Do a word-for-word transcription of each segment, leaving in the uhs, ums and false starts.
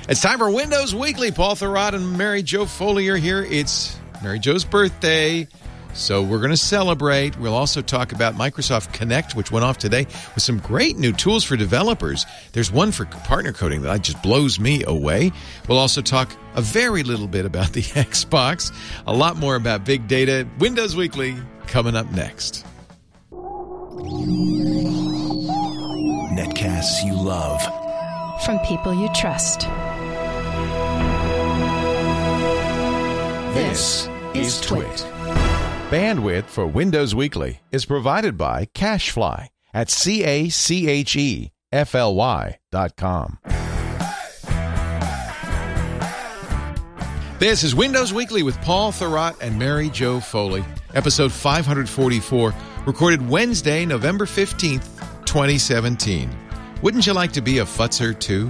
It's time for Windows Weekly. Paul Thurrott and Mary Jo Foley are here. It's Mary Jo's birthday, so we're going to celebrate. We'll also talk about Microsoft Connect, which went off today with some great new tools for developers. There's one for partner coding that just blows me away. We'll also talk a very little bit about the Xbox, a lot more about big data. Windows Weekly coming up next. Netcasts you love. From people you trust. This is Twit. Bandwidth for Windows Weekly is provided by CacheFly at C A C H E F L Y dot com. This is Windows Weekly with Paul Thurrott and Mary Jo Foley, episode five forty-four, recorded Wednesday, November fifteenth, twenty seventeen. Wouldn't you like to be a futzer too?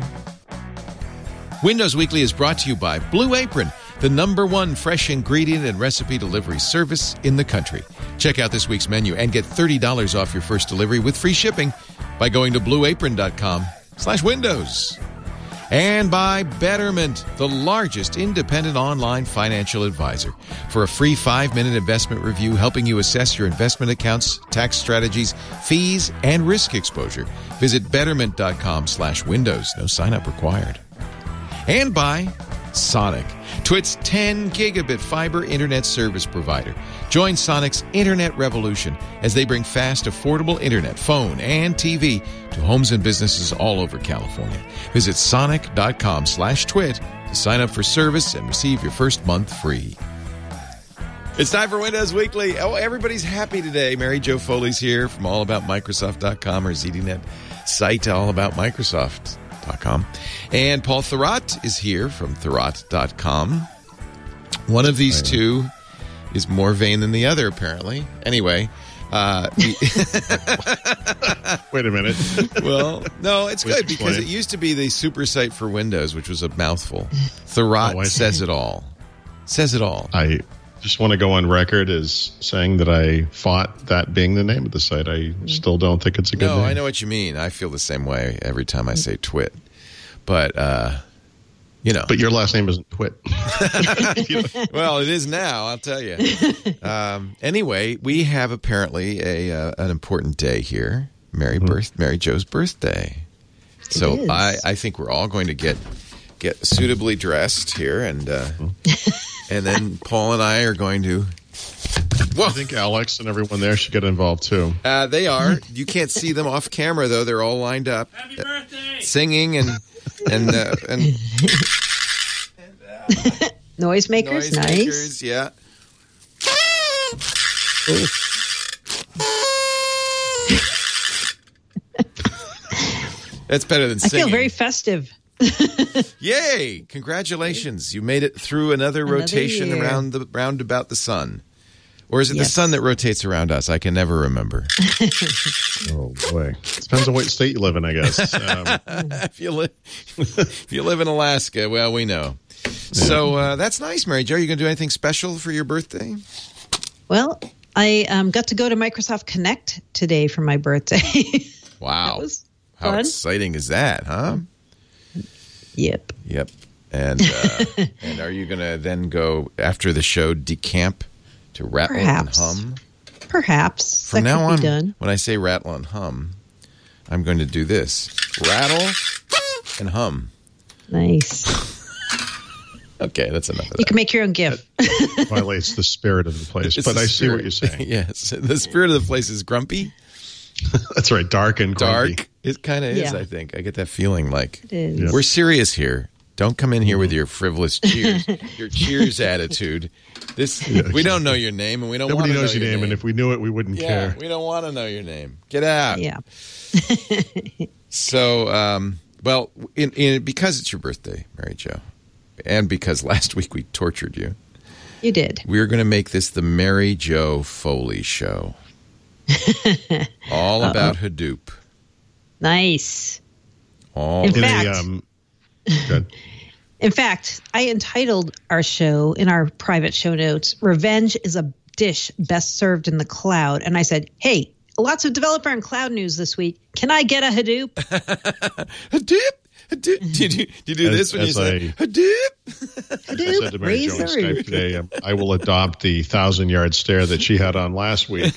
Windows Weekly is brought to you by Blue Apron, the number one fresh ingredient and recipe delivery service in the country. Check out this week's menu and get thirty dollars off your first delivery with free shipping by going to blue apron dot com slash windows. And by Betterment, the largest independent online financial advisor. For a free five-minute investment review helping you assess your investment accounts, tax strategies, fees, and risk exposure, visit betterment dot com slash windows. No sign-up required. And by Sonic, Twit's ten gigabit fiber internet service provider. Join Sonic's internet revolution as they bring fast, affordable internet, phone, and T V to homes and businesses all over California. Visit sonic dot com slash twit to sign up for service and receive your first month free. It's time for Windows Weekly. Oh, everybody's happy today. Mary Jo Foley's here from all about microsoft dot com, or Z D Net site all about microsoft dot com. And Paul Thurrott is here from thurrott dot com. One of these two is more vain than the other, apparently. Anyway. Uh, Wait a minute. Well, no, it's Please good because explain. it used to be the super site for Windows, which was a mouthful. Thurrott Oh, I see. says it all. Says it all. I just want to go on record as saying that I fought that being the name of the site. I still don't think it's a good No, name. I know what you mean. I feel the same way every time I say twit. But, uh, you know. But your last name isn't Twit. Well, it is now, I'll tell you. Um, anyway, we have apparently a uh, an important day here. Mary Mm-hmm. birth, Mary Jo's birthday. So is. I, I think we're all going to get get suitably dressed here, and uh, and then Paul and I are going to. Whoa. I think Alex and everyone there should get involved too. Uh, they are. You can't see them off camera though. They're all lined up, Happy birthday! singing and and uh, and Noisemakers, noise nice. makers. Yeah. That's better than I singing. feel very festive. Yay! Congratulations. You made it through another, Another rotation year. around the round about the sun. Or is it the Yes. sun that rotates around us? I can never remember. Oh boy, depends on what state you live in, I guess. Um, if you live if you live in Alaska, well, we know. So uh, that's nice, Mary Jo. You going to do anything special for your birthday? Well, I um, got to go to Microsoft Connect today for my birthday. Wow. That was How fun. exciting is that, huh? Yep. Yep. And uh, and are you going to then go after the show decamp to rattle Perhaps. and hum? Perhaps. From that now could on, be done. when I say rattle and hum, I'm going to do this. Rattle and hum. Nice. Okay, that's enough of You that. can make your own GIF. violates the spirit of the place. It's But the I see what spirit. you're saying. Yes. The spirit of the place is grumpy, That's right, dark and grumpy. dark. It kind of is, Yeah. I think. I get that feeling like It is. we're serious here. Don't come in here with your frivolous cheers, your cheers attitude. This we don't know your name, and we don't want Nobody to knows know your name, and if we knew it, we wouldn't yeah, care. we don't want to know your name. Get out. Yeah. So, um, well, in, in, because it's your birthday, Mary Jo, and because last week we tortured you, You did. we're going to make this the Mary Jo Foley Show. All about Hadoop. Nice. All In In fact- a, um, good. In fact, I entitled our show in our private show notes, Revenge is a dish best served in the cloud. And I said, hey, lots of developer and cloud news this week. Can I get a Hadoop? Hadoop. Hadoop. Did you, did you do As- this when you as said I- Hadoop? I said to Mary Jo on Razor. Skype today, um, I will adopt the thousand-yard stare that she had on last week.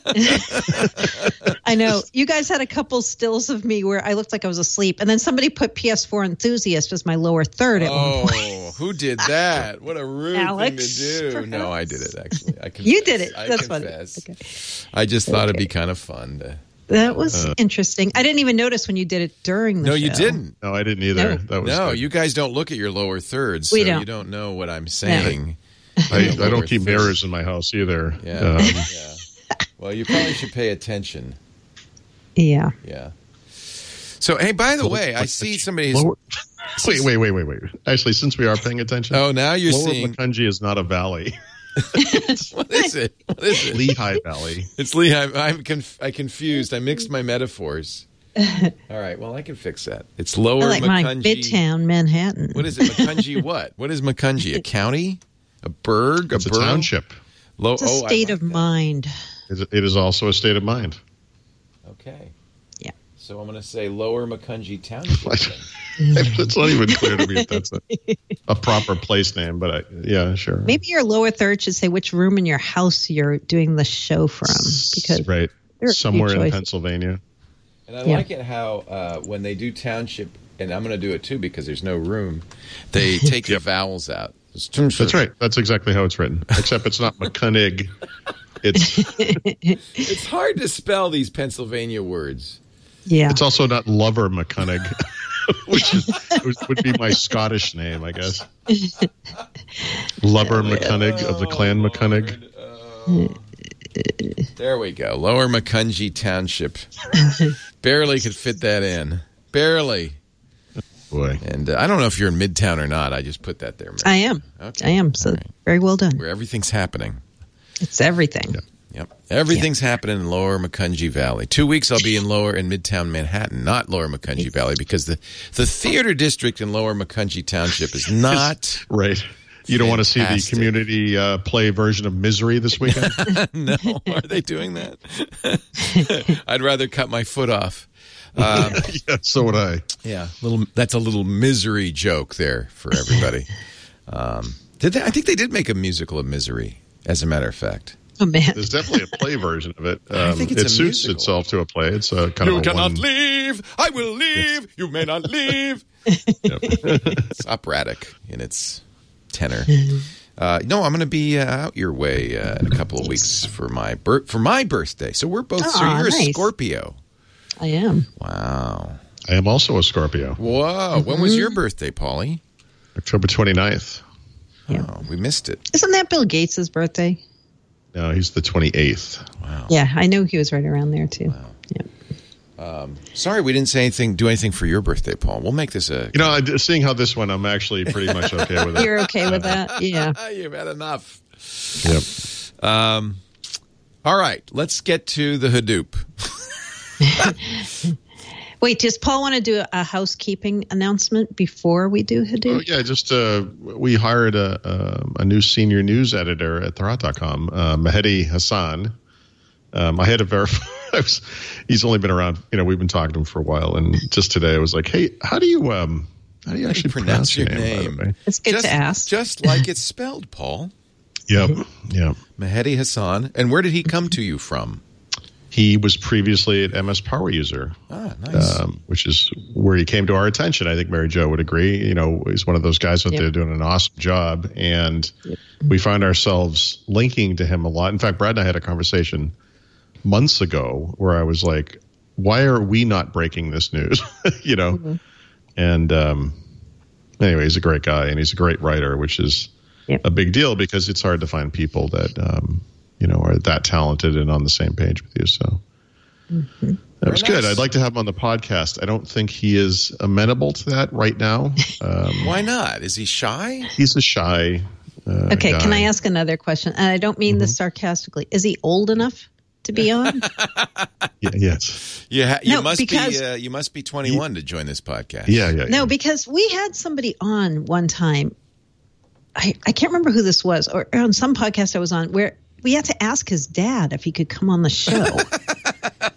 I know. You guys had a couple stills of me where I looked like I was asleep. And then somebody put P S four Enthusiast as my lower third at one point. Oh, who did that? What a rude Alex, thing to do. No, I perhaps? did it, actually. I confess. You did it. I That's funny. confess. Okay. I just thought it'd Okay. be kind of fun to. That was interesting. I didn't even notice when you did it during the No, show. you didn't. No, I didn't either. No. That was No, good. you guys don't look at your lower thirds, We so don't. you don't know what I'm saying. I, I Lower don't keep thirds. mirrors in my house either. Yeah. Um, yeah. Well, you probably should pay attention. Yeah. Yeah. So, hey, by the way, I see somebody's. lower, wait, wait, wait, wait, wait. Actually, since we are paying attention, Oh, now you're Lower seeing. Macungie is not a valley. What is it? What is it? Lehigh Valley. It's Lehigh. I'm conf- I confused. I mixed my metaphors. All right. Well, I can fix that. It's Lower I like mine, Macungie. Midtown Manhattan. What is it? Macungie what? What is Macungie? A county? A burg? A It's a borough? township. Low- It's a oh, I state like of that. mind. It it is also a state of mind. Okay. Yeah. So I'm going to say Lower Macungie Township. It's not even clear to me if that's a, a proper place name, but I, yeah, sure. Maybe your lower third should say which room in your house you're doing the show from, because right, there are a few somewhere in choices. Pennsylvania. And I Yeah. like it how uh, when they do township, and I'm going to do it too because there's no room, they take the vowels out. That's right. That's exactly how it's written. Except it's not McCunnig. It's It's hard to spell these Pennsylvania words. Yeah. it's also not Lover McCunnig, which is which would be my Scottish name, I guess. Lover McCunnig of the Clan McCunnig. Oh. There we go. Lower Macungie Township. Barely could fit that in. Barely. Boy, And uh, I don't know if you're in Midtown or not. I just put that there. I am. Okay. I am. So All right. very well done. Where everything's happening. It's everything. Yeah. Yep. Everything's happening in Lower Macungie Valley. Two weeks I'll be in Lower and Midtown Manhattan, not Lower Macungie Valley, because the, the theater district in Lower Macungie Township is not. right. You don't want to see the Fantastic. community uh, play version of Misery this weekend? No, are they doing that? I'd rather cut my foot off. Um, Yeah, so would I. yeah, little. That's a little misery joke there for everybody. Um, did they? I think they did make a musical of Misery. As a matter of fact. Oh man. There's definitely a play version of it. Um, I think it's it a suits musical. itself to a play. It's a kind You of a cannot one, leave. I will leave. You may not leave. Yep. It's operatic in its tenor. Uh, no, I'm going to be uh, out your way uh, in a couple of weeks for my bir- for my birthday. So we're both. so Aw, you're a nice. Scorpio. I am. Wow. I am also a Scorpio. Whoa. When was your birthday, Paulie? October twenty-ninth. Yeah. Oh, we missed it. Isn't that Bill Gates' birthday? No, he's the twenty-eighth. Wow. Yeah, I knew he was right around there too. Yeah. Sorry, we didn't say anything. Do anything for your birthday, Paul. We'll make this a. You know, I- seeing how this went, I'm actually pretty much okay with it. You're okay with that? Yeah. Ah, you've had enough. Yep. Um. All right, let's get to the Hadoop. Wait, does Paul want to do a housekeeping announcement before we do Hadoop? Oh, yeah, just uh, we hired a, a a new senior news editor at Thurrott dot com, uh, Mehdi Hassan. Um, I had to verify. I was, he's only been around. You know, we've been talking to him for a while, and just today I was like, "Hey, how do you um, how do you actually pronounce your name?" by the way? It's good just, to ask. Just like it's spelled, Paul. Yep, yep. Mehdi Hassan. And where did he come to you from? He was previously at M S Power User, Ah, nice. um, which is where he came to our attention. I think Mary Jo would agree. You know, he's one of those guys out Yep. there doing an awesome job, and Yep. we find ourselves linking to him a lot. In fact, Brad and I had a conversation months ago where I was like, "Why are we not breaking this news?" you know, Mm-hmm. and um, anyway, he's a great guy and he's a great writer, which is Yep. a big deal because it's hard to find people that um, you know are that talented and on the same page with you. So. Mm-hmm. That was Very good. nice. I'd like to have him on the podcast. I don't think he is amenable to that right now. Um, Why not? Is he shy? he's a shy. Uh, Okay, can guy. I ask another question? And I don't mean this sarcastically. Is he old enough to be on? Yeah, yes. You, ha- you No, must because- be. Uh, you must be twenty-one to join this podcast. Yeah, yeah. No, yeah. because we had somebody on one time. I, I can't remember who this was, or on some podcast I was on where we had to ask his dad if he could come on the show.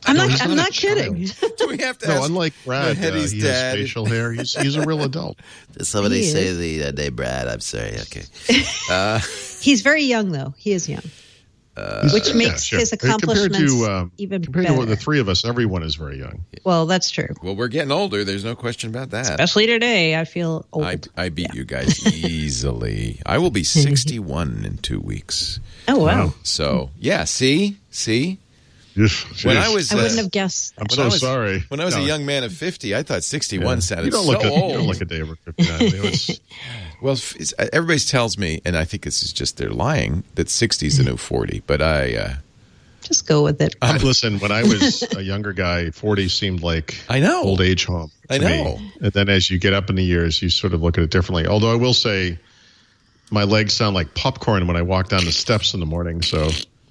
I'm No, not. he's I'm not not a kidding. Do we have to No, ask unlike Brad, uh, Mahedy's he dad? has facial hair. He's he's a real adult. Did somebody He say is. the uh, name Brad? I'm sorry. Okay. He's very young, though. He is young, He's- which yeah, makes sure. his Compared accomplishments to, um, even compared better. to the three of us, everyone is very young. Well, that's true. Well, we're getting older. There's no question about that. Especially today, I feel old. I, I beat you guys easily. I will be sixty-one in two weeks. oh wow! So, yeah, see? See? When I was I uh, wouldn't have guessed. I'm when so I was, sorry. When I was No. a young man of fifty, I thought sixty-one Yeah. sounded you don't so look a, old. You don't look a day over fifty-nine. You know, it's- Well, it's, everybody tells me, and I think this is just they're lying, that sixty is the new forty. But I, uh, Just go with it. I- listen, when I was a younger guy, forty seemed like I know. old age home. I to me. know. And then as you get up in the years, you sort of look at it differently. Although I will say, my legs sound like popcorn when I walk down the steps in the morning. So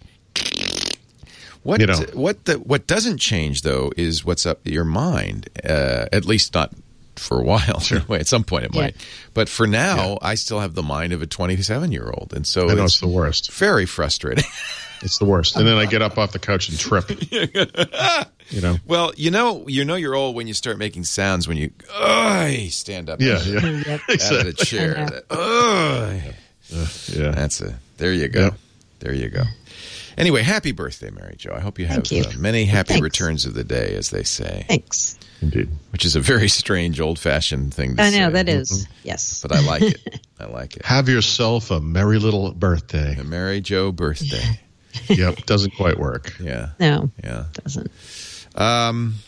what You know. what the what doesn't change though is what's up your mind. Uh, at least not for a while. Anyway, at some point it Yeah. might. But for now, I still have the mind of a twenty-seven year old, and so I know it's it's the worst. very frustrating. It's the worst. And then I get up off the couch and trip. You know. Well, you know, you know you're old when you start making sounds when you uh, stand up. Yeah, out of- yeah, Yep. out of the exactly. chair. I know. That, "Ugh." Yeah. That's a there you go. Yep. There you go. Anyway, happy birthday, Mary Jo. I hope you have Thank you. Uh, many happy Thanks. returns of the day, as they say, Thanks. Indeed. which is a very strange, old-fashioned thing to I say. know that is. Yes. But I like it. I like it. Have yourself a merry little birthday. A Mary Jo birthday. Yep, doesn't quite work. Yeah. No, Yeah. doesn't. Um,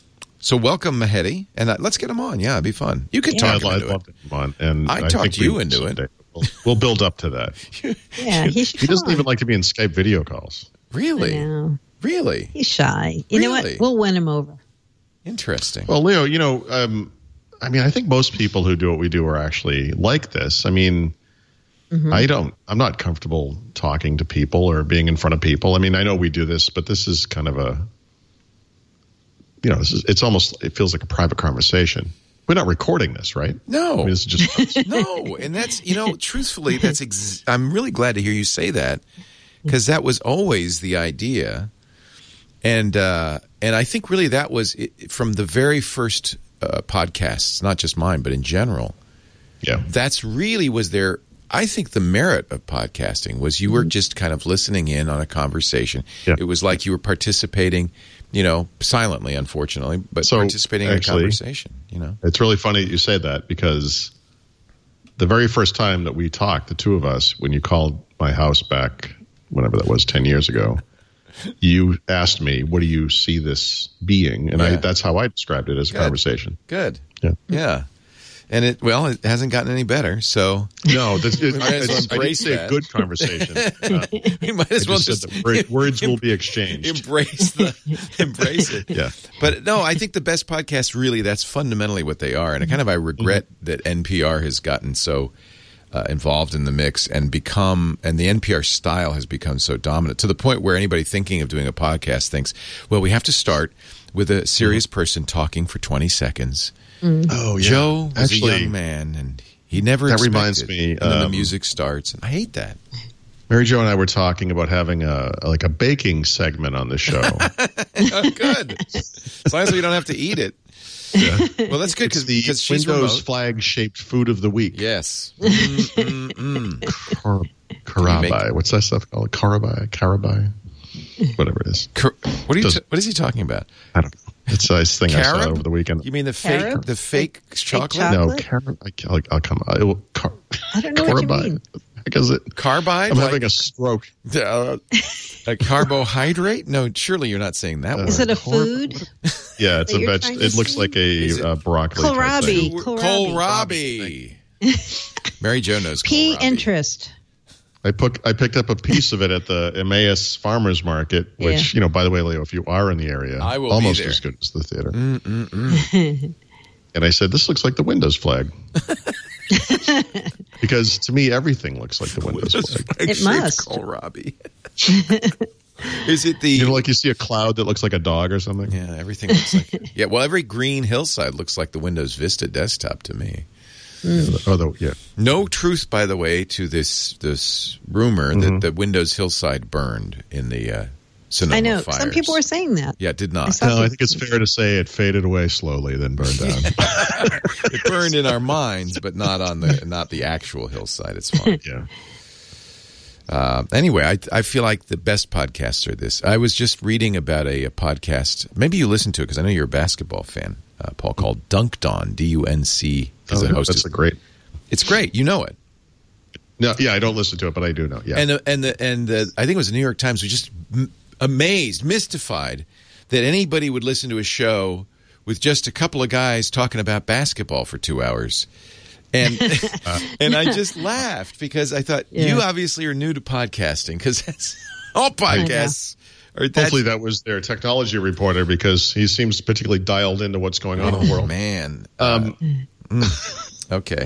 so welcome, Mahedi, and uh, let's get him on. Yeah, it'd be fun. You could Yeah, talk I'd, him I'd into love it. to come on. And I I talked think you we- into it. someday We'll, we'll build up to that. Yeah, he should. He come doesn't on. even like to be in Skype video calls. Really? I know. Really? He's shy. You know Really? what? We'll win him over. Interesting. Well, Leo, you know, um, I mean, I think most people who do what we do are actually like this. I mean, Mm-hmm. I don't, I'm not comfortable talking to people or being in front of people. I mean, I know we do this, but this is kind of a, you know, this is, it's almost, it feels like a private conversation. We're not recording this, right? No. I mean, this is just us. No, and that's, you know, truthfully, that's ex- I'm really glad to hear you say that, because that was always the idea. And uh, and I think really that was it, from the very first uh, podcasts, not just mine, but in general. Yeah. That's really was their, I think the merit of podcasting was you were just kind of listening in on a conversation. Yeah. It was like you were participating, you know, silently, unfortunately, but So, participating actually- in a conversation, you know. It's really funny that you say that because the very first time that we talked, the two of us, when you called my house back, whenever that was, ten years ago, you asked me, what do you see this being? And I, Yeah. that's how I described it as a Good. conversation. Good. Yeah. Yeah. And it, well, it hasn't gotten any better, so No, that's, it, We I, might as well I didn't embrace say that. a good conversation. Uh, we might I as well just said just that word- words will be exchanged. embrace the embrace it. Yeah. But no, I think the best podcasts really that's fundamentally what they are, and I kind of I regret that N P R has gotten so uh, involved in the mix and become and the N P R style has become so dominant to the point where anybody thinking of doing a podcast thinks, well, we have to start with a serious person talking for twenty seconds. Oh, yeah. Joe was Actually, a young man, and he never. That expected. reminds me, And then the um, music starts, and I hate that. Mary Jo and I were talking about having a like a baking segment on the show. Oh, good. As long as we don't have to eat it. Well, that's good It's because the she's Windows remote. flag shaped food of the week. Yes. Mm, mm, mm. Car- Karabai. make- What's that stuff called? Karabai? Karabai? Whatever it is. Cor- What are you? Does- T- what is he talking about? I don't know. It's a nice thing I saw Carob? over the weekend. You mean the fake, Carob? the fake chocolate? chocolate? No, chocolate? Carab. I, I'll, I'll come. I will, car- I don't know what you Karabai. mean. What the heck is it? Carbide? I'm Like, having a stroke. uh, a carbohydrate? No, surely you're not saying that Uh, word. Is it a Cor- food? Yeah, it's that a you're veg. trying to It looks say? like Is it a uh, broccoli. type kohlrabi? thing. Kohlrabi. Mary Jo knows P kohlrabi. interest. I put I picked up a piece of it at the Emmaus Farmers Market, which Yeah. you know. By the way, Leo, if you are in the area, I will be almost there. as good as the theater. Mm-mm-mm. And I said, "This looks like the Windows flag," because to me, everything looks like the Windows flag. It Shaped must. Kohlrabi. Is it the? You know, like you see a cloud that looks like a dog or something. Yeah, everything looks like it. Yeah, well, every green hillside looks like the Windows Vista desktop to me. Oh, the, yeah. No truth, by the way, to this this rumor Mm-hmm. that the Windows Hillside burned in the uh, Sonoma I know. fires. Some people were saying that. Yeah, it did not. I saw No, some- I think it's fair to say it faded away slowly, then burned down. It burned in our minds, but not on the not the actual hillside. It's fine. Yeah. Uh, anyway, I I feel like the best podcasts are this. I was just reading about a, a podcast. Maybe you listen to it because I know you're a basketball fan, uh, Paul. Called Dunked On, D U N C. Oh, the yeah, host that's is- a great. It's great. You know it. No, yeah, I don't listen to it, but I do know. Yeah. And the, and the, and the, I think it was the New York Times was just m- amazed, mystified that anybody would listen to a show with just a couple of guys talking about basketball for two hours. And uh, and I just laughed because I thought, Yeah. you obviously are new to podcasting because all podcasts are that. Hopefully that was their technology reporter because he seems particularly dialed into what's going on in the world. Man. Um, Uh, mm, okay.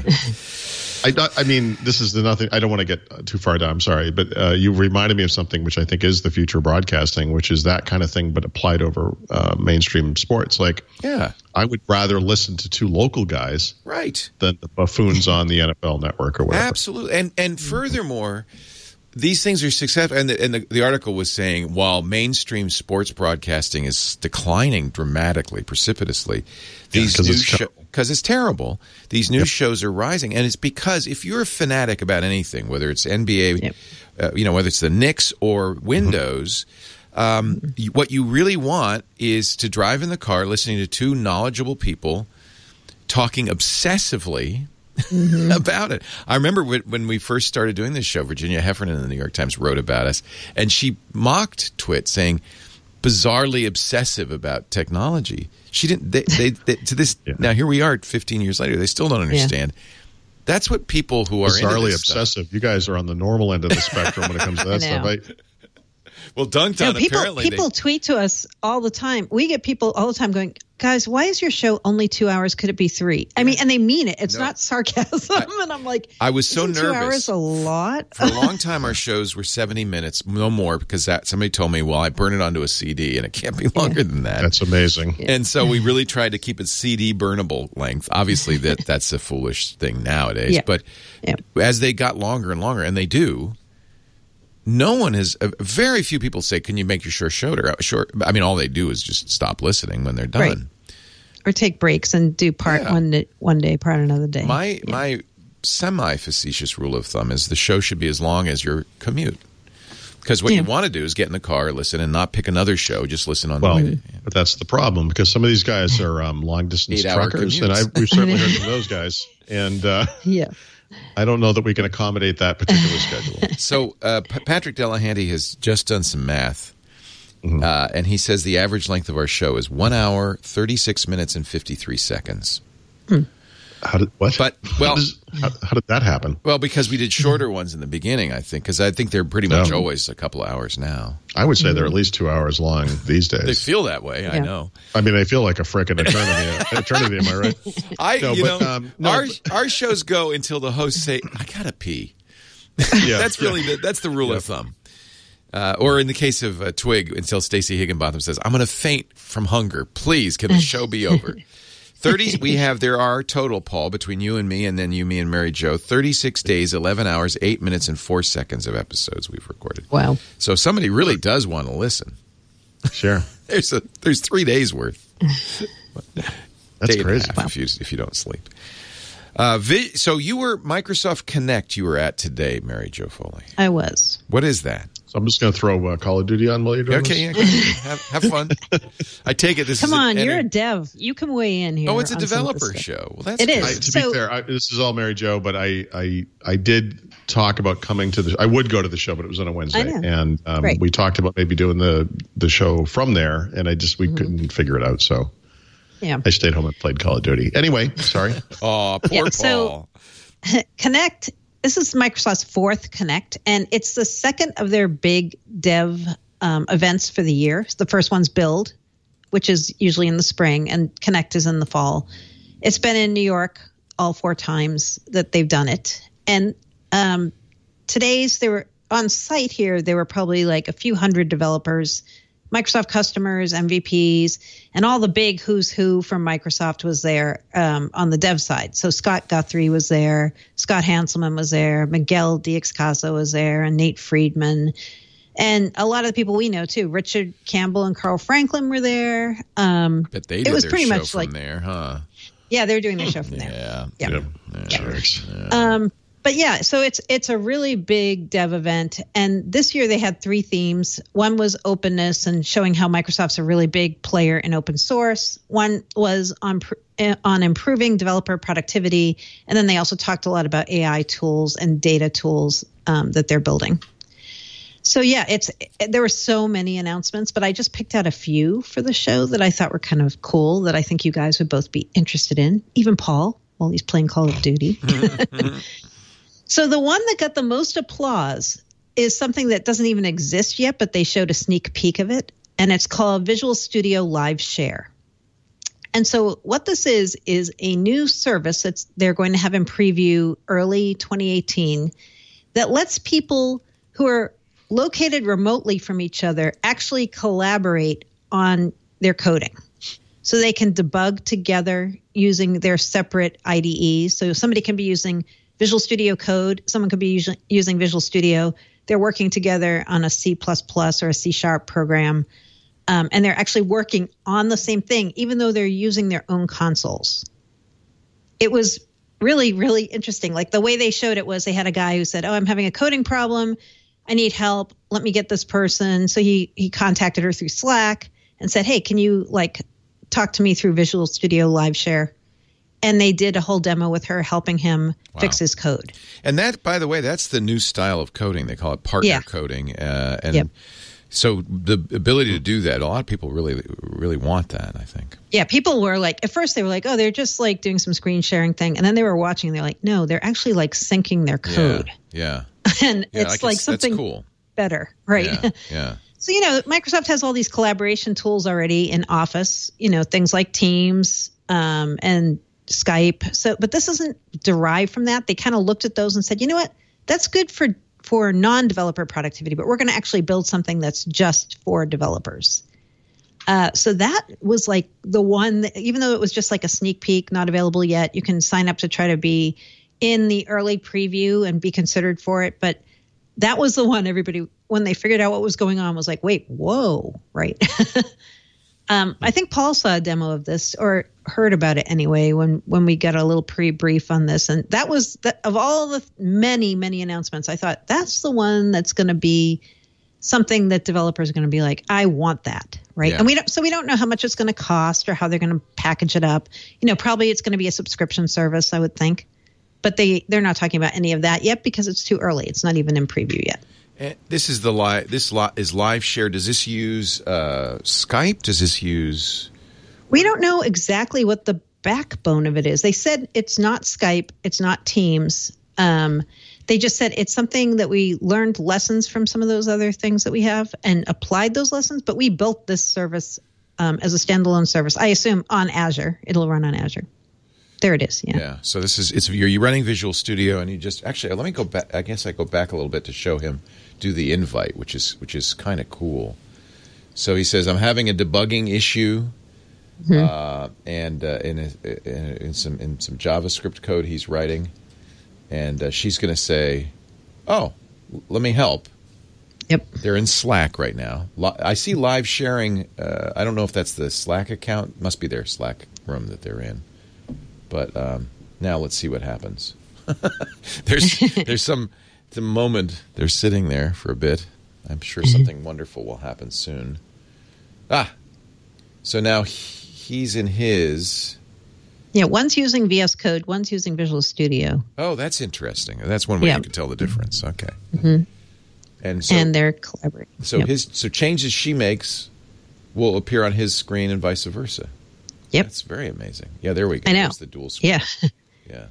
I, I mean, this is the nothing. I don't want to get too far down. I'm sorry, but uh, you reminded me of something which I think is the future of broadcasting, which is that kind of thing, but applied over uh, mainstream sports. Like, Yeah. I would rather listen to two local guys Right. than the buffoons on the N F L Network or whatever. Absolutely. And and furthermore, these things are successful. And the, and the, the article was saying while mainstream sports broadcasting is declining dramatically, precipitously, these 'cause new it's shows, terrible. because it's terrible, these new shows are rising. And it's because if you're a fanatic about anything, whether it's N B A, Yep. uh, you know, whether it's the Knicks or Windows, um, you, what you really want is to drive in the car listening to two knowledgeable people talking obsessively about it. I remember when when we first started doing this show, Virginia Heffernan in the New York Times wrote about us, and she mocked Twit, saying bizarrely obsessive about technology. She didn't. They, they, they to this Yeah. now here we are, fifteen years later. They still don't understand. That's what people who are into Bizarrely this stuff- obsessive. You guys are on the normal end of the spectrum when it comes to that I stuff. know. I, well, dunked No, on. people apparently, people they, tweet to us all the time. We get people all the time going, guys, why is your show only two hours? Could it be three? I mean, and they mean it. It's No. not sarcasm. and I'm like, I was so isn't two nervous. hours a lot? For a long time, our shows were seventy minutes, no more, because that somebody told me, well, I burn it onto a C D, and it can't be longer than that. that's amazing. And so we really tried to keep it C D burnable length. Obviously, that that's a foolish thing nowadays. Yeah. But Yeah. as they got longer and longer, and they do, no one has. Uh, very few people say, "Can you make your show shorter?" Short. I mean, all they do is just stop listening when they're done. Right. Or take breaks and do part Yeah. one day, one day, part another day. My my semi facetious rule of thumb is the show should be as long as your commute. Because what Yeah. you want to do is get in the car, listen, and not pick another show. Just listen on Well, the way. but that's the problem because some of these guys are um, long distance Eight-hour truckers, and I, commutes. we've certainly heard from those guys. And uh, yeah. I don't know that we can accommodate that particular schedule. So uh, P- Patrick Delahanty has just done some math, uh, and he says the average length of our show is one hour, thirty-six minutes, and fifty-three seconds. How did what? But, well- how, does, how, how did that happen? Well, because we did shorter ones in the beginning, I think, because I think they're pretty much No. always a couple of hours now. I would say they're at least two hours long these They days. feel that way, I Yeah. know. I mean, they feel like a frickin' eternity. eternity, am I right? I, No, you but, know, um, no, our but- our shows go until the hosts say, "I gotta pee." Yeah, That's really the, that's the rule of thumb. Uh, or in the case of uh, Twig, until Stacey Higginbotham says, "I'm going to faint from hunger. Please, can the show be over?" Thirty. We have there are total, Paul, between you and me, and then you, me, and Mary Jo. Thirty-six days, eleven hours, eight minutes, and four seconds of episodes we've recorded. Wow. So if somebody really does want to listen, Sure. there's a there's three days worth. That's Day and a crazy. half if you if you don't sleep. Uh, vi- so you were Microsoft Connect. You were at today, Mary Jo Foley. I was. What is that? So I'm just going to throw uh, Call of Duty on while you're doing Okay, this. yeah, have, have fun. I take it this Come is on, an, you're a an, dev. You can weigh in here. oh, it's a on some of this developer stuff. show. Well, that's It good. is. I, to So- be fair, I, this is all Mary Jo, but I, I I did talk about coming to the. I would go to the show, but it was on a Wednesday, I know. and um, Right. we talked about maybe doing the the show from there, and I just we Mm-hmm. couldn't figure it out, so Yeah. I stayed home and played Call of Duty. Anyway, sorry. Oh, poor Yeah, so- Paul. Connect, this is Microsoft's fourth Connect, and it's the second of their big dev um, events for the year. The first one's Build, which is usually in the spring, and Connect is in the fall. It's been in New York all four times that they've done it. And um, today's, they were on site here, there were probably like a few hundred developers, Microsoft customers, M V Ps, and all the big who's who from Microsoft was there um, on the dev side. So Scott Guthrie was there, Scott Hanselman was there, Miguel Diaz-Caso was there, and Nate Friedman. And a lot of the people we know too, Richard Campbell and Carl Franklin were there. Um, but they it did was their pretty show much from like there, huh? Yeah, they're doing their show from there. Yeah. Yeah. Yep. Yeah. Jerks. Yeah. Um, but yeah, so it's it's a really big dev event, and this year they had three themes. One was openness and showing how Microsoft's a really big player in open source. One was on pr- on improving developer productivity, and then they also talked a lot about A I tools and data tools um, that they're building. So yeah, it's there were so many announcements, but I just picked out a few for the show that I thought were kind of cool that I think you guys would both be interested in. Even Paul, while he's playing Call of Duty. So the one that got the most applause is something that doesn't even exist yet, but they showed a sneak peek of it, and it's called Visual Studio Live Share. And so what this is is a new service that they're going to have in preview early twenty eighteen that lets people who are located remotely from each other actually collaborate on their coding. So they can debug together using their separate I D Es. So somebody can be using Visual Studio Code, someone could be using, using Visual Studio. They're working together on a C plus plus or a C Sharp program, um, and they're actually working on the same thing, even though they're using their own consoles. It was really, really interesting. Like the way they showed it was they had a guy who said, oh, I'm having a coding problem. I need help. Let me get this person. So he he contacted her through Slack and said, hey, can you like talk to me through Visual Studio Live Share? And they did a whole demo with her helping him wow. fix his code. And that, by the way, that's the new style of coding. They call it partner yeah. coding. Uh, and yep. so the ability to do that, a lot of people really, really want that, I think. Yeah, people were like, at first they were like, oh, they're just like doing some screen sharing thing. And then they were watching and they're like, no, they're actually like syncing their code. Yeah. yeah. and yeah, it's like, like it's, something cool. better, right? Yeah. yeah. So, you know, Microsoft has all these collaboration tools already in Office, you know, things like Teams um, and Skype. So, but this isn't derived from that. They kind of looked at those and said, you know what, that's good for, for non-developer productivity, but we're going to actually build something that's just for developers. Uh, so that was like the one, that, even though it was just like a sneak peek, not available yet, you can sign up to try to be in the early preview and be considered for it. But that was the one everybody, when they figured out what was going on, was like, wait, whoa, right? um, I think Paul saw a demo of this or heard about it anyway when, when we got a little pre-brief on this. And that was, the, of all the many, many announcements, I thought that's the one that's going to be something that developers are going to be like, I want that, right? Yeah. And we don't, so we don't know how much it's going to cost or how they're going to package it up. You know, probably it's going to be a subscription service, I would think. But they, they're not talking about any of that yet because it's too early. It's not even in preview yet. And this is the live. This li- is live share. Does this use uh, Skype? Does this use? We don't know exactly what the backbone of it is. They said it's not Skype. It's not Teams. Um, they just said it's something that we learned lessons from some of those other things that we have and applied those lessons. But we built this service um, as a standalone service. I assume on Azure. It'll run on Azure. There it is. Yeah. Yeah. So this is it's you're, you're running Visual Studio, and you just actually let me go back. I guess I go back a little bit to show him do the invite, which is which is kind of cool. So he says, "I'm having a debugging issue, mm-hmm. uh, and uh, in, a, in, in some in some JavaScript code he's writing, and uh, she's going to say, "Oh, let me help." Yep. They're in Slack right now. I see live sharing. Uh, I don't know if that's the Slack account. It must be their Slack room that they're in. But um, now let's see what happens. there's there's some the moment they're sitting there for a bit. I'm sure something wonderful will happen soon. Ah, so now he's in his. Yeah, one's using V S Code, one's using Visual Studio. Oh, that's interesting. That's one way yeah. you can tell the difference. Okay. Mm-hmm. And so, and they're collaborating. So yep. his so changes she makes will appear on his screen and vice versa. Yep. That's very amazing. Yeah, there we go. I know. There's the dual screen. Yeah. Yeah.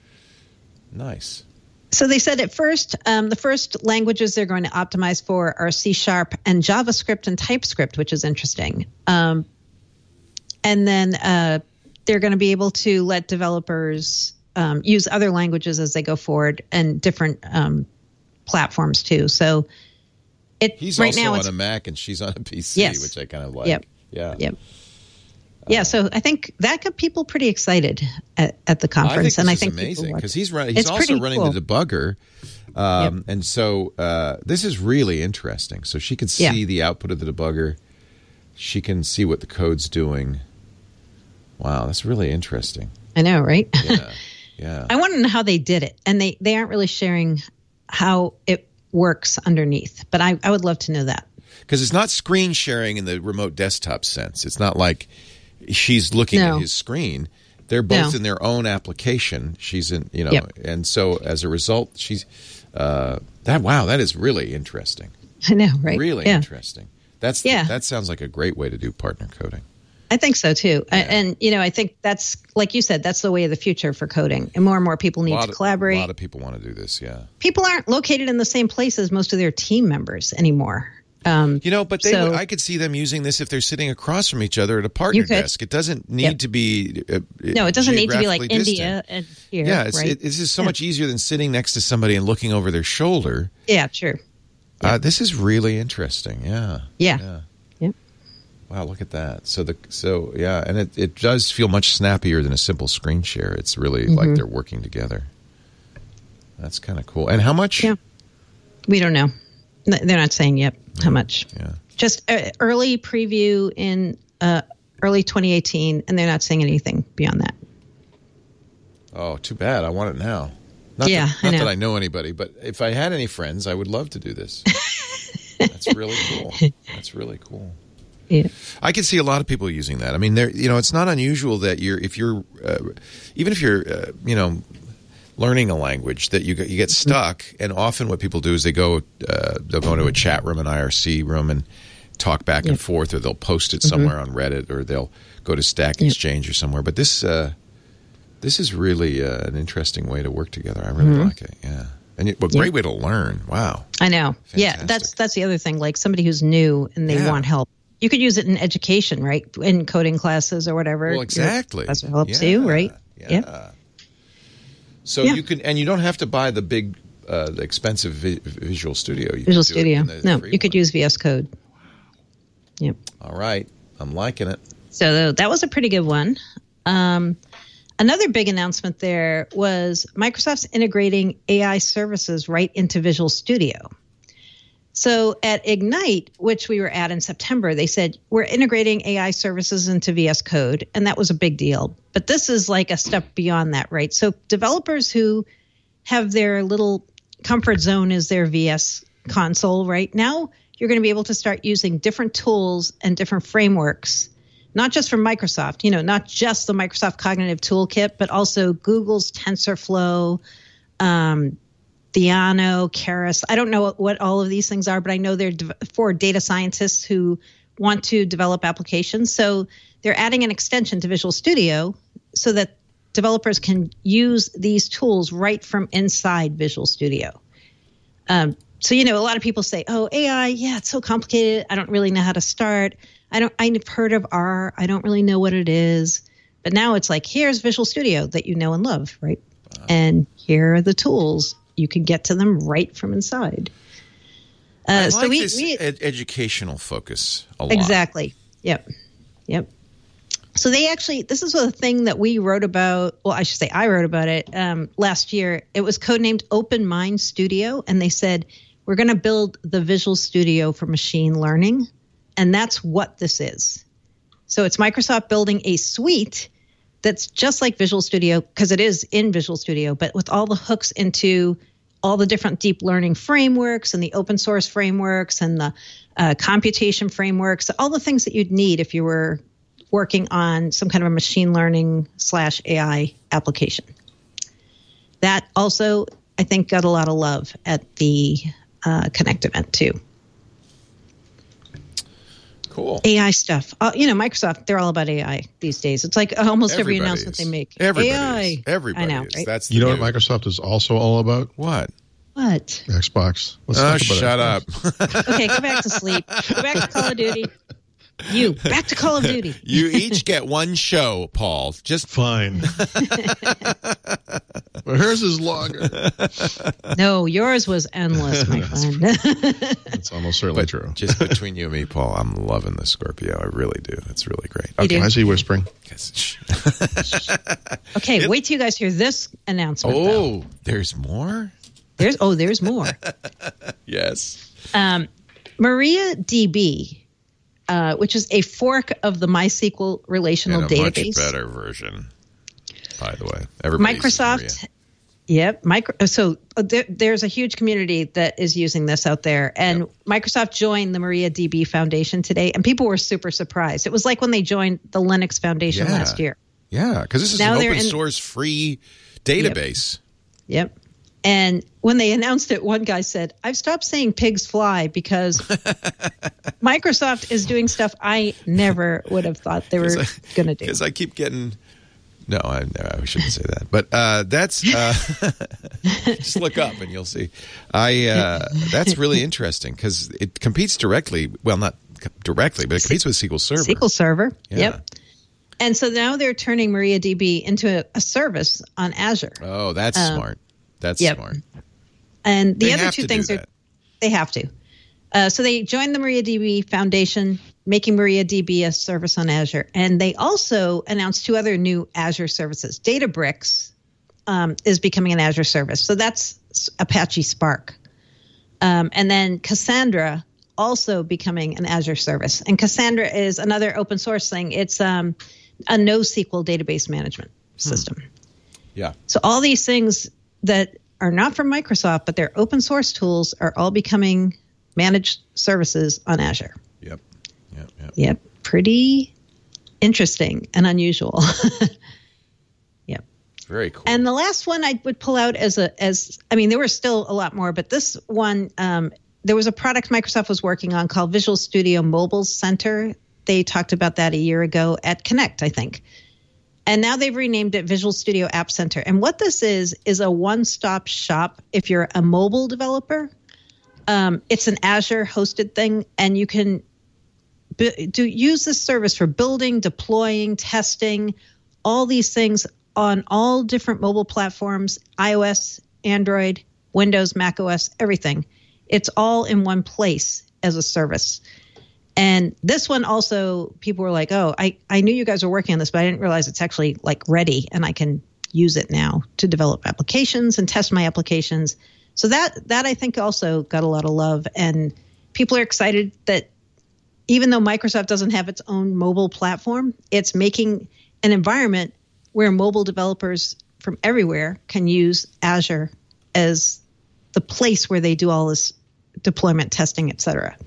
Nice. So they said at first, um, the first languages they're going to optimize for are C Sharp and JavaScript and TypeScript, which is interesting. Um, and then uh, they're going to be able to let developers um, use other languages as they go forward and different um, platforms too. So it he's right also now on it's, a Mac and she's on a P C, yes. which I kind of like. Yep. Yeah. Yep. Yeah, so I think that got people pretty excited at, at the conference. I think this and I is think amazing because he's running. He's it's also running cool. the debugger, um, Yep. and so uh, this is really interesting. So she can see Yeah. the output of the debugger. She can see what the code's doing. Wow, that's really interesting. I know, right? Yeah, yeah. I want to know how they did it, and they, they aren't really sharing how it works underneath. But I, I would love to know that. Because it's not screen sharing in the remote desktop sense. It's not like she's looking No. at his screen. They're both No. in their own application. She's in, you know, Yep. and so as a result, she's uh, that. Wow, that is really interesting. I know, right? Really yeah. interesting. That's Yeah. that sounds like a great way to do partner coding. I think so too. I- And, you know, I think that's, like you said, that's the way of the future for coding. And more and more people A need lot to of- collaborate. A lot of people want to do this. Yeah. People aren't located in the same place as most of their team members anymore. Um, You know, but they, So- would- I could see them using this if they're sitting across from each other at a partner You could. desk. It doesn't need Yep. to be. Uh, no, it doesn't need to be like geographically India distant. and here. Yeah, it's, right? it, it's just so Yeah. much easier than sitting next to somebody and looking over their shoulder. Yeah, sure. Uh, this is really interesting. Yeah. Yeah. Yeah. Yep. Wow, look at that. So the so yeah, and it, it does feel much snappier than a simple screen share. It's really Mm-hmm. like they're working together. That's kind of cool. And how much? Yeah. We don't know. N- They're not saying yet how much. Yeah. Just uh, early preview in uh, early twenty eighteen, and they're not saying anything beyond that. Oh, too bad. I want it now. Not Yeah, that, I not know. that I know anybody, but if I had any friends, I would love to do this. That's really cool. That's really cool. Yeah. I can see a lot of people using that. I mean, there. You know, it's not unusual that you're if you're uh, even if you're uh, you know learning a language that you get, you get stuck. And often what people do is they go uh, they'll go into a chat room, an I R C room, and talk back and Yep. forth, or they'll post it somewhere on Reddit, or they'll go to Stack Yep. Exchange or somewhere. But this uh, this is really uh, an interesting way to work together. I really like it. Yeah, and it, well, great way to learn. Wow. I know. Yeah, Fantastic. that's that's the other thing. Like somebody who's new and they Yeah. want help. You could use it in education, right? In coding classes or whatever. Well, exactly. That's what helps Yeah, you, right? Yeah. So Yeah. you can, and you don't have to buy the big, uh, the expensive vi- Visual Studio. You Visual can do it Studio. in the No, free you could one. use V S Code. Yep. All right, I'm liking it. So that was a pretty good one. Um, another big announcement there was Microsoft's integrating A I services right into Visual Studio. So at Ignite, which we were at in September, they said, we're integrating A I services into V S Code, and that was a big deal. But this is like a step beyond that, right? So developers who have their little comfort zone as their V S console, right? Now you're going to be able to start using different tools and different frameworks, not just from Microsoft, you know, not just the Microsoft Cognitive Toolkit, but also Google's TensorFlow, um, Theano, Keras. I don't know what, what all of these things are, but I know they're de- for data scientists who want to develop applications. So they're adding an extension to Visual Studio so that developers can use these tools right from inside Visual Studio. Um, so, you know, a lot of people say, oh, A I, yeah, it's so complicated. I don't really know how to start. I don't, I've heard of R. I don't really know what it is. But now it's like, here's Visual Studio that you know and love, right? Wow. And here are the tools. You can get to them right from inside. Uh, I like so we, this we ed- educational focus a lot. Exactly. Yep. Yep. So they actually, this is a thing that we wrote about. Well, I should say I wrote about it um, last year. It was codenamed Open Mind Studio. And they said, we're going to build the Visual Studio for machine learning. And that's what this is. So it's Microsoft building a suite that's just like Visual Studio, because it is in Visual Studio, but with all the hooks into all the different deep learning frameworks and the open source frameworks and the uh, computation frameworks, all the things that you'd need if you were working on some kind of a machine learning slash A I application. That also, I think, got a lot of love at the uh, Connect event too. Cool. A I stuff. Uh, you know, Microsoft, they're all about A I these days. It's like almost every Everybody announcement is. they make. Everybody A I. is. Everybody I know, is. right? That's You know the what new- Microsoft is also all about? What? What? Xbox. Let's Oh, talk about shut Xbox. up. Okay, go back to sleep. Go back to Call of Duty. You, back to Call of Duty. You each get one show, Paul. Just Fine. Well, hers is longer. No, yours was endless, my friend. It's almost certainly But true. just between you and me, Paul, I'm loving the Scorpio. I really do. It's really great. You do? Why is he whispering? Okay, wait till you guys hear this announcement. though. Oh, there's more? There's oh, there's more. Yes. Um, MariaDB, uh, which is a fork of the MySQL relational And a database. much better version, by the way. Everybody uses Microsoft. Maria. Yep. Micro, so uh, there, there's a huge community that is using this out there. And Yep. Microsoft joined the MariaDB Foundation today, and people were super surprised. It was like when they joined the Linux Foundation Yeah. last year. Yeah, because this is Now an they're open in- source free database. Yep. And when they announced it, one guy said, I've stopped saying pigs fly because Microsoft is doing stuff I never would have thought they were going to do. Because I keep getting. No, I, I shouldn't say that. But uh, that's uh, just look up and you'll see. I uh, that's really interesting because it competes directly. Well, not directly, but it competes with S Q L Server. S Q L Server. Yeah. Yep. And so now they're turning MariaDB into a, a service on Azure. Oh, that's Um, smart. That's yep. smart. And the They other have two to do things are that. they have to. Uh, so they joined the MariaDB Foundation, making MariaDB a service on Azure. And they also announced two other new Azure services. Databricks um, is becoming an Azure service. So that's Apache Spark. Um, and then Cassandra also becoming an Azure service. And Cassandra is another open source thing. It's um, a NoSQL database management system. Yeah. So all these things that are not from Microsoft, but they're open source tools, are all becoming managed services on Azure. Yep. Yep. Yep. Yep. Pretty interesting and unusual. Yep. Very cool. And the last one I would pull out as a, as, I mean, there were still a lot more, but this one, um, there was a product Microsoft was working on called Visual Studio Mobile Center. They talked about that a year ago at Connect, I think. And now they've renamed it Visual Studio App Center. And what this is, is a one-stop shop if you're a mobile developer. Um, it's an Azure hosted thing, and you can b- do use this service for building, deploying, testing, all these things on all different mobile platforms, iOS, Android, Windows, macOS, everything. It's all in one place as a service. And this one also, people were like, oh, I, I knew you guys were working on this, but I didn't realize it's actually like ready and I can use it now to develop applications and test my applications. So that, that I think also got a lot of love. And people are excited that even though Microsoft doesn't have its own mobile platform, it's making an environment where mobile developers from everywhere can use Azure as the place where they do all this deployment, testing, et cetera.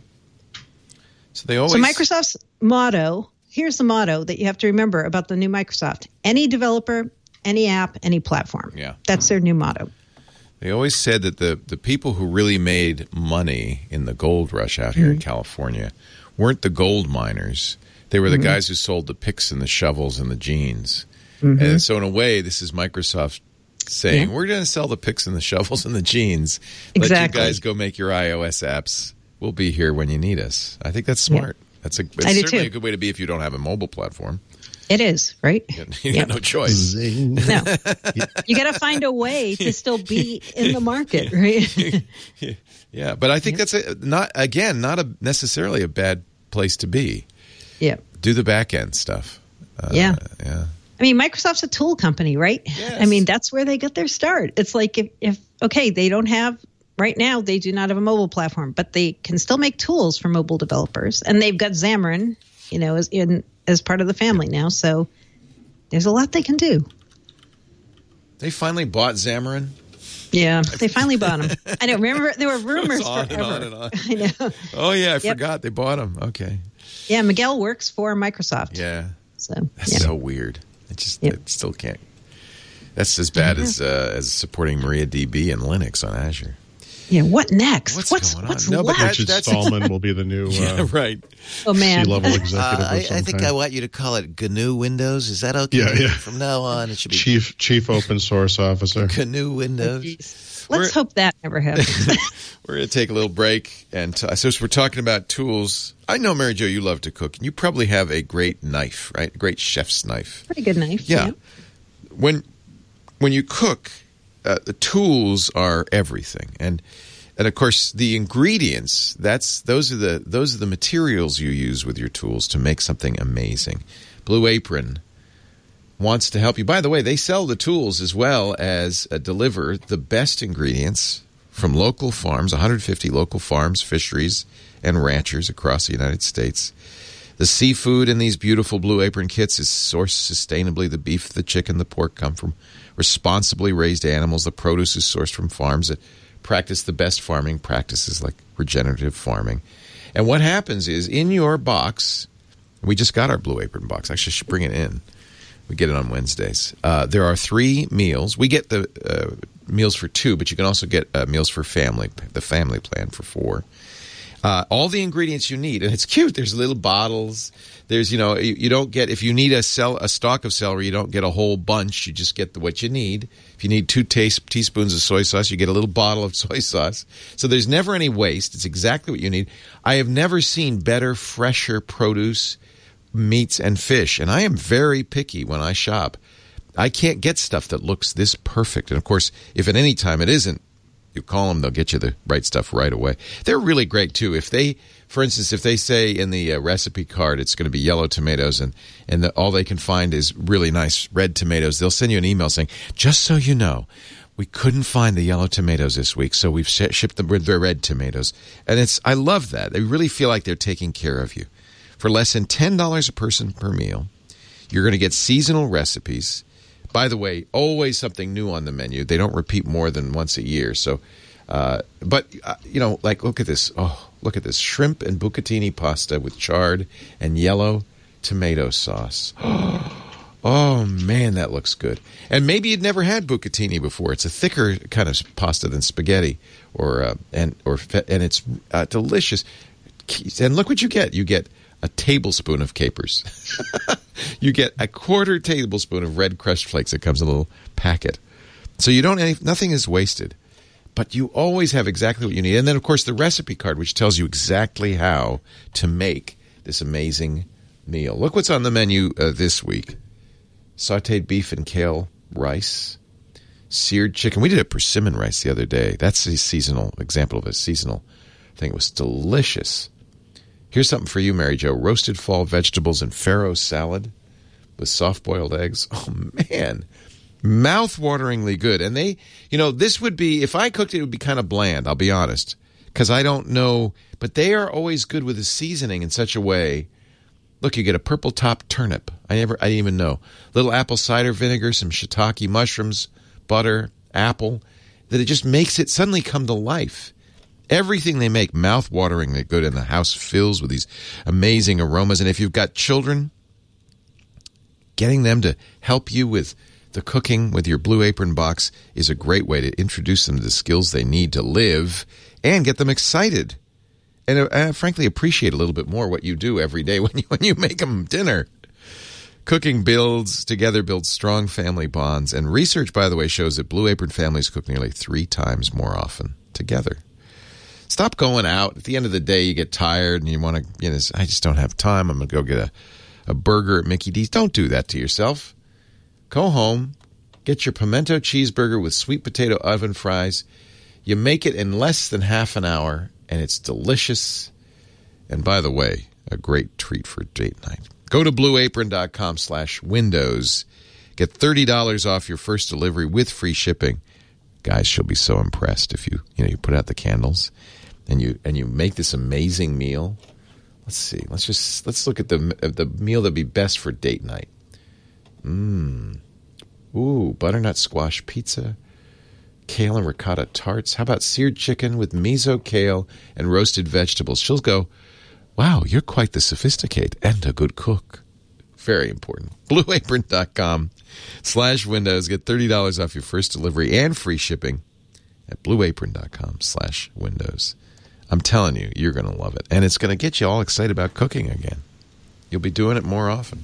So they always. So Microsoft's motto, here's the motto that you have to remember about the new Microsoft. Any developer, any app, any platform. Yeah. That's their new motto. They always said that the, the people who really made money in the gold rush out here Mm-hmm. in California weren't the gold miners. They were the mm-hmm. guys who sold the picks and the shovels and the jeans. Mm-hmm. And so in a way, this is Microsoft saying, yeah. we're going to sell the picks and the shovels and the jeans. Exactly. Let you guys go make your iOS apps. We'll be here when you need us. I think that's smart. Yeah. That's a, it's I do certainly too. a good way to be if you don't have a mobile platform. It is, right? You got, you got no choice. Zing. No. You got to find a way to still be in the market, right? Yeah, but I think yeah. that's a, not, again, not a necessarily a bad place to be. Yeah. Do the back end stuff. Uh, yeah. Yeah. I mean, Microsoft's a tool company, right? Yes. I mean, that's where they get their start. It's like if, if, okay, they don't have, right now, they do not have a mobile platform, but they can still make tools for mobile developers. And they've got Xamarin, you know, as in as part of the family now. So there's a lot they can do. They finally bought Xamarin. Yeah, they finally bought them. I know. Remember, there were rumors on forever. And on and on. I know. Oh, yeah, I yep. forgot. They bought them. Okay. Yeah, Miguel works for Microsoft. Yeah. So That's yeah. so weird. It just yep. it still can't. That's as bad yeah. as uh, as supporting MariaDB and Linux on Azure. Yeah, what next? What's, what's going on? what's No, but left? Richard that's- Stallman will be the new Yeah, uh, right. Oh man, C-level executive. Uh, I, of some I think kind. I want you to call it G N U Windows. Is that okay? Yeah, yeah. From now on, it should be chief chief open source officer. G N U Windows. Let's We're- hope that never happens. We're going to take a little break. And t- so we're talking about tools. I know, Mary Jo, you love to cook. And you probably have a great knife, right? A great chef's knife. Pretty good knife. Yeah. When when you cook, uh, the tools are everything, and and of course the ingredients. That's those are the those are the materials you use with your tools to make something amazing. Blue Apron wants to help you. By the way, they sell the tools as well as uh, deliver the best ingredients from local farms, one hundred fifty local farms, fisheries, and ranchers across the United States. The seafood in these beautiful Blue Apron kits is sourced sustainably. The beef, the chicken, the pork come from responsibly raised animals. The produce is sourced from farms that practice the best farming practices like regenerative farming. And what happens is in your box, we just got our Blue Apron box. Actually, I should bring it in. We get it on Wednesdays. Uh, there are three meals. We get the uh, meals for two, but you can also get uh, meals for family, the family plan for four. Uh, all the ingredients you need, and it's cute. There's little bottles. There's, you know, you, you don't get, if you need a cell, a stalk of celery, you don't get a whole bunch. You just get the, what you need. If you need two taste, teaspoons of soy sauce, you get a little bottle of soy sauce. So there's never any waste. It's exactly what you need. I have never seen better, fresher produce, meats, and fish. And I am very picky when I shop. I can't get stuff that looks this perfect. And of course, if at any time it isn't, you call them, they'll get you the right stuff right away. They're really great, too. If they, for instance, if they say in the uh, recipe card it's going to be yellow tomatoes and, and the, all they can find is really nice red tomatoes, they'll send you an email saying, just so you know, we couldn't find the yellow tomatoes this week, so we've sh- shipped them with the red tomatoes. And it's I love that. They really feel like they're taking care of you. For less than ten dollars a person per meal, you're going to get seasonal recipes. By the way, always something new on the menu. They don't repeat more than once a year. So, uh, but, uh, you know, like, look at this. Oh, look at this. Shrimp and bucatini pasta with chard and yellow tomato sauce. Oh, man, that looks good. And maybe you'd never had bucatini before. It's a thicker kind of pasta than spaghetti, or uh, and or and it's uh, delicious. And look what you get. You get a tablespoon of capers. You get a quarter tablespoon of red crushed flakes. It comes in a little packet. So you don't, any, nothing is wasted. But you always have exactly what you need. And then, of course, the recipe card, which tells you exactly how to make this amazing meal. Look what's on the menu uh, this week. Sauteed beef and kale rice. Seared chicken. We did a persimmon rice the other day. That's a seasonal example of a seasonal thing. It was delicious. Here's something for you, Mary Jo. Roasted fall vegetables and farro salad with soft-boiled eggs. Oh, man. Mouth-wateringly good. And they, you know, this would be, if I cooked it, it would be kind of bland, I'll be honest, because I don't know. But they are always good with the seasoning in such a way. Look, you get a purple top turnip. I never, I didn't even know. Little apple cider vinegar, some shiitake mushrooms, butter, apple, that it just makes it suddenly come to life. Everything they make, mouth-wateringly good, and the house fills with these amazing aromas. And if you've got children, getting them to help you with the cooking with your Blue Apron box is a great way to introduce them to the skills they need to live and get them excited. And uh, frankly, appreciate a little bit more what you do every day when you, when you make them dinner. Cooking builds together, builds strong family bonds. And research, by the way, shows that Blue Apron families cook nearly three times more often together. Stop going out. At the end of the day, you get tired and you want to, you know, I just don't have time. I'm going to go get a, a burger at Mickey D's. Don't do that to yourself. Go home, get your pimento cheeseburger with sweet potato oven fries. You make it in less than half an hour, and it's delicious. And by the way, a great treat for date night. Go to blueapron.com slash windows. Get thirty dollars off your first delivery with free shipping. Guys, she'll be so impressed if you, you know, you put out the candles. And you and you make this amazing meal. Let's see. Let's just let's look at the the meal that'd be best for date night. Mmm. Ooh, butternut squash pizza, kale and ricotta tarts. How about seared chicken with miso, kale, and roasted vegetables? She'll go, wow, you're quite the sophisticate and a good cook. Very important. blueapron.com slash windows. Get thirty dollars off your first delivery and free shipping at blueapron.com slash windows. I'm telling you, you're going to love it. And it's going to get you all excited about cooking again. You'll be doing it more often.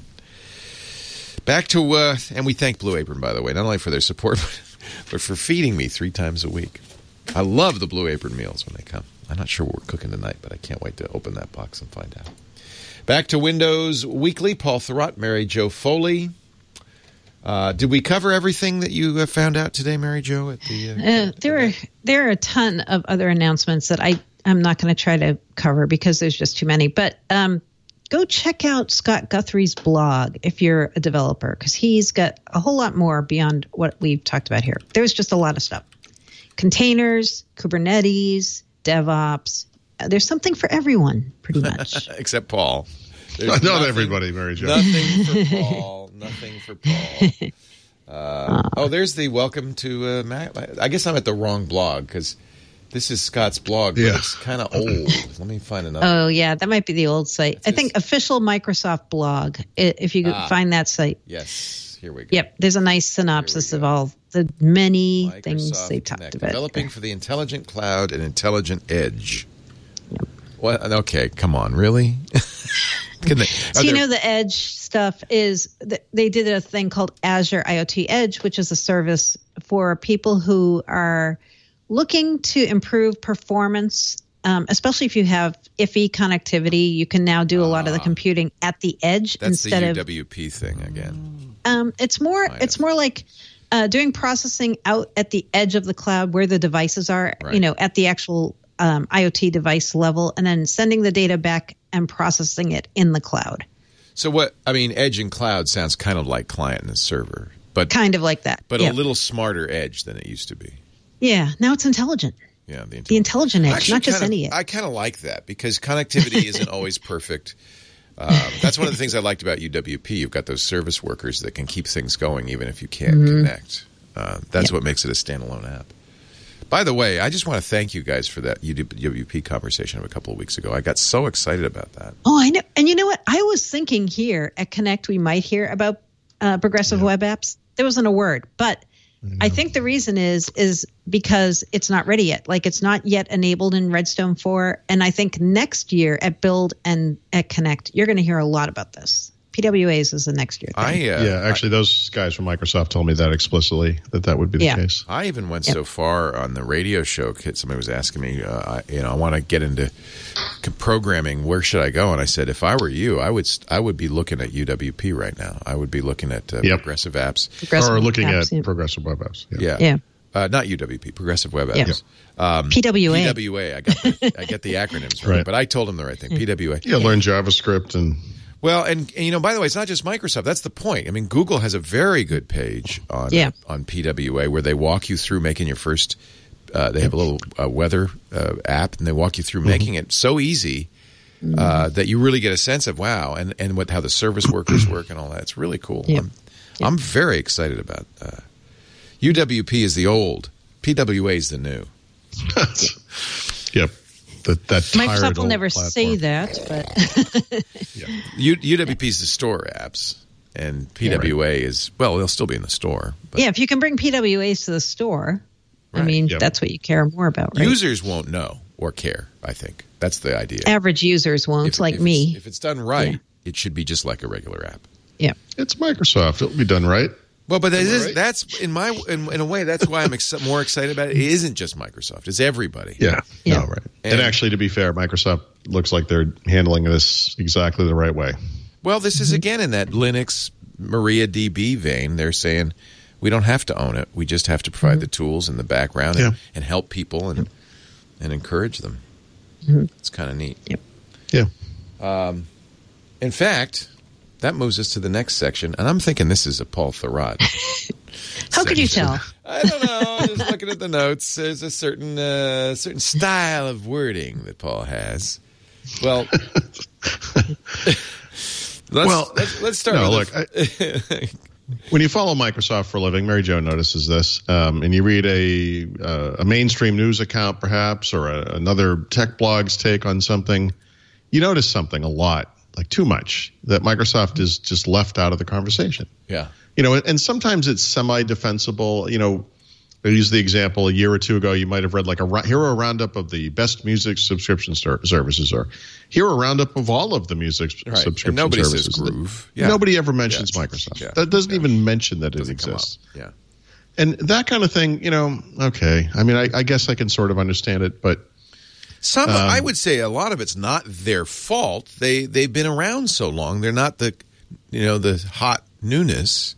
Back to, uh, and we thank Blue Apron, by the way, not only for their support, but, but for feeding me three times a week. I love the Blue Apron meals when they come. I'm not sure what we're cooking tonight, but I can't wait to open that box and find out. Back to Windows Weekly. Paul Thurrott, Mary Jo Foley. Uh, did we cover everything that you uh, found out today, Mary Jo? At the uh, Uh, there are there are a ton of other announcements that I I'm not going to try to cover because there's just too many. But um, go check out Scott Guthrie's blog if you're a developer, because he's got a whole lot more beyond what we've talked about here. There's just a lot of stuff: containers, Kubernetes, DevOps. Uh, there's something for everyone, pretty much. Except Paul. There's Not nothing- everybody, Mary Jo. Nothing for Paul. Nothing for Paul. Uh, oh, there's the welcome to uh, Mac. I guess I'm at the wrong blog because this is Scott's blog, but Yeah. it's kind of old. Let me find another. Oh yeah, that might be the old site. That's I think his- official Microsoft blog. I- If you could Ah. find that site. Yes, here we go. Yep, there's a nice synopsis of all the many Microsoft things they talked Connect, about. developing for the intelligent cloud and intelligent edge. What? Okay, come on, really? Can they, So are you there- know the Edge stuff is th- they did a thing called Azure IoT Edge, which is a service for people who are looking to improve performance, um, especially if you have iffy connectivity. You can now do a lot of the computing at the edge that's the instead U of. W P thing again. Um, it's more. Kind It's of. more like uh, doing processing out at the edge of the cloud where the devices are. Right. You know, at the actual um, IoT device level, and then sending the data back and processing it in the cloud. So what? I mean, edge and cloud sounds kind of like client and server, but Kind of like that. but yeah. a little smarter edge than it used to be. Yeah. Now it's intelligent. Yeah, the, The intelligent edge, Actually, not just kind of- any edge. I kind of like that because connectivity isn't always perfect. Um, that's one of the things I liked about U W P. You've got those service workers that can keep things going even if you can't Mm-hmm. connect. Uh, that's what makes it a standalone app. By the way, I just want to thank you guys for that U W P conversation of a couple of weeks ago. I got so excited about that. Oh, I know. And you know what? I was thinking here at Connect we might hear about uh, progressive web apps. There wasn't a word, but I think the reason is is because it's not ready yet. Like it's not yet enabled in Redstone four. And I think next year at Build and at Connect, you're going to hear a lot about this. P W As is the next year thing. I uh, Yeah, actually, those guys from Microsoft told me that explicitly, that that would be the Yeah. case. I even went so far on the radio show. kid- Somebody was asking me, uh, I, you know, I want to get into c- programming. Where should I go? And I said, if I were you, I would, st- I would be looking at U W P right now. I would be looking at uh, Yep. progressive apps. Progressive or looking apps, at yeah. progressive web apps. Yeah, Yeah. Uh, not U W P, progressive web Yeah. apps. Um, P W A. P W A. I got the, I get the acronyms right, Right. but I told him the right thing. P W A. Yeah, learn JavaScript and Well, and, and you know, by the way, it's not just Microsoft. That's the point. I mean, Google has a very good page on Yeah. on P W A where they walk you through making your first. Uh, they have a little uh, weather uh, app, and they walk you through making it so easy uh, that you really get a sense of wow, and and what how the service workers work and all that. It's really cool. Yeah. I'm, I'm very excited about uh, U W P is the old, P W A is the new. yep, that that tired Microsoft will old never platform. say that, but U, U W P is the store apps, and P W A is well, they'll still be in the store. But yeah, if you can bring P W As to the store, I Right. mean, Yep. that's what you care more about, right? users won't know or care. I think that's the idea. Average users won't, If- like if me. It's, if it's done right, Yeah. it should be just like a regular app. Yeah. It's Microsoft. It'll be done right. Well, but that is, right? that's in my in, in a way that's why I'm ex- more excited about it. It isn't just Microsoft; it's everybody. Yeah. Yeah. No, right. And- And, actually, to be fair, Microsoft looks like they're handling this exactly the right way. Well, this is again in that Linux MariaDB vein. They're saying we don't have to own it; we just have to provide the tools and the background and, Yeah. and help people and and encourage them. It's kind of neat. Yep. Yeah. In fact, that moves us to the next section, and I'm thinking this is a Paul Thurrott. How could you section. tell? I don't know. Just looking at the notes, there's a certain uh, certain style of wording that Paul has. Well, let's, Well, let's, let's start. no, with look, the- When you follow Microsoft for a living, Mary Jo notices this, um, and you read a uh, a mainstream news account, perhaps, or a, another tech blog's take on something, you notice something a lot, like too much, that Microsoft is just left out of the conversation. yeah, You know, and sometimes it's semi-defensible. You know, I use the example a year or two ago. You might have read like a ro- hero roundup of the best music subscription ser- services, or hero roundup of all of the music s- right. subscription And nobody services. says Groove. Yeah. Nobody ever mentions Yeah. Microsoft. Yeah. That doesn't Yeah. even mention that it Doesn't come up. exists. Yeah. And that kind of thing, you know, okay. I mean, I, I guess I can sort of understand it, but Some, Um, I would say, a lot of it's not their fault. They they've been around so long. They're not the, you know, the hot newness.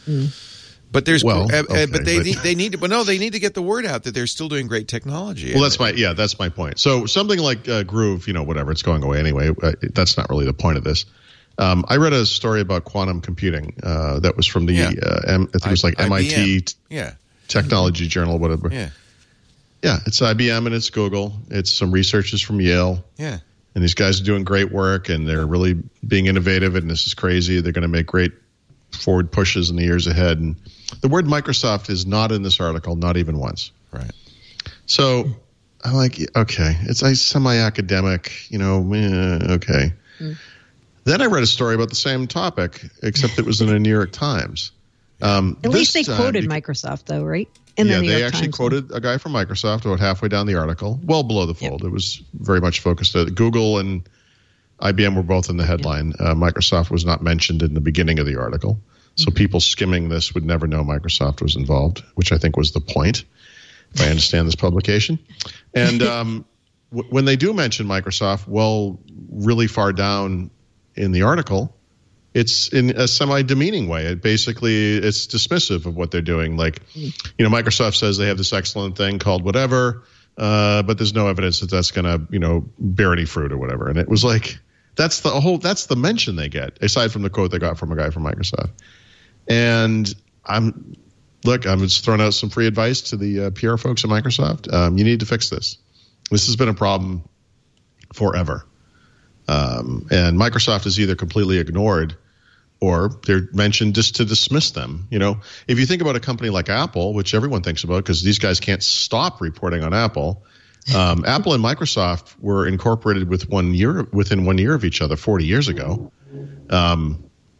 But there's Well, uh, uh, okay, but they but- need, they need to, but no, they need to get the word out that they're still doing great technology. Well, that's my yeah, that's my point. So something like uh, Groove, you know, whatever, it's going away anyway. Uh, that's not really the point of this. Um, I read a story about quantum computing uh, that was from the Yeah. uh, M- I think it was like I- M I T I B M. t- Yeah, Technology Journal, whatever. yeah, Yeah, it's I B M and it's Google. It's some researchers from Yale. yeah. And these guys are doing great work, and they're really being innovative, and this is crazy. They're going to make great forward pushes in the years ahead. And the word Microsoft is not in this article, not even once. Right. So I'm like, okay, it's a semi-academic, you know, eh, okay. Mm. Then I read a story about the same topic, except it was in the New York Times. Um, At least they this time, quoted you- Microsoft, though, right? In yeah, the New they York actually Times. quoted a guy from Microsoft about halfway down the article, well below the fold. It was very much focused at Google and I B M were both in the headline. Uh, Microsoft was not mentioned in the beginning of the article. So Mm-hmm. people skimming this would never know Microsoft was involved, which I think was the point, if I understand this publication. And um, w- when they do mention Microsoft, well, really far down in the article, it's in a semi-demeaning way. It basically, it's dismissive of what they're doing. Like, you know, Microsoft says they have this excellent thing called whatever, uh, but there's no evidence that that's going to, you know, bear any fruit or whatever. And it was like, that's the whole, that's the mention they get, aside from the quote they got from a guy from Microsoft. And I'm, look, I'm just throwing out some free advice to the uh, P R folks at Microsoft. Um, you need to fix this. This has been a problem forever. Um, and Microsoft is either completely ignored or they're mentioned just to dismiss them. You know, if you think about a company like Apple, which everyone thinks about because these guys can't stop reporting on Apple, um, Apple and Microsoft were incorporated with one year within one year of each other forty years ago. Um,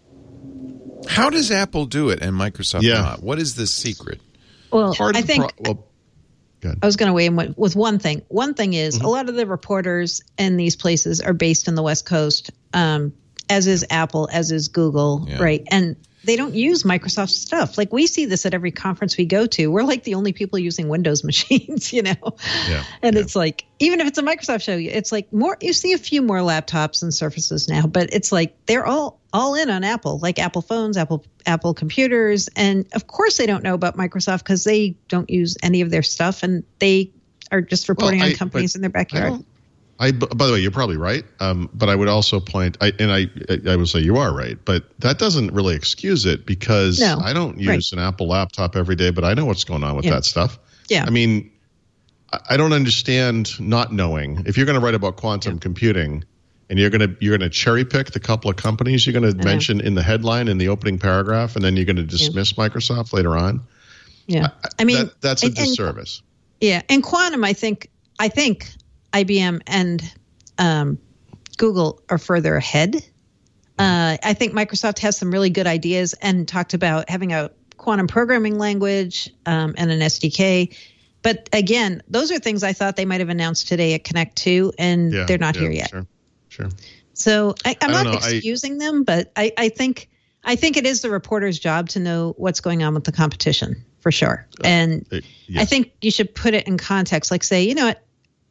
How does Apple do it and Microsoft Yeah. not? What is the secret? Well, part I of the think pro- well, go ahead. I was going to weigh in with, with one thing. One thing is Mm-hmm. a lot of the reporters in these places are based in the West Coast, um, as is Apple, as is Google, Yeah. right? And they don't use Microsoft stuff. Like we see this at every conference we go to. We're like the only people using Windows machines, you know? Yeah. And Yeah. it's like, even if it's a Microsoft show, it's like more, you see a few more laptops and Surfaces now, but it's like they're all all in on Apple, like Apple phones, Apple Apple computers. And of course they don't know about Microsoft because they don't use any of their stuff and they are just reporting Well, I- on companies but in their I backyard. don't- I, by the way, you're probably right. Um, but I would also point, I, and I, I would say you are right, but that doesn't really excuse it because No, I don't use right. an Apple laptop every day, but I know what's going on with Yeah. that stuff. Yeah. I mean, I- I don't understand not knowing. If you're going to write about quantum computing and you're going to you're going to cherry pick the couple of companies you're going to mention in the headline in the opening paragraph, and then you're going to dismiss Microsoft later on. Yeah. I mean, that, that's a and- and- disservice. Yeah, and quantum, I think, I think I B M and um, Google are further ahead. Uh, I think Microsoft has some really good ideas and talked about having a quantum programming language um, and an S D K. But again, those are things I thought they might have announced today at Connect two, and Yeah, they're not yeah, here yet. Sure, sure. So I, I'm I don't not know, I- excusing them, but I, I think I think it is the reporter's job to know what's going on with the competition for sure. And It- I yes. think you should put it in context, like say, you know what,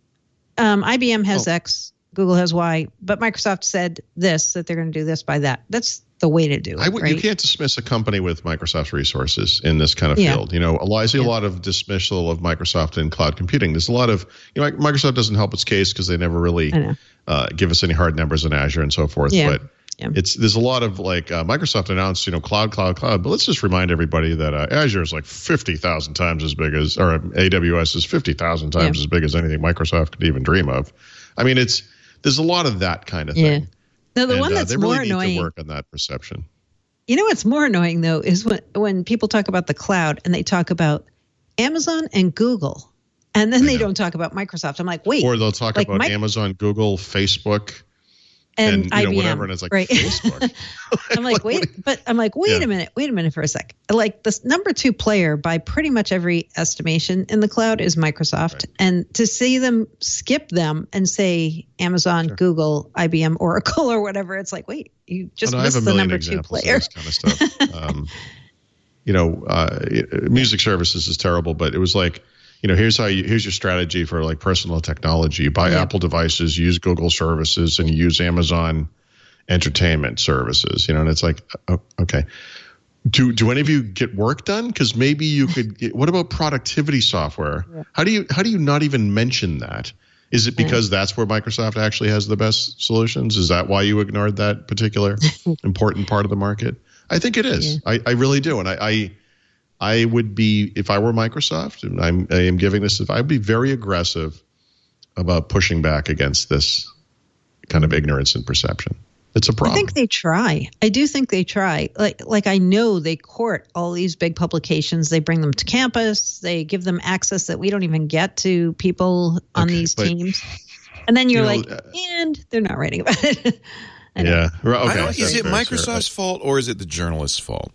um, I B M has Oh. X, Google has Y, but Microsoft said this, that they're going to do this by that. That's the way to do it, I would, right? You can't dismiss a company with Microsoft's resources in this kind of Yeah. field. You know, a lot- I see Yeah. a lot of dismissal of Microsoft in cloud computing. There's a lot of, you know, like Microsoft doesn't help its case because they never really I know. uh, give us any hard numbers in Azure and so forth. Yeah. But Yeah. it's there's a lot of like uh, Microsoft announced, you know, cloud, cloud, cloud. But let's just remind everybody that uh, Azure is like fifty thousand times as big as, or A W S is fifty thousand times Yeah. as big as anything Microsoft could even dream of. I mean, it's there's a lot of that kind of Yeah. thing. No, the And, one uh, that's they more really need annoying. to work on that perception. You know what's more annoying though is when when people talk about the cloud and they talk about Amazon and Google, and then they don't talk about Microsoft. I'm like, wait, Or they'll talk like about Mic- Amazon, Google, Facebook, and, and, you I B M, know whatever, and it's like right? Facebook. I'm like, wait, but I'm like, wait Yeah. a minute, wait a minute for a sec. Like this number two player by pretty much every estimation in the cloud is Microsoft, Right. and to see them skip them and say Amazon, Google, I B M, Oracle, or whatever, it's like, wait, you just Oh, no, I have missed a the million number two examples of player. this kind of stuff. Um, you know, uh, music services is terrible, but it was like, you know, here's how you here's your strategy for like personal technology. You buy Yeah. Apple devices, use Google services, and you use Amazon entertainment services. You know, and it's like, oh, okay. Do do any of you get work done? Because maybe you could. Get, what about productivity software? Yeah. How do you how do you not even mention that? Is it because yeah. that's where Microsoft actually has the best solutions? Is that why you ignored that particular important part of the market? I think it is. Yeah. I, I really do, and I, I I would be, if I were Microsoft, and I'm I am giving this, I'd be very aggressive about pushing back against this kind of ignorance and perception. It's a problem. I think they try. I do think they try. Like, like I know they court all these big publications. They bring them to campus. They give them access that we don't even get to people on okay, these but, teams. And then you're you know, like, uh, and they're not writing about it. Yeah. Okay. Is it Microsoft's sure. fault or is it the journalist's fault?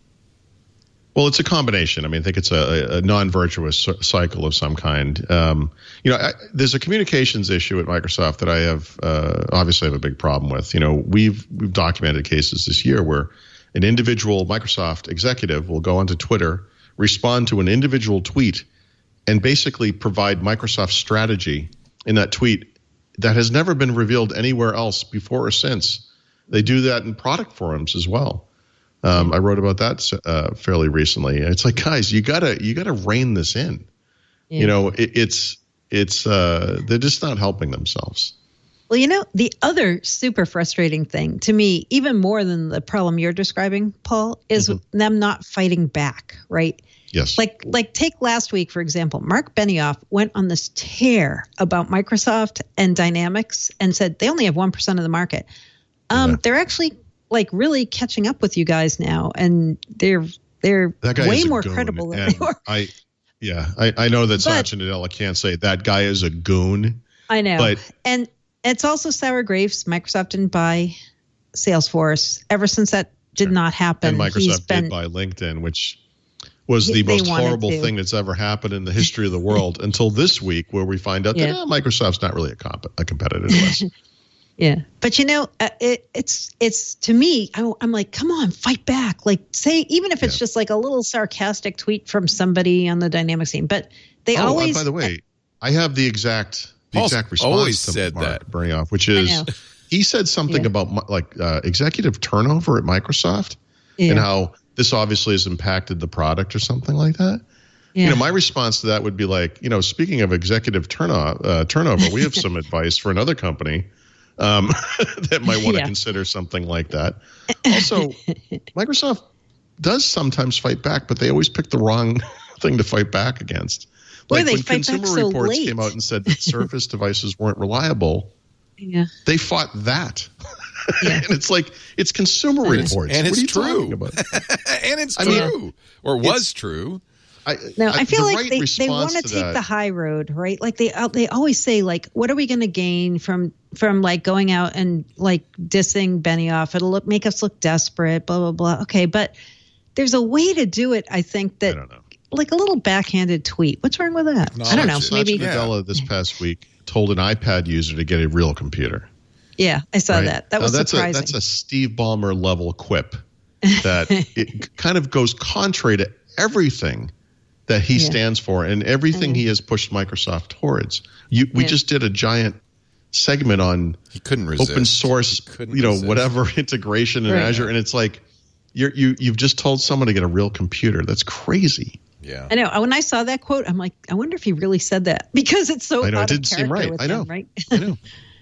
Well, it's a combination. I mean, I think it's a, a non-virtuous cycle of some kind. Um, you know, I, there's a communications issue at Microsoft that I have uh, obviously have a big problem with. You know, we've we've documented cases this year where an individual Microsoft executive will go onto Twitter, respond to an individual tweet, and basically provide Microsoft strategy in that tweet that has never been revealed anywhere else before or since. They do that in product forums as well. Um, I wrote about that uh, fairly recently. It's like, guys, you gotta you gotta rein this in. Yeah. You know, it, it's it's uh, they're just not helping themselves. Well, you know, the other super frustrating thing to me, even more than the problem you're describing, Paul, is mm-hmm. them not fighting back, right? Yes. Like like take last week, for example. Mark Benioff went on this tear about Microsoft and Dynamics and said they only have one percent of the market. Um, yeah. They're actually like really catching up with you guys now, and they're they're way more credible than they were. I, yeah, I, I know that Satya Nadella can't say that guy is a goon. I know, but and it's also sour grapes. Microsoft didn't buy Salesforce ever since that did not happen. And Microsoft He's been, did buy LinkedIn, which was the most horrible to. thing that's ever happened in the history of the world until this week, where we find out yeah. that eh, Microsoft's not really a, comp- a competitor to us. Yeah. But, you know, uh, it, it's it's to me, I, I'm like, come on, fight back. Like, say, even if it's yeah. just like a little sarcastic tweet from somebody on the Dynamics team. But they oh, always. Uh, by the way, I have the exact the Paul's exact response always to said Mark that. Benioff, which is he said something yeah. about like uh, executive turnover at Microsoft yeah. and how this obviously has impacted the product or something like that. Yeah. You know, my response to that would be like, you know, speaking of executive turno- uh, turnover, we have some advice for another company. Um, that might want to yeah. consider something like that. Also, Microsoft does sometimes fight back, but they always pick the wrong thing to fight back against. Like they when fight Consumer back so Reports late. came out and said that Surface devices weren't reliable, yeah. they fought that. Yeah. And it's like, it's Consumer and Reports. It's, and what it's are you true. talking about? And it's I true. mean, or was true. I, no, I, I feel the like right they, they want to take that, the high road, right? Like they uh, they always say, like, what are we going to gain from from like going out and like dissing Benioff? It'll look make us look desperate, blah blah blah. Okay, but there's a way to do it. I think that I don't know. Like a little backhanded tweet. What's wrong with that? No, I don't know. Satya Maybe Nadella this past week told an iPad user to get a real computer. Yeah, I saw right? that. That was now, that's surprising. A, that's a Steve Ballmer level quip that it kind of goes contrary to everything that he yeah. stands for and everything he has pushed Microsoft towards. You, we yeah. just did a giant segment on he couldn't resist. open source, you know, resist. whatever integration in right. Azure, and it's like you're, you you've just told someone to get a real computer. That's crazy. Yeah, I know. When I saw that quote, I'm like, I wonder if he really said that because it's so. I know out it didn't of seem right. with I know. him, right? I know.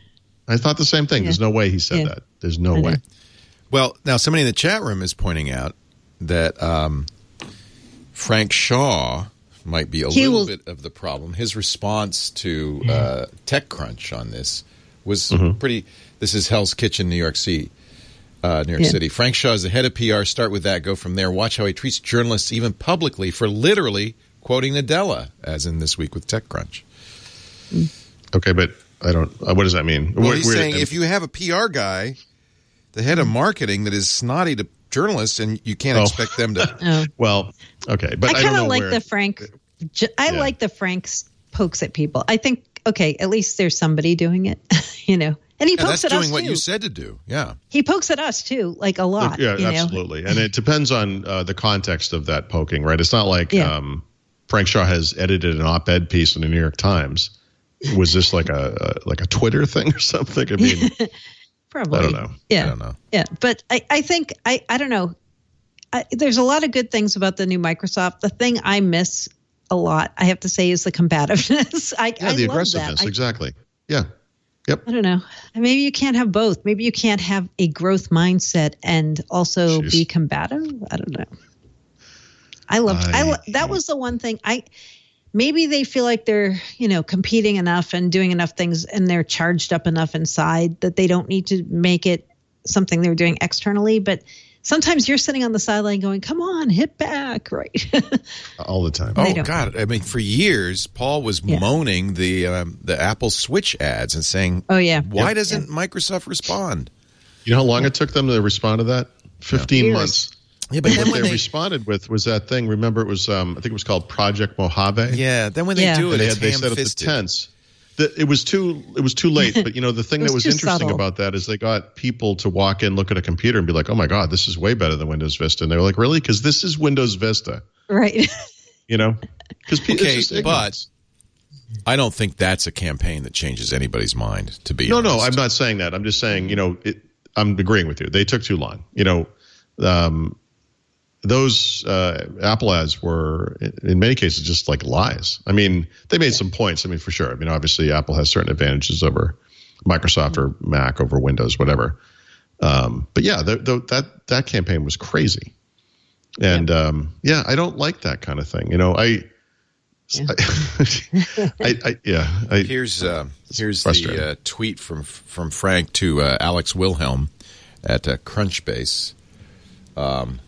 I thought the same thing. Yeah. There's no way he said yeah. that. There's no way. Well, now somebody in the chat room is pointing out that um, Frank Shaw might be a he little will, bit of the problem. His response to uh, TechCrunch on this was mm-hmm. pretty. This is Hell's Kitchen, New York City. Uh, New York yeah. City. Frank Shaw is the head of P R. Start with that. Go from there. Watch how he treats journalists, even publicly, for literally quoting Nadella, as in this week with TechCrunch. Okay, but I don't. Uh, what does that mean? Well, we're, he's we're, saying uh, if you have a P R guy, the head of marketing, that is snotty to journalists, and you can't oh. expect them to. Oh. Well, okay, but I, I kind of like where, the Frank. I yeah. like the Frank pokes at people. I think okay, at least there's somebody doing it, you know. And he yeah, pokes that's at doing us what too. you said to do. Yeah, he pokes at us too, like a lot. Yeah, you absolutely. know? And it depends on uh, the context of that poking, right? It's not like yeah. um, Frank Shaw has edited an op-ed piece in the New York Times. Was this like a, a like a Twitter thing or something? I mean, probably. I don't know. Yeah, I don't know. Yeah, but I, I think I, I don't know. I, there's a lot of good things about the new Microsoft. The thing I miss a lot, I have to say, is the combativeness. I, Yeah, I the love aggressiveness. that. I, Exactly. Yeah. Yep. I don't know. Maybe you can't have both. Maybe you can't have a growth mindset and also Jeez. be combative. I don't know. I loved. I, I- lo- that was the one thing. I maybe they feel like they're you know competing enough and doing enough things, and they're charged up enough inside that they don't need to make it something they're doing externally. But sometimes you're sitting on the sideline going, "Come on, hit back!" Right? All the time. Oh don't. God! I mean, for years, Paul was Yeah. moaning the um, the Apple Switch ads and saying, Oh, yeah. why Yep. doesn't Microsoft respond?" You know how long it took them to respond to that? Fifteen Years. months. Yeah, but What then they, when they, responded with was that thing. Remember, it was um, I think it was called Project Mojave. yeah, then when they Yeah. do it, And they, it's had, they set up the ham-fisted. tents. The, it was too it was too late. But you know the thing It that was was too interesting subtle. about that is they got people to walk in, look at a computer, and be like, "Oh my God, this is way better than Windows Vista." And they were like, "Really? Because this is Windows Vista." Right. You know? Because Okay, but I don't think that's a campaign that changes anybody's mind. To be no, honest. no, I'm not saying that. I'm just saying, you know, it, I'm agreeing with you. They took too long. You know, um, those uh, Apple ads were, in many cases, just like lies. I mean, they made some points. I mean, for sure. I mean, obviously, Apple has certain advantages over Microsoft or Mac over Windows, whatever. Um, but yeah, the, the, that that campaign was crazy. And yeah. Um, yeah, I don't like that kind of thing. You know, I. Yeah. Uh, I, I, yeah. I, Here's uh, here's frustrating. the uh, tweet from from Frank to uh, Alex Wilhelm at uh, Crunchbase. Um,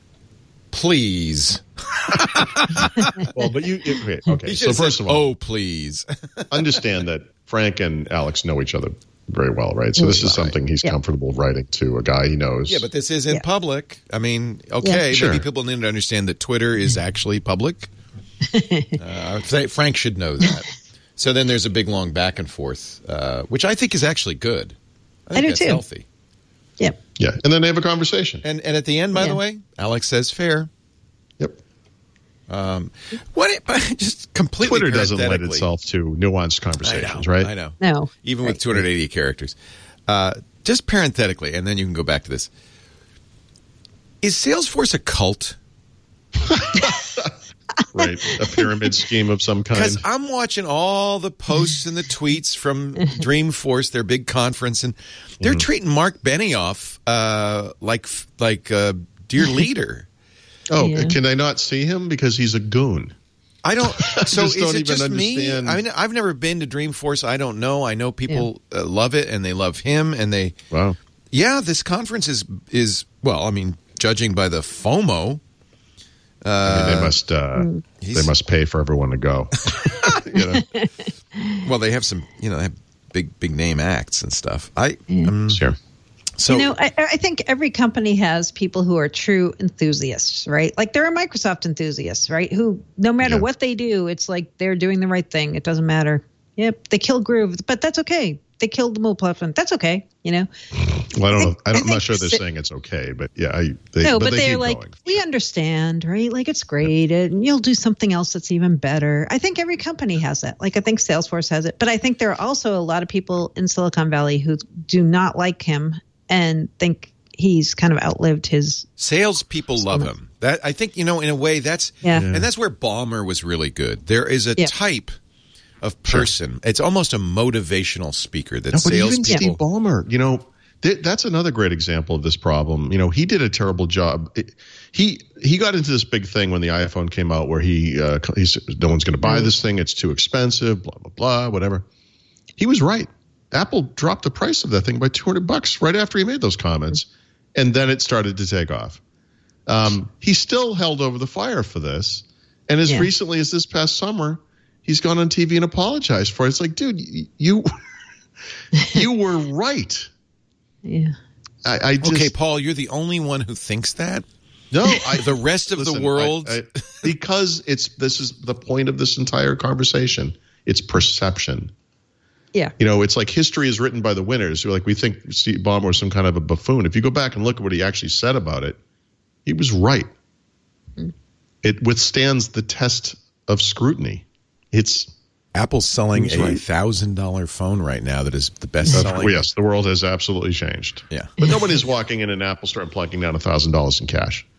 please. well, but you okay? okay. He So just first said, of all, oh please. understand that Frank and Alex know each other very well, right? So this is something he's Yeah. comfortable writing to a guy he knows. Yeah, but this is in Yeah. public. I mean, okay, Yeah. Sure. maybe people need to understand that Twitter is actually public. uh, Frank should know that. So then there's a big long back and forth, uh, which I think is actually good. I think I do that's too. healthy. Yeah. yeah, and then they have a conversation. And and at the end, by Yeah. the way, Alex says fair. Yep. Um, what? It, just completely. Twitter doesn't lend parenthetically- itself to nuanced I conversations, know, right? I know. No. Even with two hundred eighty characters. Uh, just parenthetically, and then you can go back to this. Is Salesforce a cult? Right. A pyramid scheme of some kind. Because I'm watching all the posts and the tweets from Dreamforce, their big conference, and they're Mm-hmm. treating Mark Benioff uh, like like uh, dear leader. Oh, Yeah. can I not see him because he's a goon? I don't. So just is don't it even just me? understand. I mean, I've never been to Dreamforce. I don't know. I know people uh, love it and they love him, and they. Wow. Yeah, this conference is is well. I mean, judging by the FOMO. I mean, they must uh, He's- they must pay for everyone to go. you know? Well, they have some, you know, they have big big name acts and stuff. I um, Sure. so you know, I, I think every company has people who are true enthusiasts, right? Like there are Microsoft enthusiasts, right? Who, no matter Yeah. what they do, it's like they're doing the right thing. It doesn't matter. Yep, they killed Groove, but that's okay. They killed the mobile platform. That's okay, you know? Well, I don't know. I I don't, I'm not think sure they're si- saying it's okay, but yeah, I, they, no, but, but, they they're keep like, going. we understand, right? Like it's great, and you'll do something else that's even better. I think every company has that. Like I think Salesforce has it, but I think there are also a lot of people in Silicon Valley who do not like him and think he's kind of outlived his. salespeople love him. That I think, you know, in a way, that's Yeah. and that's where Ballmer was really good. There is a Yeah. type of person. It's almost a motivational speaker that No, but even salespeople. Steve Ballmer, you know, th- that's another great example of this problem. You know, he did a terrible job. It- he he got into this big thing when the iPhone came out, where he uh, he said, no one's going to buy this thing. It's too expensive. Blah blah blah. Whatever. He was right. Apple dropped the price of that thing by two hundred bucks right after he made those comments, and then it started to take off. Um, he still held over the fire for this, and as Yeah. recently as this past summer, he's gone on T V and apologized for it. It's like, dude, y- you you were right. Yeah. I, I just Okay, Paul, you're the only one who thinks that. no. I, The rest of listen, the world. I- I- because it's this is the point of this entire conversation. It's perception. Yeah. You know, it's like history is written by the winners. Like we think Steve Ballmer was some kind of a buffoon. If you go back and look at what he actually said about it, he was right. Mm. It withstands the test of scrutiny. It's Apple's selling Who's a right? thousand dollar phone right now that is the best selling. well, yes, the world has absolutely changed. Yeah. But nobody's walking in an Apple store and plunking down a thousand dollars in cash.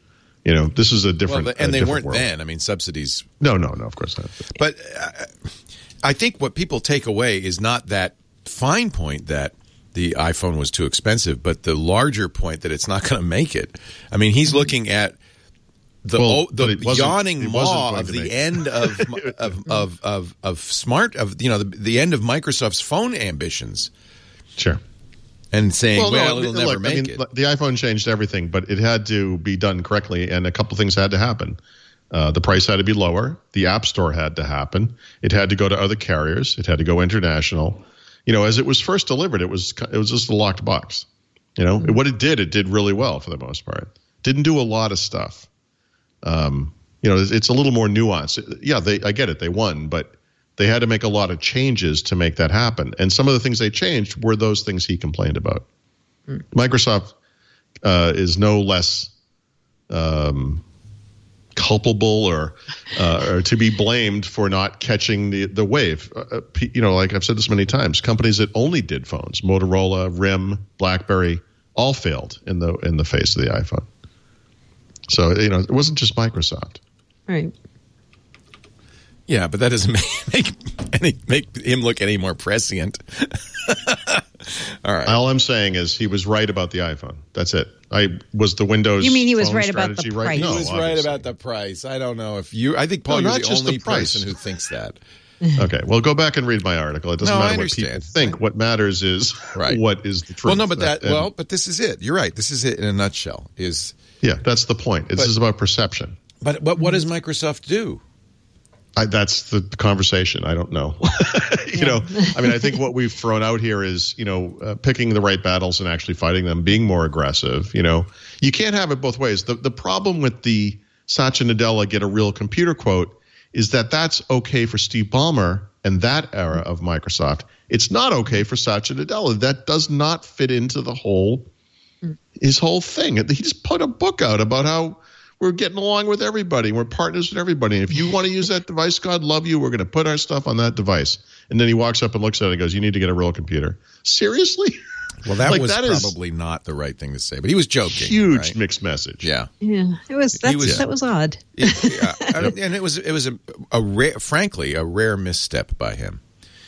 You know, this is a different. Well, and a they different weren't world. then. I mean, subsidies. No, no, no. Of course not. But uh, I think what people take away is not that fine point that the iPhone was too expensive, but the larger point that it's not going to make it. I mean, he's looking at the Well, oh, but the it wasn't- yawning it wasn't maw going of to the make it. end of, of of of of smart of you know the, the end of Microsoft's phone ambitions, Sure. and saying, well, no, it'll look, never I make mean, it. The iPhone changed everything, but it had to be done correctly, and a couple things had to happen. Uh, the price had to be lower. The App Store had to happen. It had to go to other carriers. It had to go international. You know, as it was first delivered, it was it was just a locked box. You know, what it did, it did really well for the most part. Didn't do a lot of stuff. Um, you know, it's, it's a little more nuanced. Yeah, they I get it. They won, but they had to make a lot of changes to make that happen. And some of the things they changed were those things he complained about. Mm. Microsoft uh, is no less um, culpable or uh, or to be blamed for not catching the the wave. Uh, you know, like I've said this many times, companies that only did phones, Motorola, RIM, BlackBerry, all failed in the in the face of the iPhone. So, you know, it wasn't just Microsoft. Right. Yeah, but that doesn't make make, any, make him look any more prescient. All right. All I'm saying is he was right about the iPhone. That's it. I was the Windows. You mean he was phone right about the strategy price? Right? He No, was right obviously. about the price. I don't know if you. I think Paul, No, you're not the just the only price. person who thinks that. Okay, well, go back and read my article. It doesn't No, I matter what people understand. think. What matters is Right. what is the truth. Well, no, but that. And- Well, but this is it. You're right. This is it in a nutshell. Is yeah, that's the point. This But- is about perception. but but what does Microsoft do? I, that's the conversation. I don't know. you know, I mean, I think what we've thrown out here is, you know, uh, picking the right battles and actually fighting them, being more aggressive. You know, you can't have it both ways. The the problem with the Satya Nadella get a real computer quote is that that's okay for Steve Ballmer and that era of Microsoft. It's not okay for Satya Nadella. That does not fit into the whole his whole thing. He just put a book out about how we're getting along with everybody. We're partners with everybody. And if you want to use that device, God love you, we're going to put our stuff on that device. And then he walks up and looks at it and goes, you need to get a real computer. Seriously? Well, that Like, was that is probably not the right thing to say, but he was joking. Huge right? mixed message. Yeah. Yeah, it was. That's, was- that was odd. It- yeah. I mean, and it was it was a, a rare, frankly, a rare misstep by him.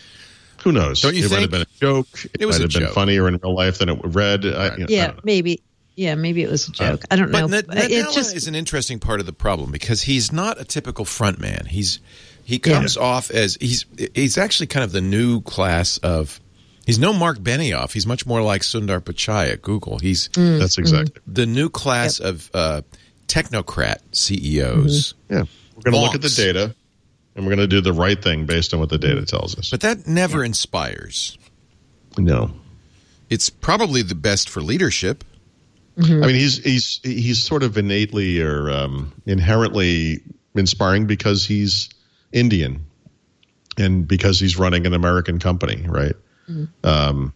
Who knows? Don't you it might have think? been a joke. It, It was might a have been joke. funnier in real life than it read. I, you know, I Yeah, don't know. maybe. Yeah, maybe it was a joke. I don't know. But But Nad- it Nadella just is an interesting part of the problem because he's not a typical front man. He's he comes off as he's he's actually kind of the new class of. He's no Mark Benioff. He's much more like Sundar Pichai at Google. He's That's exactly. the new class of uh, technocrat C E Os. Yeah. We're going to look at the Bonks. data and we're going to do the right thing based on what the data tells us. But that never inspires. No. It's probably the best for leadership. I mean, he's he's he's sort of innately or um, inherently inspiring because he's Indian and because he's running an American company, right? Mm-hmm. Um,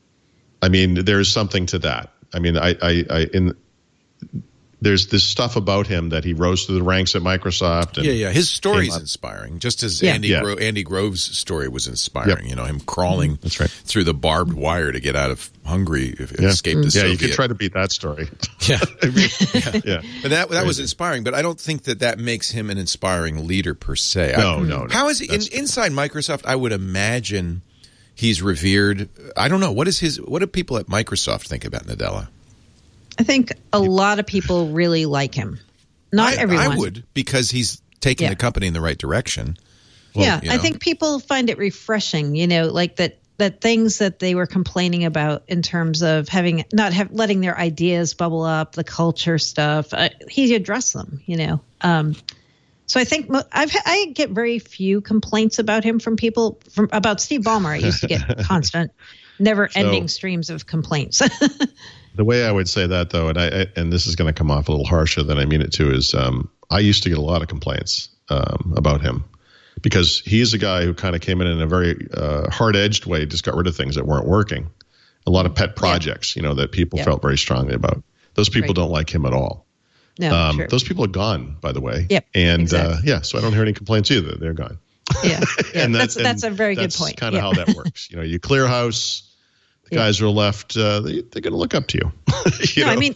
I mean, there's something to that. I mean, I, I, I in there's this stuff about him that he rose through the ranks at Microsoft. And Yeah, yeah. His story's came up- inspiring, just as Yeah. Andy Yeah. Gro- Andy Grove's story was inspiring. Yep. You know, him crawling That's right. through the barbed wire to get out of Hungary, if, Yeah. escape the Yeah, Soviet. you could try to beat that story. Yeah. I mean, yeah. But that that was inspiring. But I don't think that that makes him an inspiring leader per se. No, I, no, no. How is he in, That's- inside Microsoft? I would imagine he's revered. I don't know what is his. What do people at Microsoft think about Nadella? I think a lot of people really like him. Not I, everyone. I would because he's taking Yeah. the company in the right direction. yeah, you I know. think people find it refreshing. You know, like that that things that they were complaining about in terms of having not have letting their ideas bubble up, the culture stuff. Uh, he addressed them. You know. Um, so I think mo- I've I get very few complaints about him from people from about Steve Ballmer. I used to get constant, never-ending So- streams of complaints. The way I would say that, though, and I, I and this is going to come off a little harsher than I mean it to, is um, I used to get a lot of complaints um, about him because he is a guy who kind of came in in a very uh, hard-edged way, just got rid of things that weren't working. A lot of pet projects, you know, that people Yeah. felt very strongly about. Those people Right. don't like him at all. no, Um, sure. Those people are gone, by the way. Yep, And exactly. uh, yeah, so I don't hear any complaints either. They're gone. yeah, yeah. And that- that's that's a and very good that's point. kind of Yeah. how that works. You know, you clear house. The Yeah. guys who are left, uh, they, they're going to look up to you. you No, I know, mean, they- th-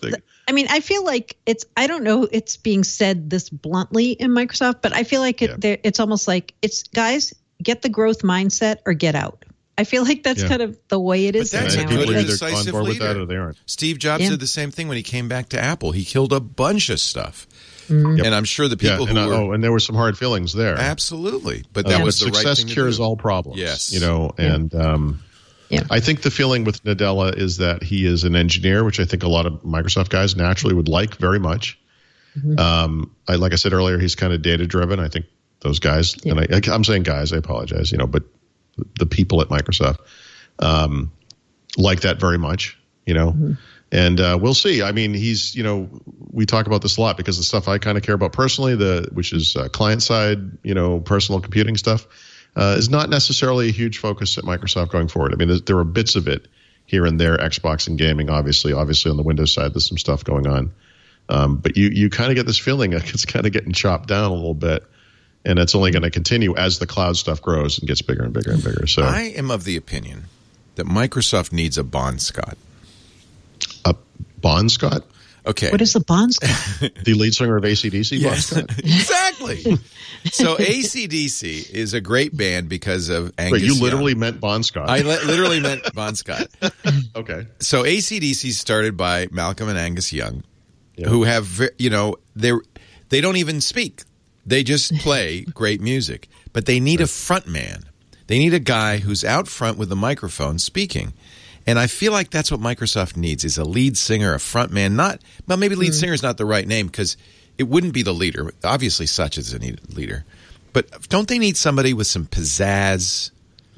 I mean, I feel like it's, I don't know, it's being said this bluntly in Microsoft, but I feel like it, Yeah. it's almost like it's, guys, get the growth mindset or get out. I feel like that's Yeah. kind of the way it is But that's now. a people good are Like, either on decisive board with that leader. or they aren't. Steve Jobs Yeah. did the same thing when he came back to Apple. He killed a bunch of stuff. Mm-hmm. And I'm sure the Yeah, people and, who I- were oh, and there were some hard feelings there. absolutely, but Uh, that but was the success right thing cures to do. all problems. Yes. You know, and um, Yeah. I think the feeling with Nadella is that he is an engineer, which I think a lot of Microsoft guys naturally would like very much. Mm-hmm. Um, I, like I said earlier, he's kind of data driven. I think those guys, Yeah. and I, I'm saying guys, I apologize, you know, but the people at Microsoft um, like that very much, you know. Mm-hmm. And uh, we'll see. I mean, he's, you know, we talk about this a lot because the stuff I kind of care about personally, the which is uh, client side, you know, personal computing stuff, uh, is not necessarily a huge focus at Microsoft going forward. I mean, there, there are bits of it here and there, Xbox and gaming, obviously. Obviously, on the Windows side, there's some stuff going on. Um, but you, you kind of get this feeling like it's kind of getting chopped down a little bit. And it's only going to continue as the cloud stuff grows and gets bigger and bigger and bigger. So I am of the opinion that Microsoft needs a Bon Scott. uh, Bon Scott, Okay. what is the bonds? the lead singer of A C D C, Yes. Bon Scott. Exactly. So A C D C is a great band because of Angus Wait, you Young. literally meant Bon Scott. I li- literally meant Bon Scott. okay. So A C D C started by Malcolm and Angus Young, Yeah. who have, ve- you know, they they don't even speak. They just play great music. But they need a front man. They need a guy who's out front with a microphone speaking. And I feel like that's what Microsoft needs is a lead singer, a front man. Not, well, maybe lead singer is not the right name because it wouldn't be the leader. Obviously, Such is a need- leader. But don't they need somebody with some pizzazz?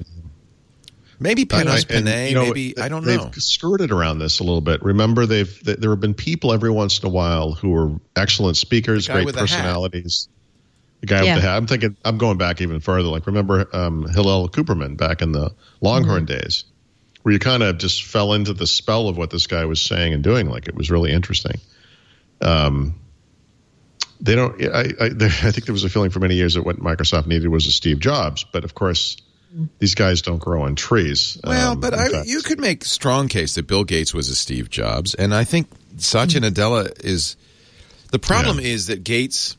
Maybe Panos I- and, Panay, you know, maybe, I don't they've know. skirted around this a little bit. Remember, they've th- there have been people every once in a while who are excellent speakers, The guy great with the hat. personalities. The guy Yeah. with the hat. I'm thinking. I'm going back even further. Like remember um, Hillel Cooperman back in the Longhorn Mm-hmm. days, where you kind of just fell into the spell of what this guy was saying and doing. Like it was really interesting. Um, they don't. I I, there, I think there was a feeling for many years that what Microsoft needed was a Steve Jobs, but of course. These guys don't grow on trees. Well, um, but in I, fact. you could make strong case that Bill Gates was a Steve Jobs, and I think Satya Nadella is. The problem Yeah. is that Gates,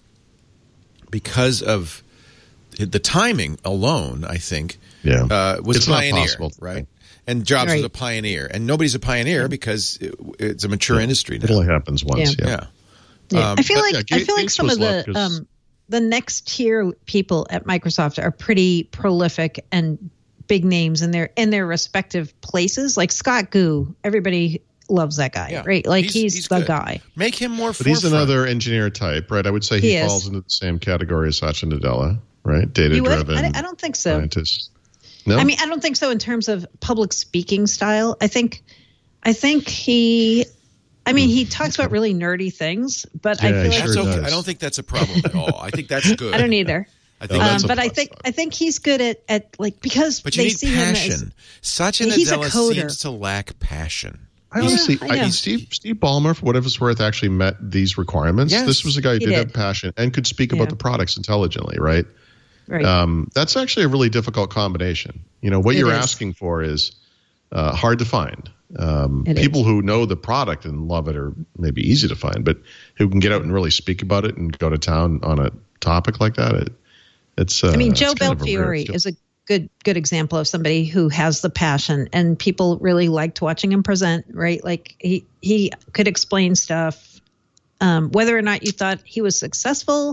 because of the timing alone, I think, Yeah. uh, was It's a not pioneer, possible. right? And Jobs was Right. a pioneer, and nobody's a pioneer because it, it's a mature industry now. It only happens once. Yeah. Yeah. yeah. Yeah. Um, I feel but, like yeah, I Gates- feel like Gates some was of the loved 'cause- um, the next tier people at Microsoft are pretty prolific and big names in their in their respective places. Like Scott Goo, everybody loves that guy, Yeah. right? Like He's- he's, he's the good. guy. Make him more. But he's forefront. another engineer type, right? I would say he, He is. falls into the same category as Satya Nadella, right? Data You would? driven. I, I don't think so. Scientist. No, I mean, I don't think so in terms of public speaking style. I think, I think he. I mean, he talks about really nerdy things, but I Yeah, feel he like That's sure okay. does. I don't think that's a problem at all. I think that's good. I don't either. I think No, that's that's Um, a but I plus think side. I think he's good at, at like because But you they need see him as passion. Satya He's a Nadella coder. seems to lack passion. I Yeah, honestly, I I know. Steve Steve Ballmer, for whatever it's worth, actually met these requirements. Yes, this was a guy who he did, did. have passion and could speak Yeah. about the products intelligently, right? right. Um, that's actually a really difficult combination. You know, what It you're is. asking for is uh, hard to find. Um, It people is. who know the product and love it are maybe easy to find, but who can get out and really speak about it and go to town on a topic like that, it, it's. Uh, I mean, it's Joe kind of a rare Belfiore skill. is a good good example of somebody who has the passion, and people really liked watching him present. Right, like he he could explain stuff, um, whether or not you thought he was successful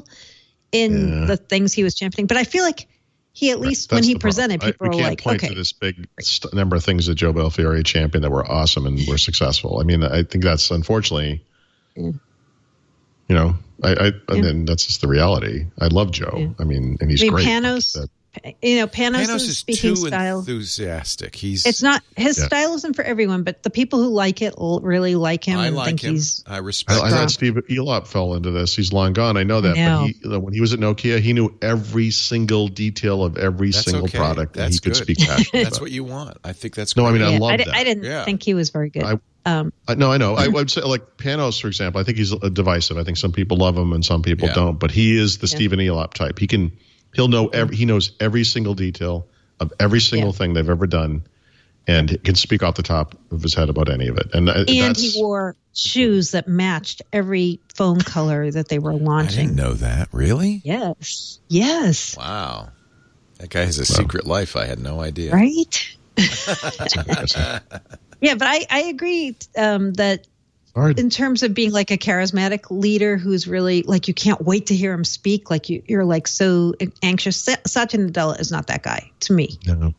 in Yeah. the things he was championing. But I feel like he at least when That's he the problem. presented, I- people we were can't like, point okay, to this big st- number of things that Joe Belfiore championed that were awesome and were successful. I mean, I think that's unfortunately, Yeah. you know, I, I Yeah. and then that's just the reality. I love Joe. Yeah. I mean, and he's I mean, great. Panos, But- you know, Panos', Panos is speaking too style. enthusiastic. He's. It's not his Yeah. style isn't for everyone, but the people who like it l- really like him I and like think him. he's I I, respect. I him. thought Steve Elop fell into this. He's long gone. I know that. No. But he, you know, when he was at Nokia, he knew every single detail of every That's single okay. product that That's he could good. speak passionately That's about. what you want. I think that's. No, I great. mean, I Yeah, love di- that. I didn't Yeah. think he was very good. I- um, I, no, I know. I would say like Panos, for example. I think he's uh, divisive. I think some people love him and some people Yeah. don't. But he is the Yeah. Stephen Elop type. He can, he'll know every, he knows every single detail of every single Yeah. thing they've ever done, and he can speak off the top of his head about any of it. And, uh, And that's, he wore shoes that matched every phone color that they were I launching. didn't know that. Really? Yes. Yes. Wow. That guy has a secret life. I had no idea. Right? that's embarrassing. Yeah, but I, I agree um, that Hard. in terms of being like a charismatic leader who's really like you can't wait to hear him speak, like you, you're like so anxious. Sa- Satya Nadella is not that guy to me. No.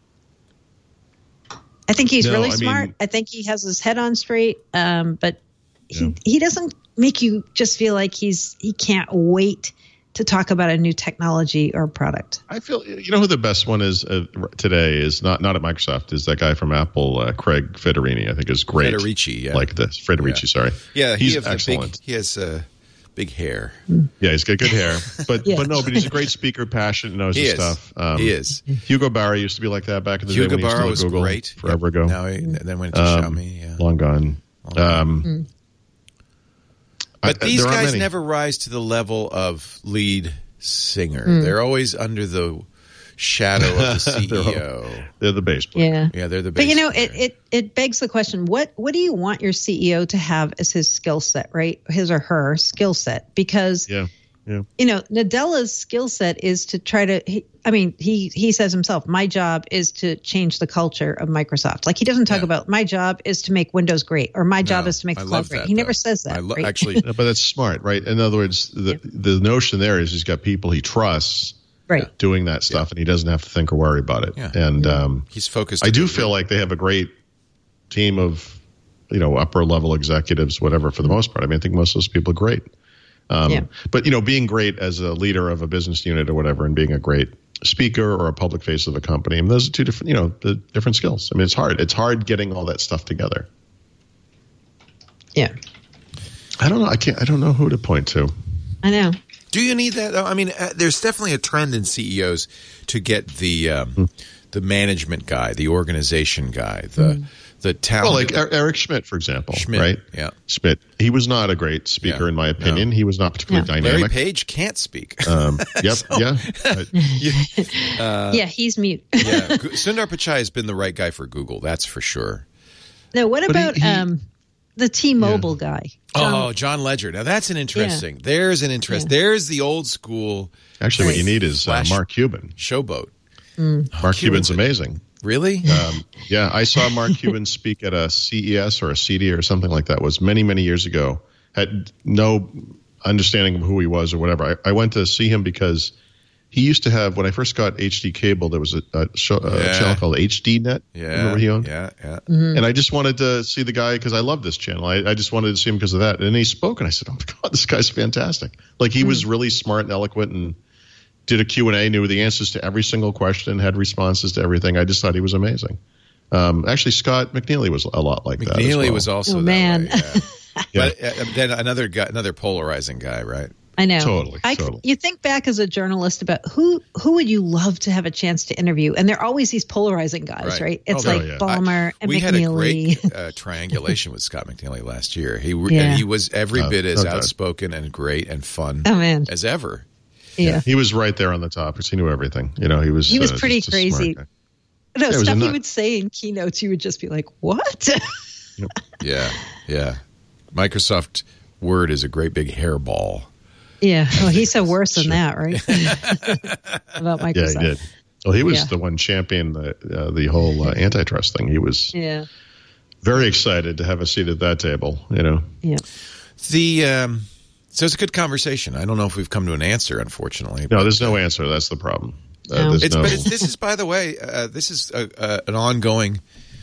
I think he's No, really I smart. mean- I think he has his head on straight, um, but he Yeah. he doesn't make you just feel like he's he can't wait to talk about a new technology or product. I feel you know who the best one is uh, today is not not at Microsoft is that guy from Apple, uh, Craig Federini. I think is great. Federici, yeah. Like this, Federici. Yeah. Sorry. Yeah, he he's has the excellent. Big, he has uh, big hair. Yeah, he's got good hair, but Yeah. but no, but he's a great speaker, passionate, knows He his is. stuff. Um, He is. Hugo Barra used to be like that back in the day. Hugo when he used to Barra know was Google great. forever Yep. ago. Now he then went to Um, Xiaomi. Yeah. Long gone. Um, But I- these there aren't guys many. never rise to the level of lead singer. Mm. They're always under the shadow of the C They're E all- O. They're the bass player. Yeah. Yeah, they're the But bass you know, it, player. it it begs the question: what what do you want your C E O to have as his skill set, right? His or her skill set, because Yeah. Yeah. you know Nadella's skill set is to try to. He, I mean, he he says himself, "My job is to change the culture of Microsoft." Like he doesn't talk Yeah. about my job is to make Windows great or my job No, is to make I the love cloud great. that, He never though. says that. I lo- right? actually, No, but that's smart, right? In other words, the the notion there is he's got people he trusts right. doing that stuff, and he doesn't have to think or worry about it. Yeah. And um, he's focused. I on do the- feel like they have a great team of, you know, upper level executives, whatever, for the most part. I mean, I think most of those people are great. Um, Yeah. But, you know, being great as a leader of a business unit or whatever and being a great speaker or a public face of a company, I mean, those are two different, you know, the different skills. I mean, it's hard. It's hard getting all that stuff together. Yeah, I don't know. I can't, I don't know who to point to. I know. Do you need that? though? I mean, uh, there's definitely a trend in C E Os to get the um, the management guy, the organization guy, the the talent. Well, like Er- Eric Schmidt, for example, Schmidt, right? yeah. Schmidt. He was not a great speaker, Yeah. in my opinion. He was not particularly Yeah. Larry dynamic. Page can't speak. Um, yep, yeah. Uh, yeah, he's mute. yeah, Gu- Sundar Pichai has been the right guy for Google. That's for sure. No, what But he- about he- um, the T-Mobile guy? Oh, John Ledger. Now that's an interesting. There's an interest. Yeah. There's the old school actually, what you need is uh, Flash. Mark Cuban. showboat. Mark Cuban's amazing. Really? Um, yeah, I saw Mark Cuban speak at a C E S or a C D or something like that. It was many, many years ago. Had no understanding of who he was or whatever. I, I went to see him because he used to have, when I first got H D cable, there was a, a, show, a Yeah. channel called H D Net. yeah. Remember he owned? Yeah. Yeah. And I just wanted to see the guy because I love this channel. I, I just wanted to see him because of that. And he spoke, and I said, "Oh my God, this guy's fantastic!" Like he was really smart and eloquent, and did a Q and A, knew the answers to every single question, had responses to everything. I just thought he was amazing. Um, actually, Scott McNeely was a lot like that. as McNeely well. was also Oh, that man. way, yeah. Yeah. But uh, then another guy, another polarizing guy, right? I know. Totally, I, totally. You think back as a journalist about who who would you love to have a chance to interview, and they're always these polarizing guys, right? Right. It's Oh, like yeah. Ballmer and we had a McNeely. great uh, triangulation with Scott McNeely last year. He re- Yeah. and he was every No, bit as no doubt. outspoken and great and fun Oh man, as ever. yeah. He was right there on the top because he knew everything. You know, he was. He was uh, pretty just a smart crazy. guy. No, it was a stuff he nut. would say in keynotes, you would just be like, "What?" Yeah, yeah. Microsoft Word is a great big hairball. yeah. Well, he said worse than that, right? About Yeah, Microsoft. he did. Well, he was Yeah. the one championing the uh, the whole uh, antitrust thing. He was Yeah. very excited to have a seat at that table. You know. Yeah. The um, so it's a good conversation. I don't know if we've come to an answer, unfortunately. No, but- there's no answer. That's the problem. Uh, No. there's It's, no, but it's, this is, by the way, uh, this is a, a, an ongoing.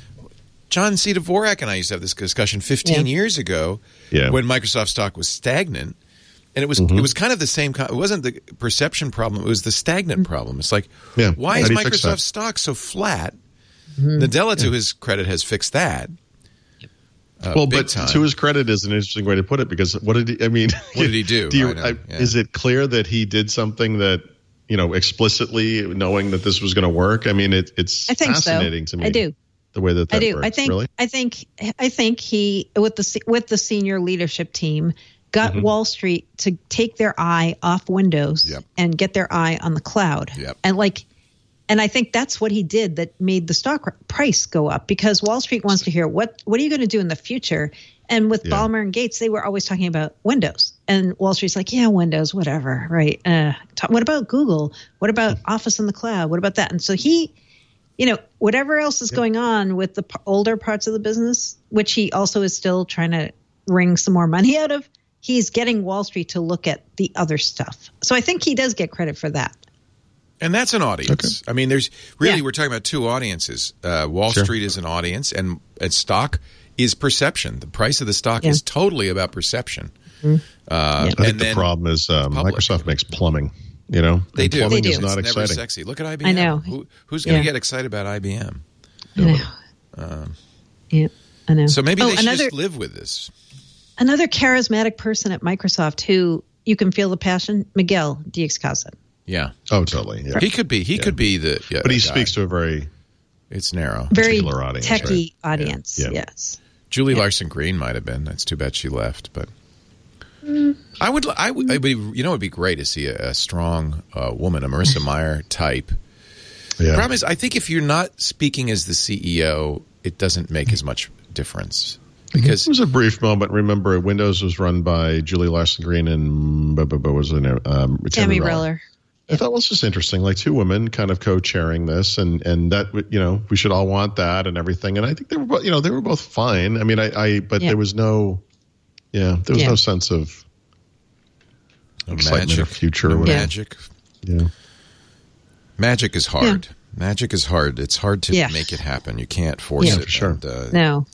John C. Dvorak and I used to have this discussion fifteen Yeah. years ago, Yeah. when Microsoft stock was stagnant, and it was Mm-hmm. it was kind of the same. It wasn't the perception problem; it was the stagnant problem. It's like, Yeah. why How is do you fix Microsoft that? stock so flat? Nadella, to his credit, has fixed that. Uh, well, big but time. to his credit is an interesting way to put it because what did he? I mean, What did he do? do you, I know, I, yeah. Is it clear that he did something that you know explicitly knowing that this was going to work? I mean, it, it's I think so. fascinating to me. I do. The way that, that I do. works, I think. really. I think. I think he with the se- with the senior leadership team got Mm-hmm. Wall Street to take their eye off Windows Yep. and get their eye on the cloud. Yep. And like And I think that's what he did that made the stock price go up, because Wall Street wants to hear what what are you going to do in the future? And with yeah. Ballmer and Gates, they were always talking about Windows. And Wall Street's like, yeah, Windows, whatever, right? Uh, t- what about Google? What about Office in the cloud? What about that? And so he, you know, whatever else is going on with the p- older parts of the business, which he also is still trying to wring some more money out of, he's getting Wall Street to look at the other stuff. So I think he does get credit for that. And that's an audience. Okay. I mean, there's really, yeah. we're talking about two audiences. Uh, Wall sure. Street is an audience, and, and stock is perception. The price of the stock yeah. is totally about perception. Mm-hmm. Uh, yeah. I think the problem is um, Microsoft makes plumbing. You know, they and do. Plumbing they do. is not it's exciting. Never sexy. Look at I B M. I know. Who, who's going to yeah. get excited about I B M? I know. Um, yeah, I know. So maybe oh, they should another, just live with this. Another charismatic person at Microsoft who you can feel the passion, Miguel Diaz-Casa. Yeah. Oh, totally. Yeah. He could be. He yeah. could be the. Yeah, but he guy. speaks to a very. It's narrow. Very particular audience, techie right? audience. Yeah. Yeah. Yes. Julie yeah. Larson Green might have been. That's too bad she left. But mm. I would. I would. I would. You know, it'd be great to see a, a strong uh, woman, a Marissa Mayer type. Yeah. The problem is, I think if you're not speaking as the C E O, it doesn't make as much difference. Because it was a brief moment. Remember, Windows was run by Julie Larson Green and what was her name? Um, Tammy Riller. I thought it was just interesting, like two women kind of co-chairing this, and and that you know we should all want that and everything. And I think they were both, you know, they were both fine. I mean, I, I but yeah. there was no, yeah, there was yeah. no sense of excitement magic, or future. no or whatever. magic. Yeah, magic is hard. Yeah. Magic is hard. It's hard to yeah. make it happen. You can't force yeah. it. For sure. And, uh, No.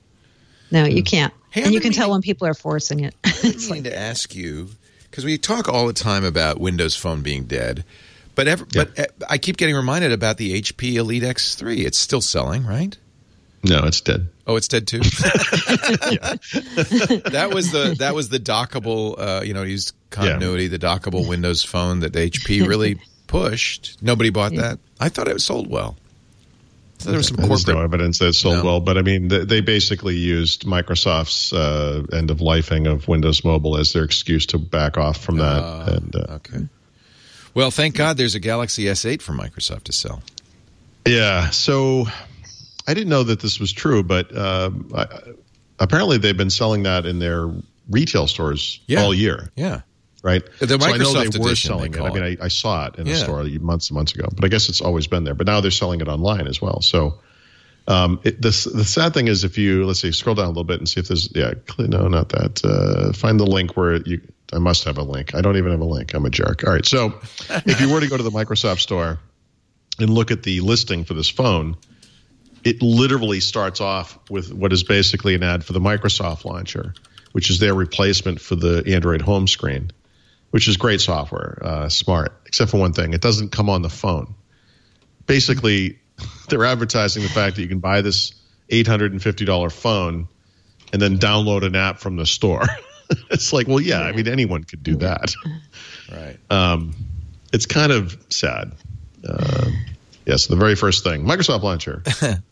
No, you can't. Hey, and you I've can been tell meaning- when people are forcing it. I It's need like, to ask you, because we talk all the time about Windows Phone being dead, but ever, Yeah. but uh, I keep getting reminded about the H P Elite X three. It's still selling, right? no, it's dead. Oh, it's dead too. Yeah. That was the that was the dockable, uh, you know, used continuity, the dockable Windows Phone that H P really pushed. Nobody bought Yeah. that. I thought it sold well. So there was some There's corporate. no evidence that it sold No. well, but I mean, they, they basically used Microsoft's uh, end of lifing of Windows Mobile as their excuse to back off from that. Uh, and uh, okay. Well, thank God there's a Galaxy S eight for Microsoft to sell. yeah, so I didn't know that this was true, but um, I, apparently they've been selling that in their retail stores Yeah. all year. Yeah. Right. The so I know Microsoft they were edition, selling they it. I call mean, it. I, I saw it in Yeah. a store months and months ago, but I guess it's always been there. But now they're selling it online as well. So um, it, this, the sad thing is, if you let's see, scroll down a little bit and see if there's yeah, no, not that. Uh, find the link where you. I must have a link. I don't even have a link. I'm a jerk. All right. So if you were to go to the Microsoft store and look at the listing for this phone, it literally starts off with what is basically an ad for the Microsoft launcher, which is their replacement for the Android home screen, which is great software, uh, smart, except for one thing. It doesn't come on the phone. Basically, they're advertising the fact that you can buy this eight hundred fifty dollars phone and then download an app from the store. It's like, well, yeah, I mean, anyone could do that. Right. Um, it's kind of sad. Uh, yes, the very first thing, Microsoft Launcher.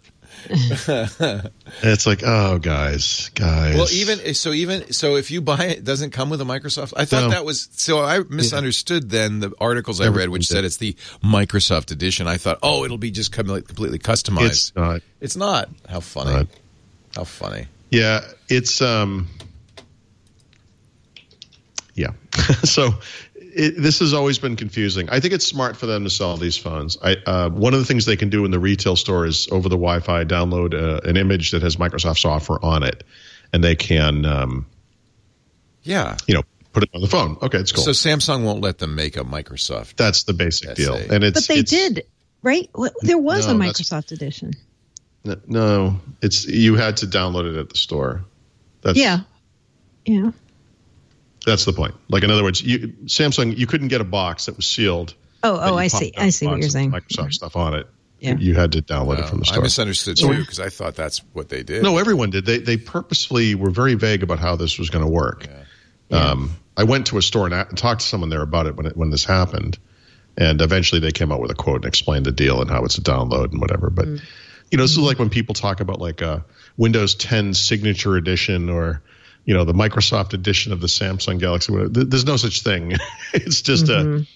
And it's like, oh, guys, guys. Well, even so, even so, if you buy it, it doesn't come with a Microsoft. I thought No. that was so. I misunderstood then the articles I read, Everything which did. said it's the Microsoft edition. I thought, oh, it'll be just com- completely customized. It's not. It's not. How funny! Not. How funny! Yeah, it's um, yeah. So it, this has always been confusing. I think it's smart for them to sell these phones. I uh, one of the things they can do in the retail store is over the Wi-Fi download uh, an image that has Microsoft software on it, and they can um, Yeah. you know, put it on the phone. Okay, it's cool. So Samsung won't let them make a Microsoft. That's the basic S A. deal, and it's but they it's, did, right? What- There was No, a that's- Microsoft edition. N- No, it's you had to download it at the store. That's, Yeah. Yeah. that's the point. Like in other words, you, Samsung, you couldn't get a box that was sealed. Oh, that oh, you I popped see. out I the see what box you're with saying. Microsoft stuff on it. Yeah. You, you had to download it from Um, the I store. misunderstood Yeah. too because I thought that's what they did. No, everyone did. They they purposefully were very vague about how this was going to work. Um, I went to a store and, a- and talked to someone there about it when it, when this happened, and eventually they came out with a quote and explained the deal and how it's a download and whatever. But Mm. you know, this is like when people talk about like a Windows ten Signature Edition or you know the Microsoft edition of the Samsung Galaxy. Whatever. Th- There's no such thing. It's just Mhm. a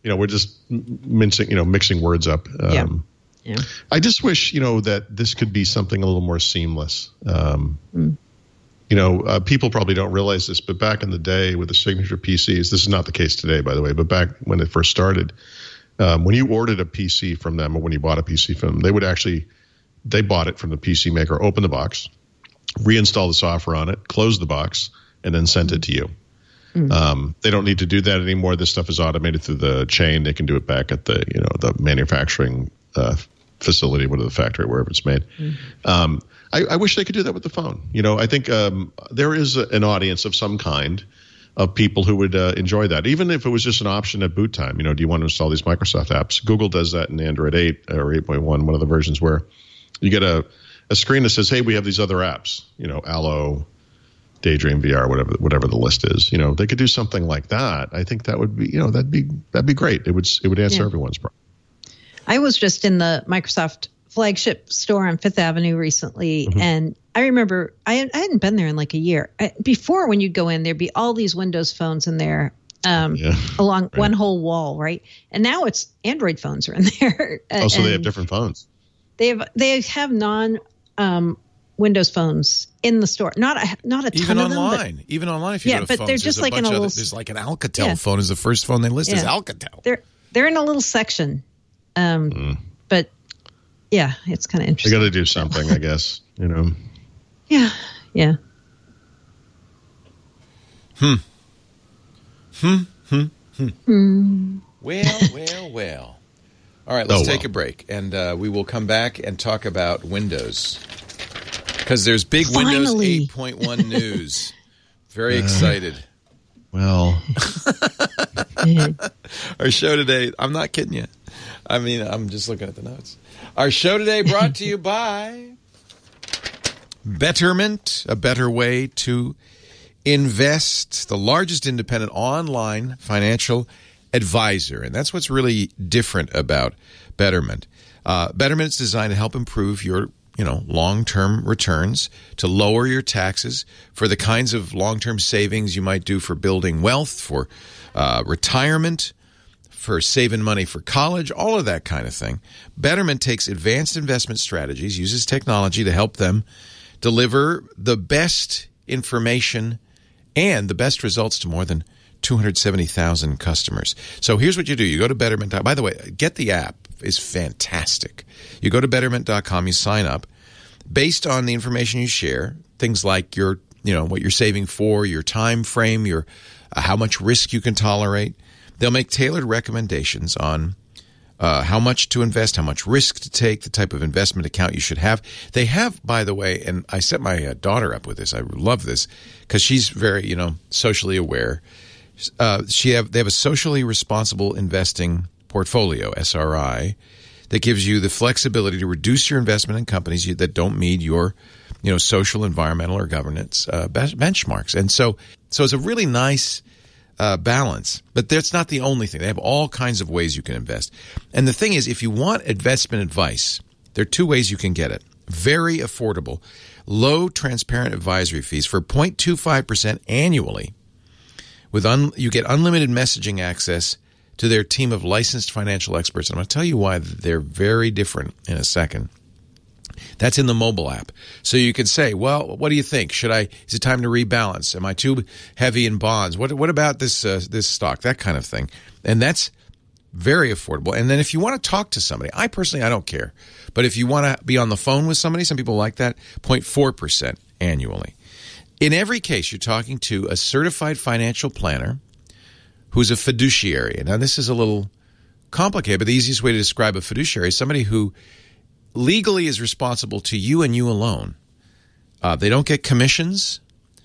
You know, we're just mincing, you know, mixing words up. Um, yeah. yeah. I just wish, you know, that this could be something a little more seamless. Um, mm. You know, uh, people probably don't realize this, but back in the day with the signature P Cs, this is not the case today, by the way, but back when it first started, um, when you ordered a P C from them or when you bought a P C from them, they would actually, they bought it from the P C maker, open the box, reinstall the software on it, close the box, and then sent it to you. Mm-hmm. Um, they don't need to do that anymore. This stuff is automated through the chain. They can do it back at the, you know, the manufacturing uh, facility, whatever the factory, wherever it's made. Mm-hmm. Um, I, I wish they could do that with the phone. You know, I think um, there is a, an audience of some kind of people who would uh, enjoy that, even if it was just an option at boot time. You know, do you want to install these Microsoft apps? Google does that in Android eight or eight point one, one of the versions where you get a, a screen that says, hey, we have these other apps, you know, Allo, Daydream V R, whatever whatever the list is. You know, they could do something like that. I think that would be, you know, that'd be that'd be great. It would it would answer yeah. everyone's problem. I was just in the Microsoft flagship store on Fifth Avenue recently, mm-hmm. and I remember I, I hadn't been there in like a year. I, before, when you'd go in, there'd be all these Windows phones in there um, yeah. along right. one whole wall, right? And now it's Android phones are in there. Oh, so they have different phones. They have they have non um, Windows phones in the store. Not a, not a ton even of online. them, even online, if you yeah, go to but phones, they're just like in a other, little. There's like an Alcatel yeah. phone is the first phone they list yeah. is Alcatel. They're they're in a little section, um, mm. but yeah, it's kind of interesting. They got to do something, I guess. You know. Yeah. Yeah. Hmm. Hmm. Hmm. Hmm. Hmm. Well. Well. Well. All right, let's oh, take well. a break, and uh, we will come back and talk about Windows. Because there's big Finally. Windows eight point one news. Very uh, excited. Well. Our show today, I'm not kidding you. I mean, I'm just looking at the notes. Our show today brought to you by Betterment, a better way to invest, the largest independent online financial advisor. And that's what's really different about Betterment. Uh, Betterment is designed to help improve your, you know, long-term returns, to lower your taxes for the kinds of long-term savings you might do for building wealth, for uh, retirement, for saving money for college, all of that kind of thing. Betterment takes advanced investment strategies, uses technology to help them deliver the best information and the best results to more than two hundred seventy thousand customers. So here's what you do. You go to Betterment. By the way, get the app. It's fantastic. You go to betterment dot com, you sign up. Based on the information you share, things like your, you know, what you're saving for, your time frame, your uh, how much risk you can tolerate. They'll make tailored recommendations on uh, how much to invest, how much risk to take, the type of investment account you should have. They have, by the way, and I set my uh, daughter up with this. I love this because she's very, you know, socially aware. Uh, she have they have a socially responsible investing portfolio, S R I, that gives you the flexibility to reduce your investment in companies you, that don't meet your, you know, social, environmental, or governance uh, benchmarks. And so, so it's a really nice uh, balance. But that's not the only thing. They have all kinds of ways you can invest. And the thing is, if you want investment advice, there are two ways you can get it. Very affordable, low, transparent advisory fees for zero point two five percent annually. With un, you get unlimited messaging access to their team of licensed financial experts. I'm going to tell you why they're very different in a second. That's in the mobile app. So you can say, well, what do you think? Should I, is it time to rebalance? Am I too heavy in bonds? What what about this uh, this stock? That kind of thing. And that's very affordable. And then if you want to talk to somebody, I personally, I don't care. But if you want to be on the phone with somebody, some people like that, zero point four percent annually. In every case, you're talking to a certified financial planner who's a fiduciary. Now, this is a little complicated, but the easiest way to describe a fiduciary is somebody who legally is responsible to you and you alone. Uh, they don't get commissions.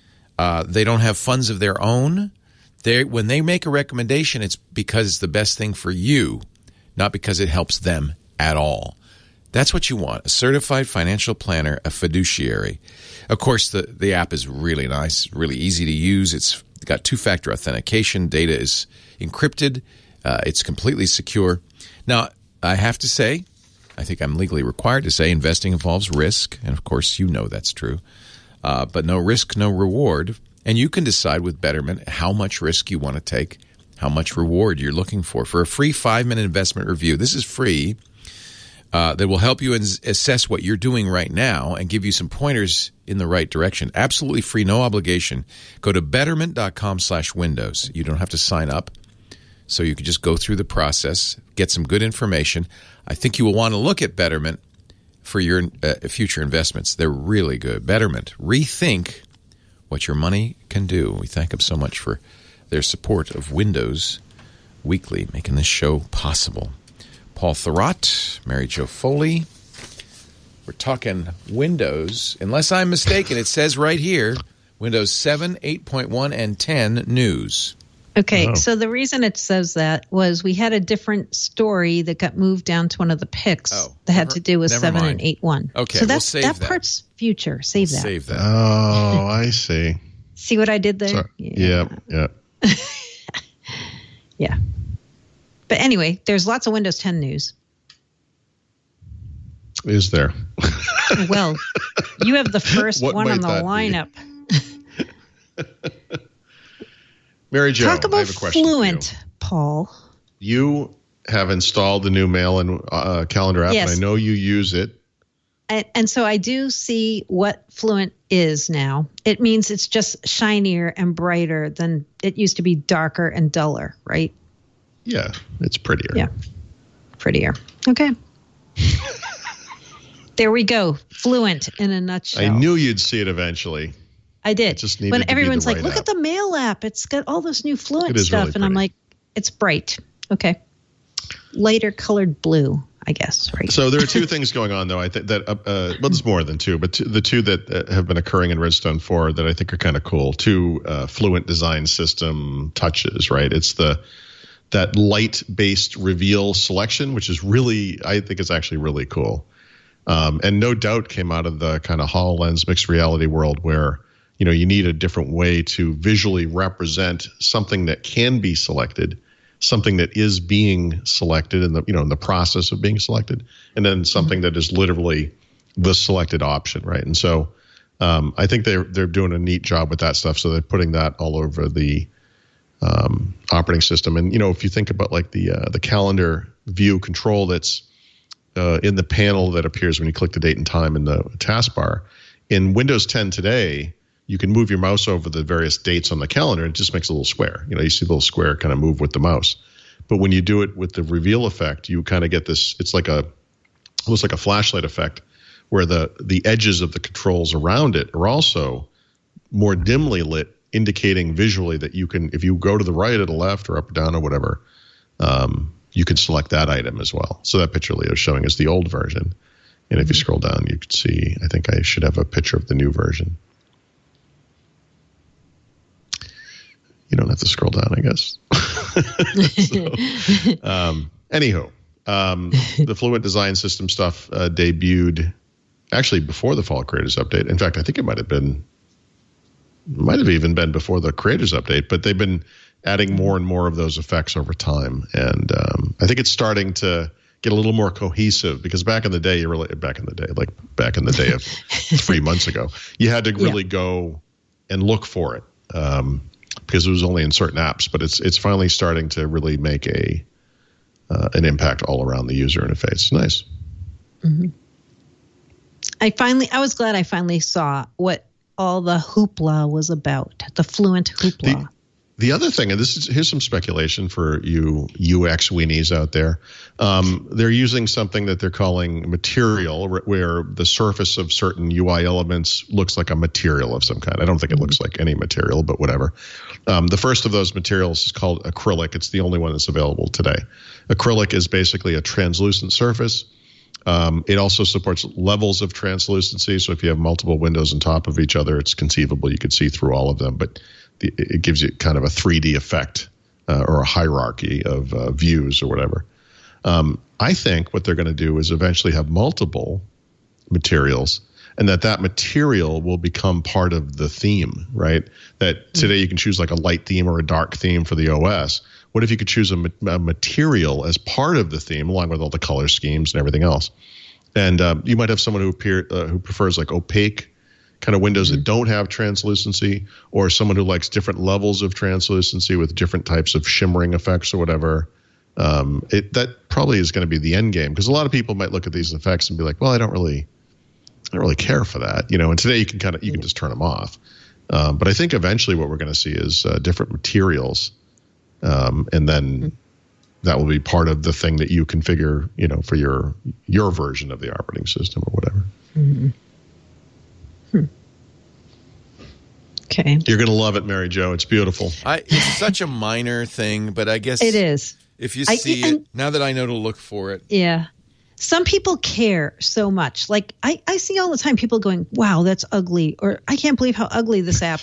Uh, they don't have funds of their own. They, when they make a recommendation, it's because it's the best thing for you, not because it helps them at all. That's what you want, a certified financial planner, a fiduciary. Of course, the, the app is really nice, really easy to use. It's got two-factor authentication. Data is encrypted. Uh, it's completely secure. Now, I have to say, I think I'm legally required to say investing involves risk. And, of course, you know that's true. Uh, but no risk, no reward. And you can decide with Betterment how much risk you want to take, how much reward you're looking for. For a free five-minute investment review, this is free, uh, that will help you ins- assess what you're doing right now and give you some pointers in the right direction. Absolutely free, no obligation. Go to betterment.com slash windows. You don't have to sign up, so you can just go through the process, get some good information. I think you will want to look at Betterment for your uh, future investments. They're really good. Betterment. Rethink what your money can do. We thank them so much for their support of Windows Weekly, making this show possible. Paul Thurrott, Mary Jo Foley. We're talking Windows. Unless I'm mistaken, it says right here, Windows seven, eight point one, and ten news. Okay, Oh. so the reason it says that was we had a different story that got moved down to one of the picks Oh, that had never- to do with never seven mind. and eight one. Okay, so we'll that's, save that that. part's future. Save that. Save that. Oh, I see. See what I did there? So, yeah, yeah. Yeah. But anyway, there's lots of Windows ten news. Is there? Well, you have the first What one on might the that be? lineup. Mary Jo, Talk I about have a question for you. Fluent, Paul. You have installed the new mail and uh, calendar app, Yes. and I know you use it. And, and so I do see what Fluent is now. It means it's just shinier and brighter than it used to be, darker and duller, right? Yeah, it's prettier. Yeah. Prettier. Okay. There we go. Fluent in a nutshell. I knew you'd see it eventually. I did. just needed when to be everyone's the like, right look app. at the mail app. It's got all this new Fluent It is stuff. really and I'm pretty. like, it's bright. Okay. Lighter colored blue, I guess, right? So there are two things going on, though. I think that uh, uh, well, there's more than two, but two, the two that uh, have been occurring in Redstone four that I think are kind of cool. Two uh, Fluent design system touches, right? It's the that light-based reveal selection, which is really, I think, is actually really cool. Um, and no doubt came out of the kind of HoloLens mixed reality world where you know you need a different way to visually represent something that can be selected, something that is being selected in the you know in the process of being selected, and then something that is literally the selected option, right? And so um, I think they're they're doing a neat job with that stuff. So they're putting that all over the um, operating system. And you know if you think about like the uh, the calendar view control that's uh, in the panel that appears when you click the date and time in the taskbar in Windows ten today. You can move your mouse over the various dates on the calendar, and it just makes a little square. You know, you see the little square kind of move with the mouse. But when you do it with the reveal effect, you kind of get this. It's like a, almost like a flashlight effect, where the the edges of the controls around it are also more dimly lit, indicating visually that you can, if you go to the right or the left or up or down or whatever, um, you can select that item as well. So that picture Leo is showing is the old version, and if you scroll down, you can see. I think I should have a picture of the new version. You don't have to scroll down, I guess. so, um, anywho, um, the Fluent design system stuff uh, debuted actually before the Fall Creators Update. In fact, I think it might have been, might have even been before the Creators Update, but they've been adding more and more of those effects over time. And um, I think it's starting to get a little more cohesive because back in the day, you really, back in the day, like back in the day of three months ago, you had to really yeah. go and look for it. Um, because it was only in certain apps, but it's it's finally starting to really make a uh, an impact all around the user interface. Nice. Mm-hmm. I finally, I was glad I finally saw what all the hoopla was about, the Fluent hoopla. The, the other thing, and this is here's some speculation for you U X weenies out there. Um, they're using something that they're calling material, where the surface of certain U I elements looks like a material of some kind. I don't think it mm-hmm. looks like any material, but whatever. Um, the first of those materials is called acrylic. It's the only one that's available today. Acrylic is basically a translucent surface. Um, it also supports levels of translucency. So if you have multiple windows on top of each other, it's conceivable you could see through all of them. But the, it gives you kind of a three D effect uh, or a hierarchy of uh, views or whatever. Um, I think what they're going to do is eventually have multiple materials, and that that material will become part of the theme, right? That today you can choose like a light theme or a dark theme for the O S. What if you could choose a, ma- a material as part of the theme, along with all the color schemes and everything else? And um, you might have someone who appear, uh, who prefers like opaque kind of windows that don't have translucency, or someone who likes different levels of translucency with different types of shimmering effects or whatever. Um, it, that probably is going to be the end game, because a lot of people might look at these effects and be like, well, I don't really, I don't really care for that. You know, and today you can kind of, you can just turn them off. Um, but I think eventually what we're going to see is uh, different materials. Um, and then that will be part of the thing that you configure, you know, for your, your version of the operating system or whatever. Mm-hmm. Hmm. Okay. You're going to love it, Mary Jo. It's beautiful. I, it's such a minor thing, but I guess It is. if you I- see and- it, now that I know to look for it. Yeah. Some people care so much. Like I, I see all the time people going, wow, that's ugly. Or I can't believe how ugly this app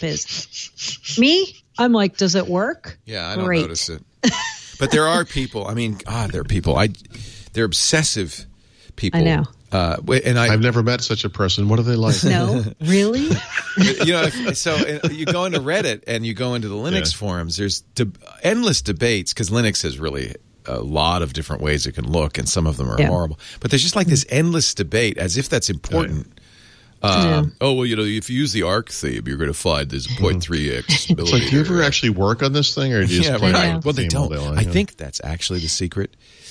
is. Me, I'm like, does it work? Yeah, I don't Great. notice it. But there are people, I mean, God, there are people. I, they're obsessive people. I know. Uh, and I, I've never met such a person. What are they like? No, really? you know, if, so uh, you go into Reddit and you go into the Linux Yeah. forums. There's de- endless debates because Linux has really a lot of different ways it can look, and some of them are Yeah. horrible. But there's just like this endless debate, as if that's important. Um, Yeah. Oh well, you know, if you use the ARC theme, you're going to find there's a zero point three x It's like, do you ever actually work on this thing, or do you just yeah, play right. with Well, the they theme all don't. day long? I Yeah. think that's actually the secret.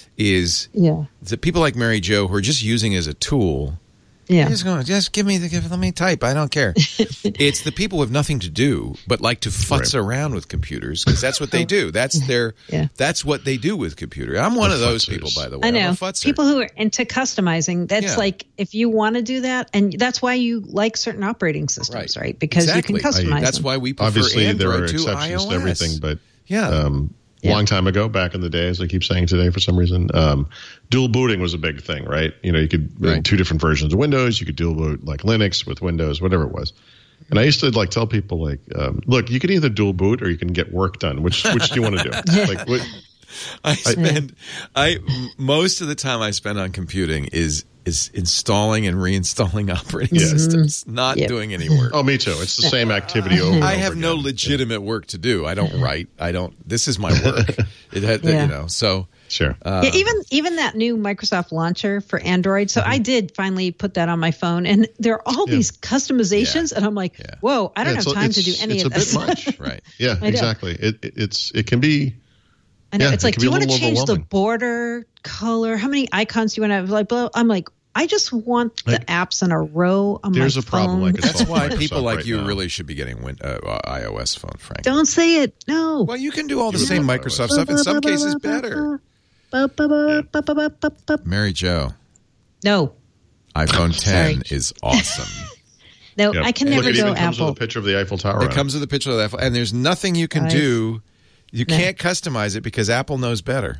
Is Yeah. that people like Mary Jo who are just using it as a tool. Yeah. Just going, just give me the, give, let me type. I don't care. It's the people who have nothing to do but like to futz Right. around with computers because that's what they do. That's their. Yeah. That's what they do with computer. I'm one The of those futzers. people, by the way. I know. I'm a futzer. People who are into customizing, that's Yeah. like if you want to do that, and that's why you like certain operating systems, Right. right? Because Exactly. you can customize That's them. why we prefer Obviously, there Android are to exceptions iOS. to everything, but Yeah. um, a Yeah. long time ago, back in the day, as I keep saying today for some reason, um, dual booting was a big thing, right? You know, you could Right. two different versions of Windows. You could dual boot like Linux with Windows, whatever it was. And I used to like tell people like, um, look, you can either dual boot or you can get work done. Which which do you want to do? Like, what, I spend I m- most of the time I spend on computing is is installing and reinstalling operating Yeah. systems, not Yep. doing any work. oh, me too. It's the same activity over. and I over have no again. legitimate work to do. I don't write. I don't. This is my work. It had, Yeah. you know. So Sure. uh, yeah, even even that new Microsoft launcher for Android. So I did finally put that on my phone, and there are all Yeah. these customizations, and I'm like, Yeah. whoa, I don't Yeah, have it's- time to do it's- any it's of a bit this. much. right. Yeah, know. exactly. It, it it's it can be. I know. Yeah, It's it like, can do be you a want to little change the overwhelming. border color? How many icons do you want to have? Like, well, I'm like, I just want the Like, apps in a row on my there's a phone. problem, like it's That's all why Microsoft people like right you now. really should be getting win- uh, uh, iOS phone, Frank. Don't say it. No. Well, you can do all the You same would Microsoft iOS. stuff. In some cases, better. Mary Jo, No, iPhone ten Sorry. is awesome. no, Yeah. I can Look, never it go even comes Apple. with a picture of the Eiffel Tower. It on comes with a picture of that, and there's nothing you can Guys. do. You No. can't customize it because Apple knows better.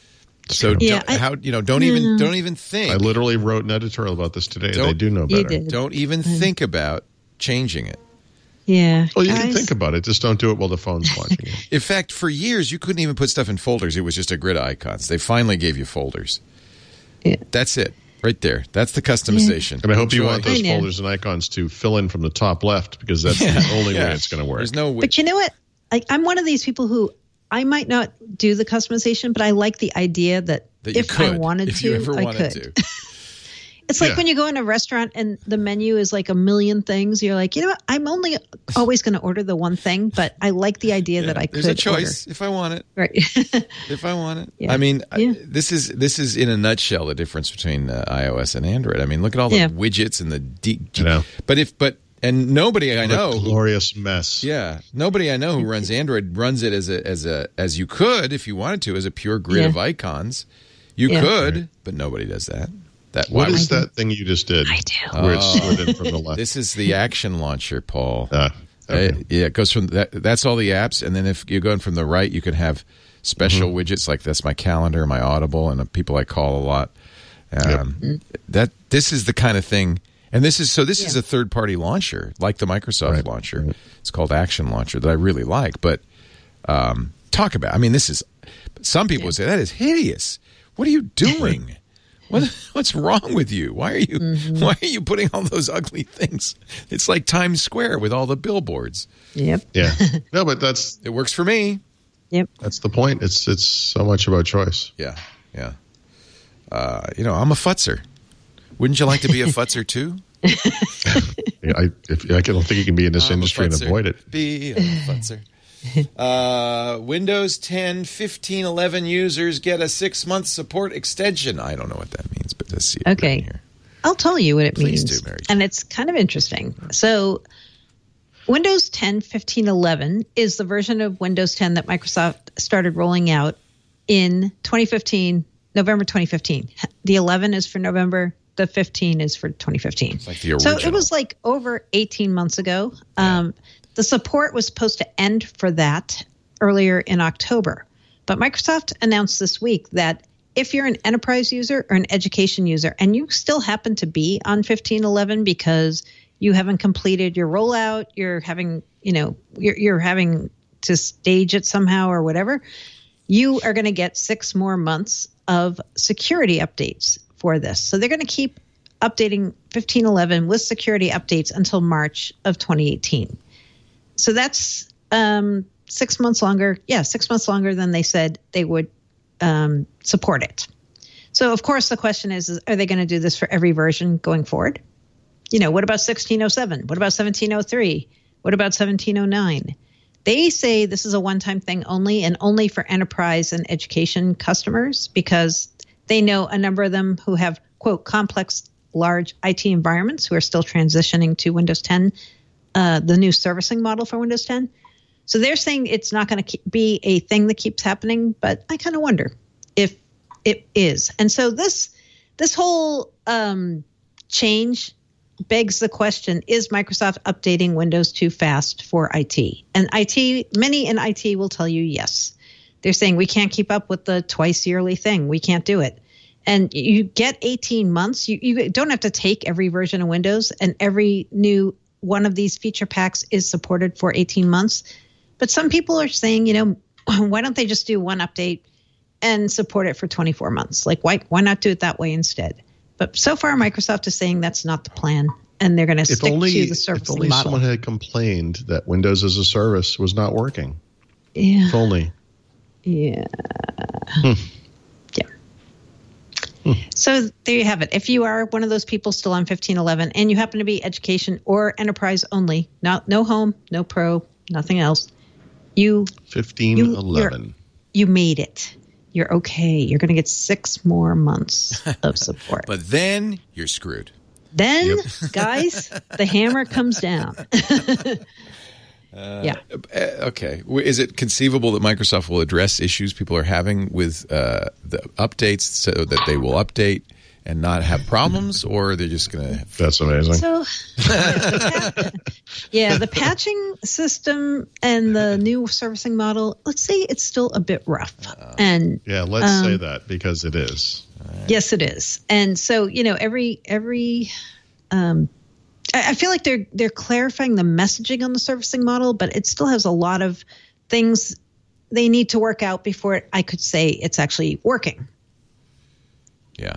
So Yeah, don't, I- how you know? Don't even don't even think. I literally wrote an editorial about this today. Don't- They do know You better. did. Don't even think about changing it. Yeah. Well, you can guys. think about it. Just don't do it while the phone's watching you. In fact, for years you couldn't even put stuff in folders. It was just a grid of icons. They finally gave you folders. Yeah. That's it, right there. That's the customization. And I hope you Enjoy. want those I know. folders and icons to fill in from the top left, because that's Yeah. the only Yeah. way it's going to work. There's no. But you know what? I, I'm one of these people who I might not do the customization, but I like the idea that, that you if could, I wanted if to, you ever I wanted could. to. It's like Yeah. when you go in a restaurant and the menu is like a million things. You're like, you know what? I'm only always going to order the one thing, but I like the idea that I could There's a choice if I want it. order. Right. If I want it, Yeah. I mean, I- Yeah. this is this is in a nutshell the difference between uh, iOS and Android. I mean, look at all the Yeah. widgets and the deep. I know. But if but and nobody I What a know, glorious mess. yeah, nobody I know who runs Android runs it as a as a as you could if you wanted to as a pure grid Yeah. of icons. You Yeah. could, but nobody does that. That What why is would- that thing you just did? I do. Where it Oh. slid in from the left. This is the action launcher, Paul. Ah, okay. Uh, yeah, it goes from that. That's all the apps, and then if you're going from the right, you can have special Mm-hmm. widgets like that's my calendar, my Audible, and the people I call a lot. Um, That this is the kind of thing, and this is so. This is Yeah. a third-party launcher, like the Microsoft Right, launcher. right. It's called Action Launcher that I really like. But um, talk about. I mean, this is. Some people would say that is hideous. What are you doing? What, what's wrong with you? Why are you Mm-hmm. why are you putting all those ugly things? It's like Times Square with all the billboards. Yep. Yeah. No, but that's It works for me. Yep. that's the point. It's it's so much about choice. Yeah, yeah. Uh, you know, I'm a futzer. Wouldn't you like to be a futzer too? Yeah, I, if, I don't think you can be in this I'm a industry and futzer. avoid it. Be a futzer. uh, Windows ten fifteen eleven users get a six-month support extension. I don't know what that means, but let's see it Okay. written here. I'll tell you what it Please means. do, Mary Jo. And it's kind of interesting. So Windows ten fifteen eleven is the version of Windows ten that Microsoft started rolling out in twenty fifteen, November twenty fifteen. The eleven is for November. The fifteen is for twenty fifteen. It's like the So original. it was like over eighteen months ago. Um, the support was supposed to end for that earlier in October. But Microsoft announced this week that if you're an enterprise user or an education user and you still happen to be on fifteen eleven because you haven't completed your rollout, you're having, you know, you're, you're having to stage it somehow or whatever, you are going to get six more months of security updates for this. So they're going to keep updating fifteen eleven with security updates until March of twenty eighteen. So that's um, six months longer. Yeah, six months longer than they said they would um, support it. So, of course, the question is, is are they going to do this for every version going forward? You know, what about sixteen oh seven? What about seventeen oh three? What about seventeen oh nine? They say this is a one-time thing only and only for enterprise and education customers because they know a number of them who have, quote, complex, large I T environments who are still transitioning to Windows ten, uh, the new servicing model for Windows ten. So they're saying it's not going to be a thing that keeps happening, but I kind of wonder if it is. And so this this whole um, change begs the question, is Microsoft updating Windows too fast for I T? And I T, many in I T will tell you yes. They're saying we can't keep up with the twice yearly thing. We can't do it. And you get eighteen months. You, you don't have to take every version of Windows, and every new one of these feature packs is supported for eighteen months. But some people are saying, you know, why don't they just do one update and support it for twenty-four months? Like, why why not do it that way instead? But so far, Microsoft is saying that's not the plan, and they're going to stick only, to the if servicing only model. someone had complained that Windows as a service was not working. Yeah. If only. Yeah. Hmm. Yeah. Hmm. So there you have it. If you are one of those people still on fifteen eleven and you happen to be education or enterprise only, not no home, no pro, nothing else, you fifteen eleven. You made it. You're okay. You're going to get six more months of support. But then you're screwed. Then, Yep. guys, the hammer comes down. Uh, yeah. uh, Okay. W- Is it conceivable that Microsoft will address issues people are having with uh, the updates so that they will update and not have problems, or they're just going to... That's amazing. So, yeah, the patching system and the new servicing model, let's say it's still a bit rough. And yeah, let's um, say that because it is. yes, it is. And so, you know, every every um, I, I feel like they're they're clarifying the messaging on the servicing model, but it still has a lot of things they need to work out before I could say it's actually working. Yeah.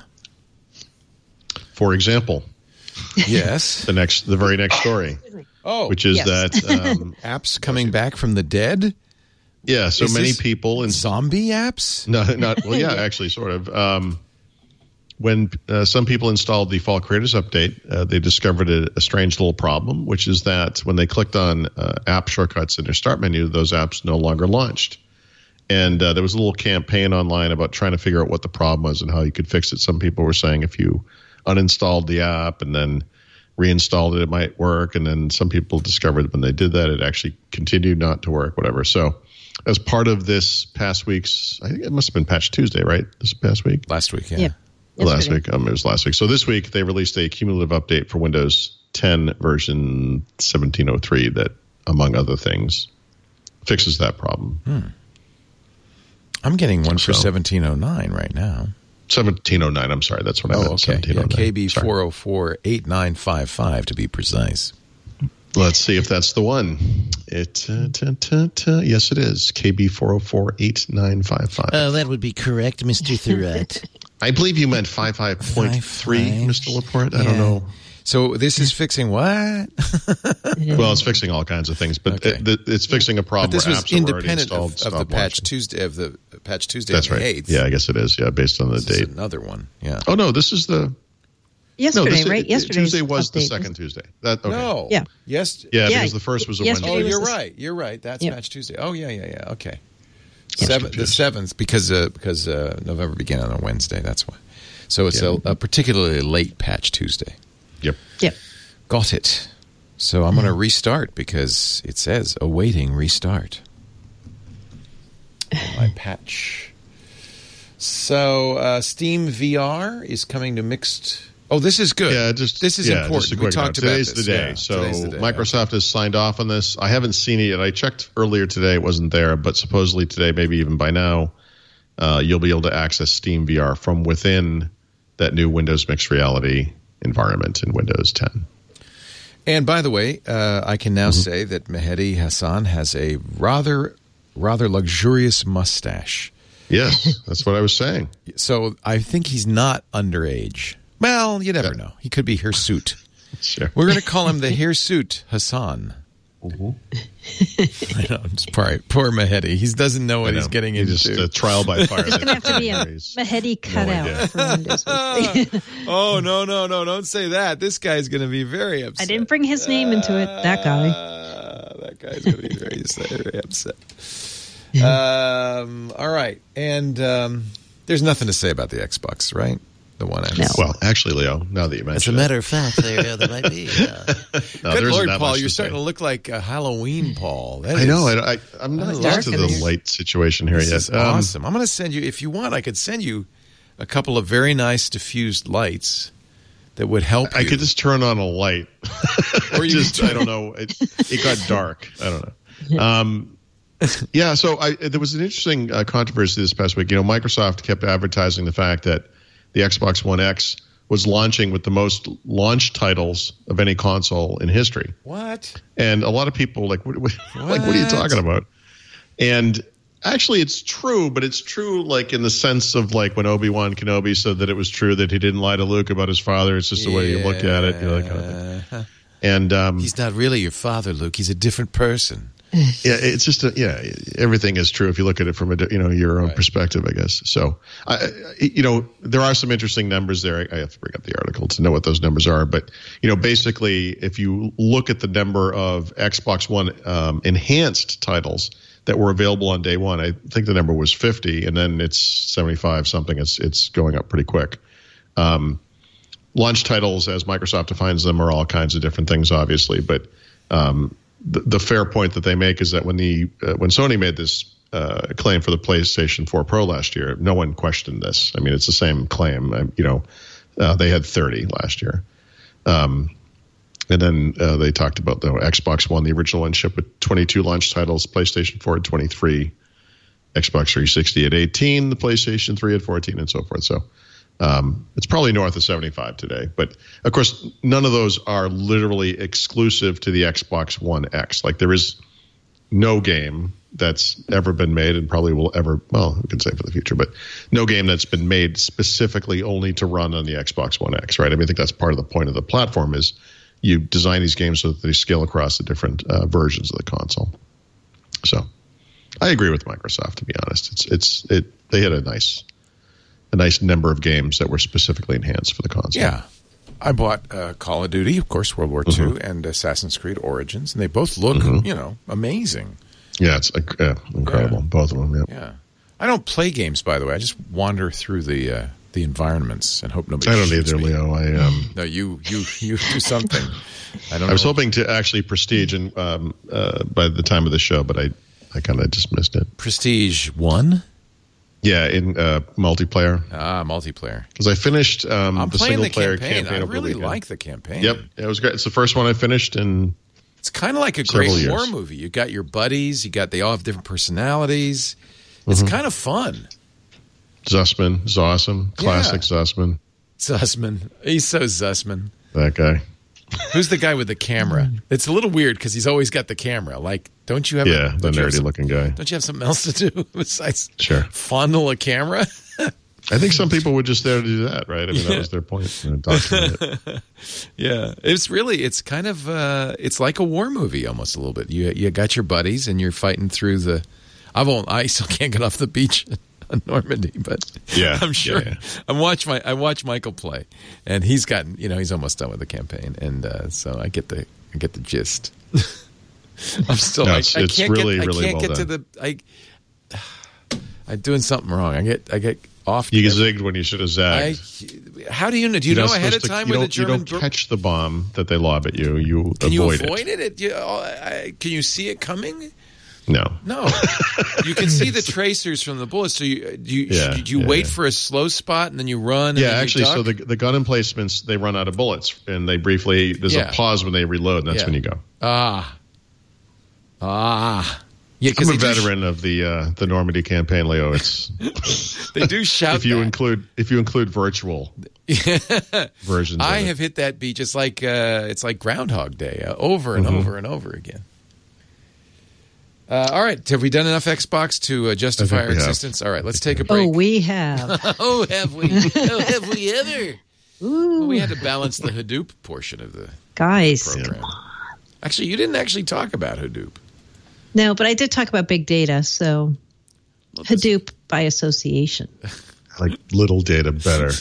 For example, Yes. the next, the very next story, Oh. which is Yes. that, um, apps coming back from the dead? yeah, so Is many this people in Zombie apps? No, not well. Yeah, actually, sort of. Um, when uh, some people installed the Fall Creators Update, uh, they discovered a, a strange little problem, which is that when they clicked on uh, app shortcuts in their start menu, those apps no longer launched. And uh, there was a little campaign online about trying to figure out what the problem was and how you could fix it. Some people were saying if you uninstalled the app and then reinstalled it, it might work. And then some people discovered when they did that, it actually continued not to work, whatever. So as part of this past week's, I think it must have been Patch Tuesday, right? This past week? Last week, yeah. Yeah. Last Yesterday. week. Um, it was last week. So this week they released a cumulative update for Windows ten version seventeen oh three that, among other things, fixes that problem. Hmm. I'm getting one for So- seventeen oh nine right now. seventeen oh nine, I'm sorry. That's what I Oh, meant. okay. seventeen oh Yeah, nine. K B Sorry. four oh four eight nine five five to be precise. Let's see if that's the one. It uh, ta, ta, ta. Yes, it is. K B four oh four eight nine five five. Oh, that would be correct, Mister Thurrott. I believe you meant five five point three, Five, Mister Laporte. I yeah. don't know. So this is fixing what? Well, it's fixing all kinds of things, but Okay. it, it, it's fixing a problem But this where was apps that were already independent installed of, of stop the patch launching. Tuesday of the patch Tuesday. That's on the right. eighth. Yeah, I guess it is. Yeah, based on the This is date. another one. Yeah. Oh no, this is the yesterday, no, this, right? Yesterday Tuesday was the second Tuesday. That okay. No. Yeah. Yes. Yeah, Yeah. because the first was a Yesterday Oh, Wednesday. was you're the- right. You're right. That's Yep. Patch Tuesday. Oh, yeah, yeah, yeah. Okay. Yep. Seven, the seventh, because uh, because uh, November began on a Wednesday. That's why. So it's Yeah. a, a particularly late Patch Tuesday. Yep. Yep. Got it. So I'm going to restart because it says awaiting restart. My patch. So uh, Steam V R is coming to mixed. Oh, this is good. Yeah, just this is yeah, important. Just a We quick talked note. about Today's this. the day. Yeah, so today's the day. Microsoft has signed off on this. I haven't seen it yet. I checked earlier today; it wasn't there, but supposedly today, maybe even by now, uh, you'll be able to access Steam V R from within that new Windows Mixed Reality environment in Windows ten. And by the way, uh, I can now Mm-hmm. say that Mehdi Hassan has a rather, rather luxurious mustache. Yes, that's what I was saying. So I think he's not underage. Well, you never Yeah. know. He could be Hirsute. Sure. We're going to call him the Hirsute Hassan. I know. It's poor, poor Mehdi. He doesn't know what I know. he's getting He into. just uh, trial by fire. It's going to have to be a He's- Mehedi cutout idea. for Windows Weekly. Oh, no, no, no. Don't say that. This guy's going to be very upset. I didn't bring his name into it. That guy. Uh, that guy's going to be very, very upset. Um, all right. And um, there's nothing to say about the Xbox, right? The One X. No. Well, actually, Leo, now that you As a mention matter of fact, there, there might be. Uh, it, no, Good there isn't Lord, that Paul, much you're to starting say. to look like a Halloween Paul. That I know. is- I, I, I'm not Oh, used dark to in the here. light situation here This yet. is Um, awesome. I'm going to send you, if you want, I could send you a couple of very nice diffused lights that would help I you. could just turn on a light. Or you just, could turn- I don't know. It, it got dark. I don't know. Um, yeah, so I, there was an interesting uh, controversy this past week. You know, Microsoft kept advertising the fact that the Xbox One X was launching with the most launch titles of any console in history. What? And a lot of people were like, what, what, like, what are you What? talking about? And actually, it's true, but it's true like in the sense of like when Obi-Wan Kenobi said that it was true that he didn't lie to Luke about his father. It's just the way you look at it. You know, that kind of thing. And um, He's not really your father, Luke. He's a different person. yeah, it's just a, yeah, everything is true if you look at it from a you know your own Right. perspective, I guess. So, I, I- you know, there are some interesting numbers there. I, I have to bring up the article to know what those numbers are, but you know, basically, if you look at the number of Xbox One um, enhanced titles that were available on day one, I think the number was fifty, and then it's seventy-five something. It's it's going up pretty quick. Um, launch titles, as Microsoft defines them, are all kinds of different things, obviously, but um, the, the fair point that they make is that when the uh, when Sony made this uh, claim for the PlayStation four Pro last year, no one questioned this. I mean, it's the same claim. Um, you know, uh, they had thirty last year, um, and then uh, they talked about the Xbox One. The original one shipped with twenty-two launch titles. PlayStation four had twenty-three. Xbox three sixty at eighteen. The PlayStation three at fourteen, and so forth. So. Um, it's probably north of seventy-five today. But, of course, none of those are literally exclusive to the Xbox One X. Like, there is no game that's ever been made and probably will ever, well, we can say for the future, but no game that's been made specifically only to run on the Xbox One X, right? I mean, I think that's part of the point of the platform is you design these games so that they scale across the different uh, versions of the console. So I agree with Microsoft, to be honest. It's it's it. They had a nice... a nice number of games that were specifically enhanced for the console. Yeah. I bought uh, Call of Duty, of course, World War Two, and Assassin's Creed Origins, and they both look, you know, amazing. Yeah, it's uh, yeah, incredible. Yeah. Both of them, yeah. Yeah. I don't play games, by the way. I just wander through the uh, the environments and hope nobody I don't shoots either, me. Leo. I um, No, you you you do something. I don't I was know. hoping to actually prestige and um, uh, by the time of the show, but I, I kind of just missed it. Prestige one? Yeah, in uh, multiplayer Ah, multiplayer. because I finished um, I'm the playing single the player campaign. campaign. I over the really weekend. like the campaign. Yep, it was great. It's the first one I finished, and It's kind of like a Several great years. war movie. You got your buddies. You got they all have different personalities. It's kind of fun. Zussman is awesome. Classic Yeah. Zussman, Zussman. He's so Zussman. that guy. Who's the guy with the camera? It's a little weird because he's always got the camera. Like, don't you have? Yeah, a, the don't you have nerdy some- looking guy. Don't you have something else to do besides Sure. fondle a camera? I think some people were just there to do that, right? I mean, that was their point. You know, document it. Yeah, it's really it's kind of uh, it's like a war movie almost a little bit. You you got your buddies and you're fighting through the. I won't. I still can't get off the beach on Normandy, but yeah, I'm sure yeah, yeah. I watch my I watch Michael play, and he's gotten you know he's almost done with the campaign, and uh, so I get the I get the gist. I'm still no, I, it's, I it's can't really get, really I can't well get done. to the I I'm doing something wrong. I get I get off. You every, zigged when you should have zagged. I, how do you know? Do you You're know not ahead of supposed to- time you when the don't- You German don't catch the bomb that they lob at you. You can you avoid, avoid it. it? You, I, can you see it coming? No, No, you can see the tracers from the bullets. So you do you, Yeah, do you yeah, wait yeah. for a slow spot and then you run? And yeah, then you actually, duck? so the the gun emplacements they run out of bullets, and they briefly there's Yeah. a pause when they reload, and that's Yeah. when you go. ah ah yeah. I'm Because a they, do veteran of the uh, the Normandy campaign, Leo. It's sh- they do shout. if you that. include if you include virtual versions. I of it. have hit that beat just like uh, it's like Groundhog Day, uh, over and Mhm. over and over again. Uh, all right, have we done enough Xbox to uh, justify I think our we have. existence? All right, let's take a break. Oh, we have. Oh, have we? Oh, have we ever? Well, we had to balance the Hadoop portion of the Guys. program. Actually, you didn't actually talk about Hadoop. No, but I did talk about big data, so Well, this- Hadoop by association. I like little data better.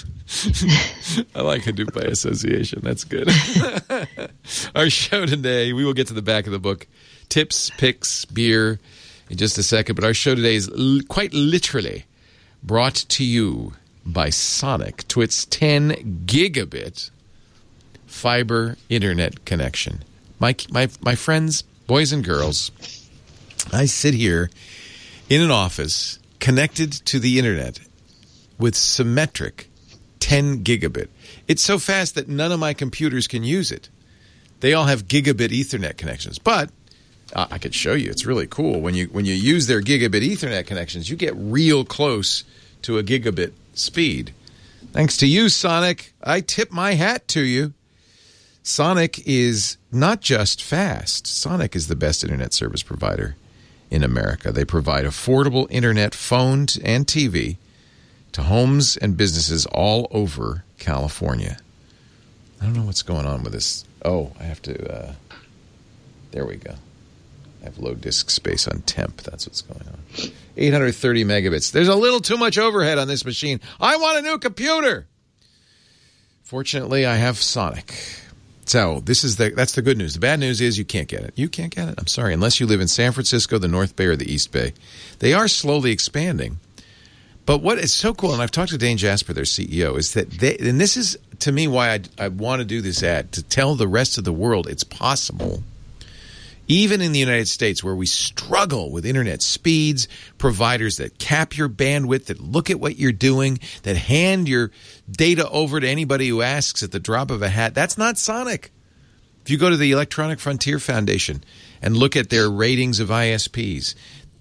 I like Hadoop by association. That's good. Our show today, we will get to the back of the book. Tips, picks, beer in just a second. But our show today is l- quite literally brought to you by Sonic to its ten gigabit fiber internet connection. My, my, my friends, boys and girls, I sit here in an office connected to the internet with symmetric ten gigabit. It's so fast that none of my computers can use it. They all have gigabit Ethernet connections. But uh, I could show you. It's really cool. When you when you use their gigabit Ethernet connections, you get real close to a gigabit speed. Thanks to you, Sonic. I tip my hat to you. Sonic is not just fast. Sonic is the best internet service provider in America. They provide affordable internet, phone, and T V to homes and businesses all over California. I don't know what's going on with this. Oh, I have to... Uh, there we go. I have low disk space on temp. That's what's going on. eight hundred thirty megabits. There's a little too much overhead on this machine. I want a new computer. Fortunately, I have Sonic. So this is the that's the good news. The bad news is you can't get it. You can't get it. I'm sorry. Unless you live in San Francisco, the North Bay, or the East Bay. They are slowly expanding. But what is so cool, and I've talked to Dane Jasper, their C E O, is that they, and this is, to me, why I, I want to do this ad, to tell the rest of the world it's possible. Even in the United States, where we struggle with internet speeds, providers that cap your bandwidth, that look at what you're doing, that hand your data over to anybody who asks at the drop of a hat, that's not Sonic. If you go to the Electronic Frontier Foundation and look at their ratings of I S Ps,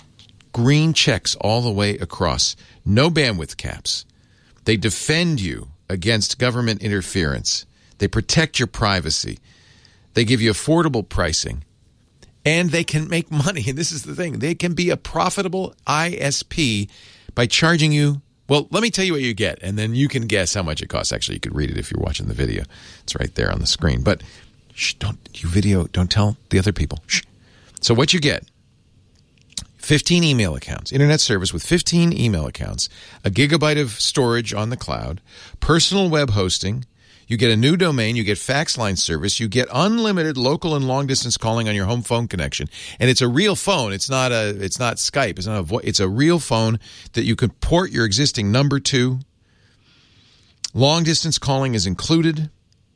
green checks all the way across, no bandwidth caps. They defend you against government interference. They protect your privacy. They give you affordable pricing. And they can make money. And this is the thing. They can be a profitable I S P by charging you. Well, let me tell you what you get, and then you can guess how much it costs. Actually, you could read it if you're watching the video. It's right there on the screen. But shh, don't you video, don't tell the other people. Shh. So what you get, fifteen email accounts, internet service with fifteen email accounts, a gigabyte of storage on the cloud, personal web hosting. You get a new domain, you get fax line service, you get unlimited local and long distance calling on your home phone connection. And it's a real phone. It's not a it's not Skype. It's not a vo- it's a real phone that you can port your existing number to. Long distance calling is included.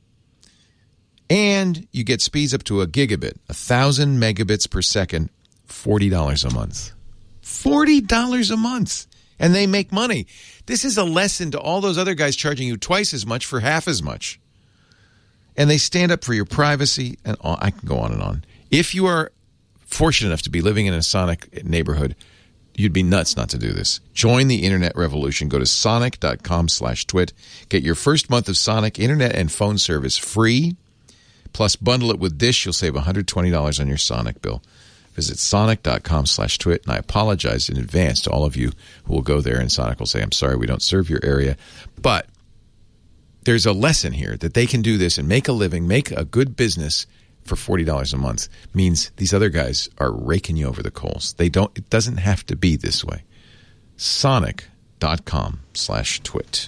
And you get speeds up to a gigabit, a thousand megabits per second, forty dollars a month. forty dollars a month. And they make money. This is a lesson to all those other guys charging you twice as much for half as much. And they stand up for your privacy, and all, I can go on and on. If you are fortunate enough to be living in a Sonic neighborhood, you'd be nuts not to do this. Join the internet revolution. Go to sonic.com slash twit. Get your first month of Sonic internet and phone service free. Plus, bundle it with Dish. You'll save one hundred twenty dollars on your Sonic bill. Visit sonic.com slash twit, and I apologize in advance to all of you who will go there, and Sonic will say, I'm sorry, we don't serve your area. But there's a lesson here that they can do this and make a living, make a good business for forty dollars a month. Means these other guys are raking you over the coals. They don't. It doesn't have to be this way. Sonic dot com slash twit.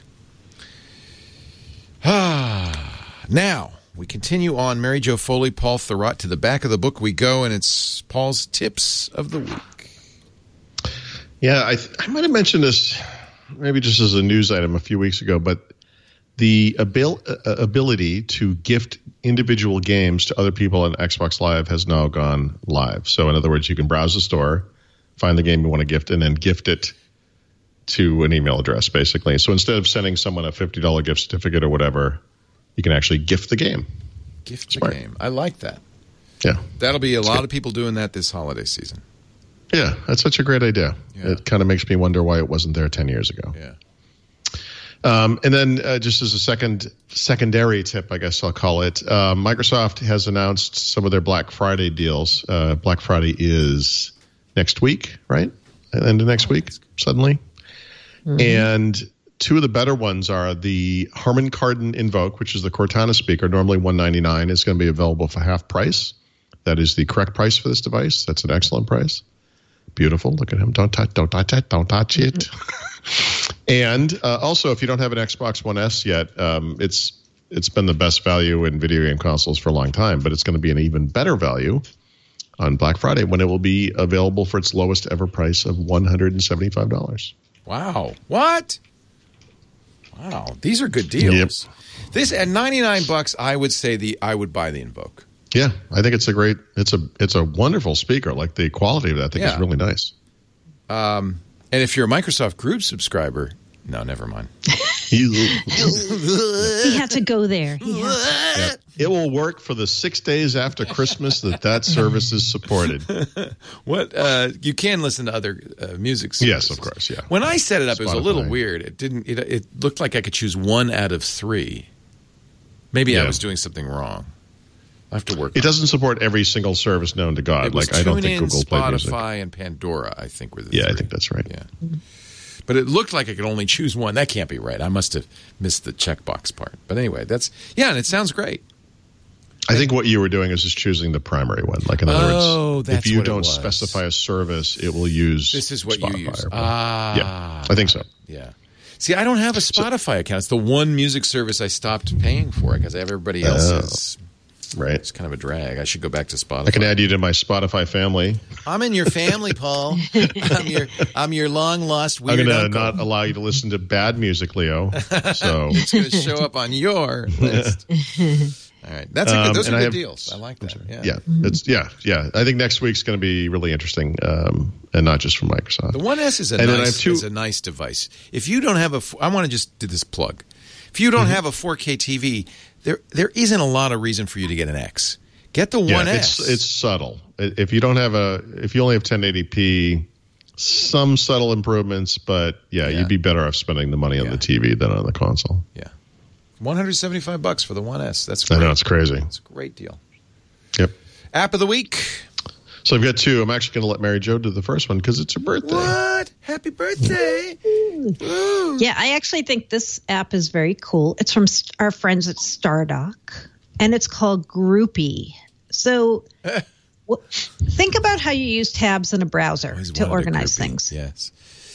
Ah, now we continue on. Mary Jo Foley, Paul Thurrott. To the back of the book we go, and it's Paul's tips of the week. Yeah, I, th- I might have mentioned this maybe just as a news item a few weeks ago, but the abil- uh, ability to gift individual games to other people on Xbox Live has now gone live. So in other words, you can browse the store, find the game you want to gift, and then gift it to an email address, basically. So instead of sending someone a fifty dollars gift certificate or whatever, you can actually gift the game. Gift Smart. the game. I like that. Yeah. That'll be a That's lot good. of people doing that this holiday season. Yeah, that's such a great idea. Yeah. It kind of makes me wonder why it wasn't there ten years ago. Yeah. Um, and then uh, just as a second secondary tip, I guess I'll call it, uh, Microsoft has announced some of their Black Friday deals. Uh, Black Friday is next week, right? End of next week, suddenly. Mm-hmm. And two of the better ones are the Harman Kardon Invoke, which is the Cortana speaker, normally one hundred ninety-nine dollars, is going to be available for half price. That is the correct price for this device. That's an excellent price. Beautiful. Look at him. Don't touch, don't touch it. Don't touch it. Mm-hmm. And uh, also, if you don't have an Xbox One S yet, um, it's it's been the best value in video game consoles for a long time, but it's going to be an even better value on Black Friday when it will be available for its lowest ever price of one hundred seventy-five dollars. Wow. What? Wow. These are good deals. Yep. This at ninety-nine bucks, I would say the I would buy the Invoke. Yeah, I think it's a great it's a it's a wonderful speaker. Like the quality of that I think yeah. is really nice. Um and if you're a Microsoft Group subscriber, no, never mind. He had to go there. He had to. Yeah. It will work for the six days after Christmas that that service is supported. What uh, you can listen to other uh, music services. Yes, of course, yeah. When I set it up, Spotify. It was a little weird. It didn't. It, it looked like I could choose one out of three. Maybe yeah. I was doing something wrong. I have to work. It doesn't support every single service known to God. It was like I don't think TuneIn, Google Play Music. Spotify, and Pandora. I think were the yeah. three. I think that's right. Yeah. But it looked like I could only choose one. That can't be right. I must have missed the checkbox part. But anyway, that's yeah, and it sounds great. I think what you were doing is just choosing the primary one. Like in other oh, words, that's if you what don't it was. specify a service, it will use. This is what Spotify you use. Or, ah, yeah, I think so. Yeah. See, I don't have a Spotify so, account. It's the one music service I stopped paying for because everybody else's. Oh. Right. It's kind of a drag. I should go back to Spotify. I can add you to my Spotify family. I'm in your family, Paul. I'm your I'm your long lost weird I'm going uncle. to not allow you to listen to bad music, Leo. So it's going to show up on your list. All right, that's a good, those um, are good have, deals. I like that. Yeah, yeah, it's yeah, yeah. I think next week's going to be really interesting, um, and not just for Microsoft. The one S is a and nice two, is a nice device. If you don't have a, I want to just do this plug. If you don't mm-hmm. have a four K T V, there there isn't a lot of reason for you to get an X. Get the yeah, one S. It's, it's subtle. If you don't have a, if you only have ten eighty p, some subtle improvements, but yeah, yeah. you'd be better off spending the money on yeah. the T V than on the console. Yeah, one hundred seventy-five bucks for the one S. That's great. I know, it's crazy. It's a great deal. Yep. App of the week. So I've got two. I'm actually going to let Mary Jo do the first one because it's her birthday. What? Happy birthday! Yeah, I actually think this app is very cool. It's from our friends at Stardock, and it's called Groupie. So well, think about how you use tabs in a browser to organize things. Yes.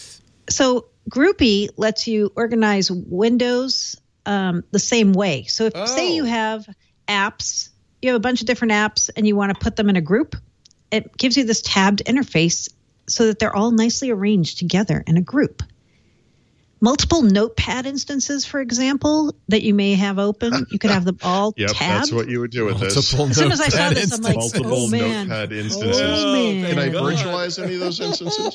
So Groupie lets you organize windows um, the same way. So if oh. say you have apps, you have a bunch of different apps, and you want to put them in a group, it gives you this tabbed interface so that they're all nicely arranged together in a group. Multiple notepad instances, for example, that you may have open, you could have them all yep, tabbed. That's what you would do with Multiple this. As soon as I saw this, I'm like, Multiple oh, man. notepad instances. Oh, man. Can I virtualize any of those instances?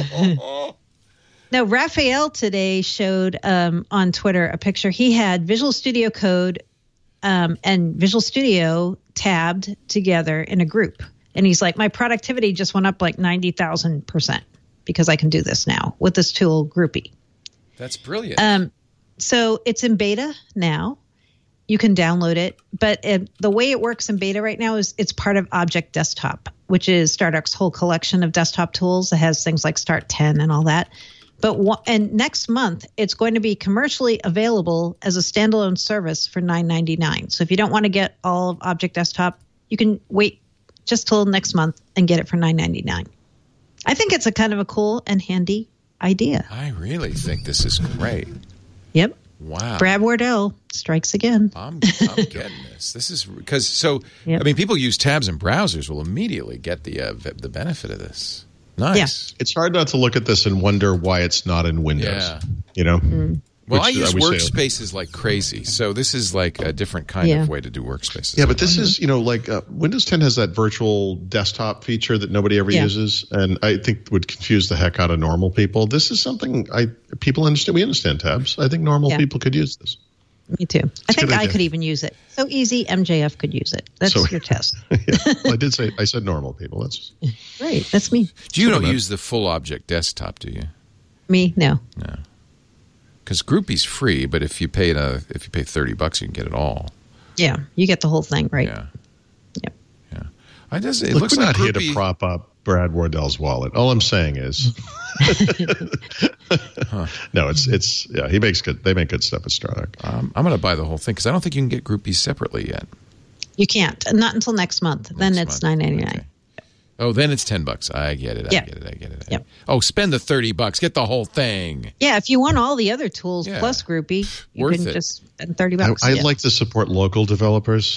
Now, Raphael today showed um, on Twitter a picture. He had Visual Studio Code um, and Visual Studio tabbed together in a group. And he's like, my productivity just went up like ninety thousand percent because I can do this now with this tool, Groupie. That's brilliant. Um, so it's in beta now. You can download it. But it, the way it works in beta right now is it's part of Object Desktop, which is Stardock's whole collection of desktop tools. It has things like Start ten and all that. But and next month, it's going to be commercially available as a standalone service for nine ninety-nine. So if you don't want to get all of Object Desktop, you can wait just till next month and get it for nine ninety-nine. I think it's a kind of a cool and handy idea. I really think this is great. Yep. Wow. Brad Wardell strikes again. I'm, I'm getting this. This is because so. Yep. I mean, people use tabs and browsers will immediately get the uh, the benefit of this. Nice. Yeah. It's hard not to look at this and wonder why it's not in Windows. Yeah. You know. Mm. Well, Which I use I would say- workspaces like crazy, so this is like a different kind Yeah. of way to do workspaces. Yeah, but this is, you know, like uh, Windows ten has that virtual desktop feature that nobody ever Yeah. uses, and I think would confuse the heck out of normal people. This is something I people understand. We understand tabs. I think normal Yeah. people could use this. Me too. I think good I idea. could even use it. So easy, M J F could use it. That's So- your test. Yeah. Well, I did say I said normal people. That's Right. That's me. You don't Sort of. use the full object desktop, do you? Me? No. No. Because Groupie's free, but if you pay a, if you pay thirty bucks, you can get it all. Yeah. You get the whole thing, right? Yeah. Yep. Yeah. I just it Look, looks we're like not here Groupie. to prop up Brad Wardell's wallet. All I'm saying is, no, it's it's yeah. He makes good. They make good stuff at Stardock. Um, I'm going to buy the whole thing because I don't think you can get Groupies separately yet. You can't. Not until next month. then Next it's month. nine ninety nine. Okay. Oh, then it's ten bucks. I get it. I Yeah. get it. I get it. I Yep. get it. Oh, spend the thirty bucks. Get the whole thing. Yeah, if you want all the other tools Yeah. plus Groupie, you Worth can it. just spend thirty I, bucks. I'd Yeah. like to support local developers.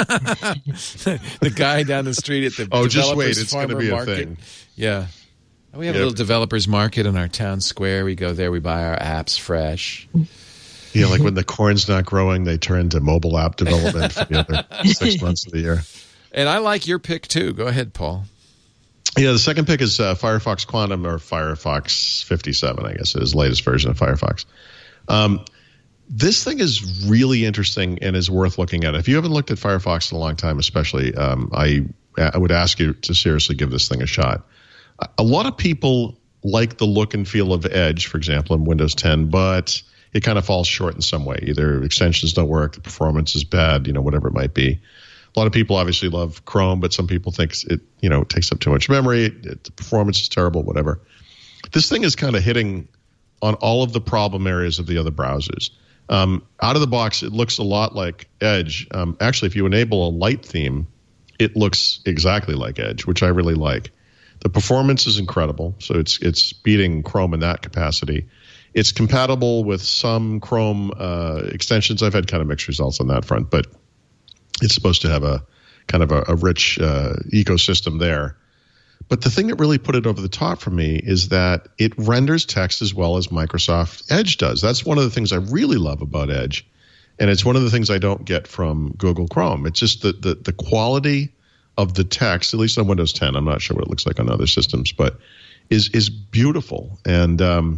The guy down the street at the Oh, just developers wait, it's gonna farmer be a market. thing. Yeah. We have a Yep. little developers market in our town square. We go there. We buy our apps fresh. Yeah, like when the corn's not growing, they turn to mobile app development for the other six months of the year. And I like your pick too. Go ahead, Paul. Yeah, the second pick is uh, Firefox Quantum, or Firefox fifty-seven, I guess it is, latest version of Firefox. Um, this thing is really interesting and is worth looking at. If you haven't looked at Firefox in a long time, especially, um, I I would ask you to seriously give this thing a shot. A- A lot of people like the look and feel of Edge, for example, in Windows ten, but it kind of falls short in some way. Either extensions don't work, the performance is bad, you know, whatever it might be. A lot of people obviously love Chrome, but some people think it, you know, takes up too much memory. It, it, the performance is terrible, whatever. This thing is kind of hitting on all of the problem areas of the other browsers. Um, out of the box, it looks a lot like Edge. Um, actually, if you enable a light theme, it looks exactly like Edge, which I really like. The performance is incredible, so it's it's beating Chrome in that capacity. It's compatible with some Chrome uh, extensions. I've had kind of mixed results on that front, but it's supposed to have a kind of a, a rich uh, ecosystem there. But the thing that really put it over the top for me is that it renders text as well as Microsoft Edge does. That's one of the things I really love about Edge, and it's one of the things I don't get from Google Chrome. It's just the the, the quality of the text, at least on Windows ten. I'm not sure what it looks like on other systems, but is is beautiful. And um,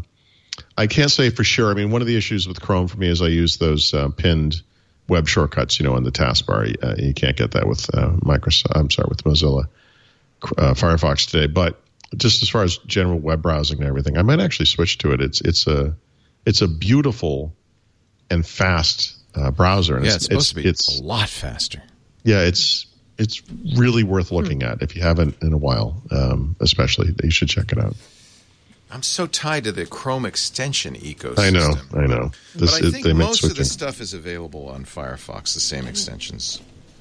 I can't say for sure. I mean, one of the issues with Chrome for me is I use those uh, pinned web shortcuts, you know, on the taskbar. Uh, you can't get that with uh, Microsoft. I'm sorry, with Mozilla uh, Firefox today. But just as far as general web browsing and everything, I might actually switch to it. It's it's a it's a beautiful and fast uh, browser. And Yeah, it's supposed to be It's, a lot faster. yeah, it's it's really worth looking at if you haven't in a while. Um, especially, you should check it out. I'm so tied to the Chrome extension ecosystem. I know, I know. This, But I it- think they make most of switching. the stuff is available on Firefox, the same extensions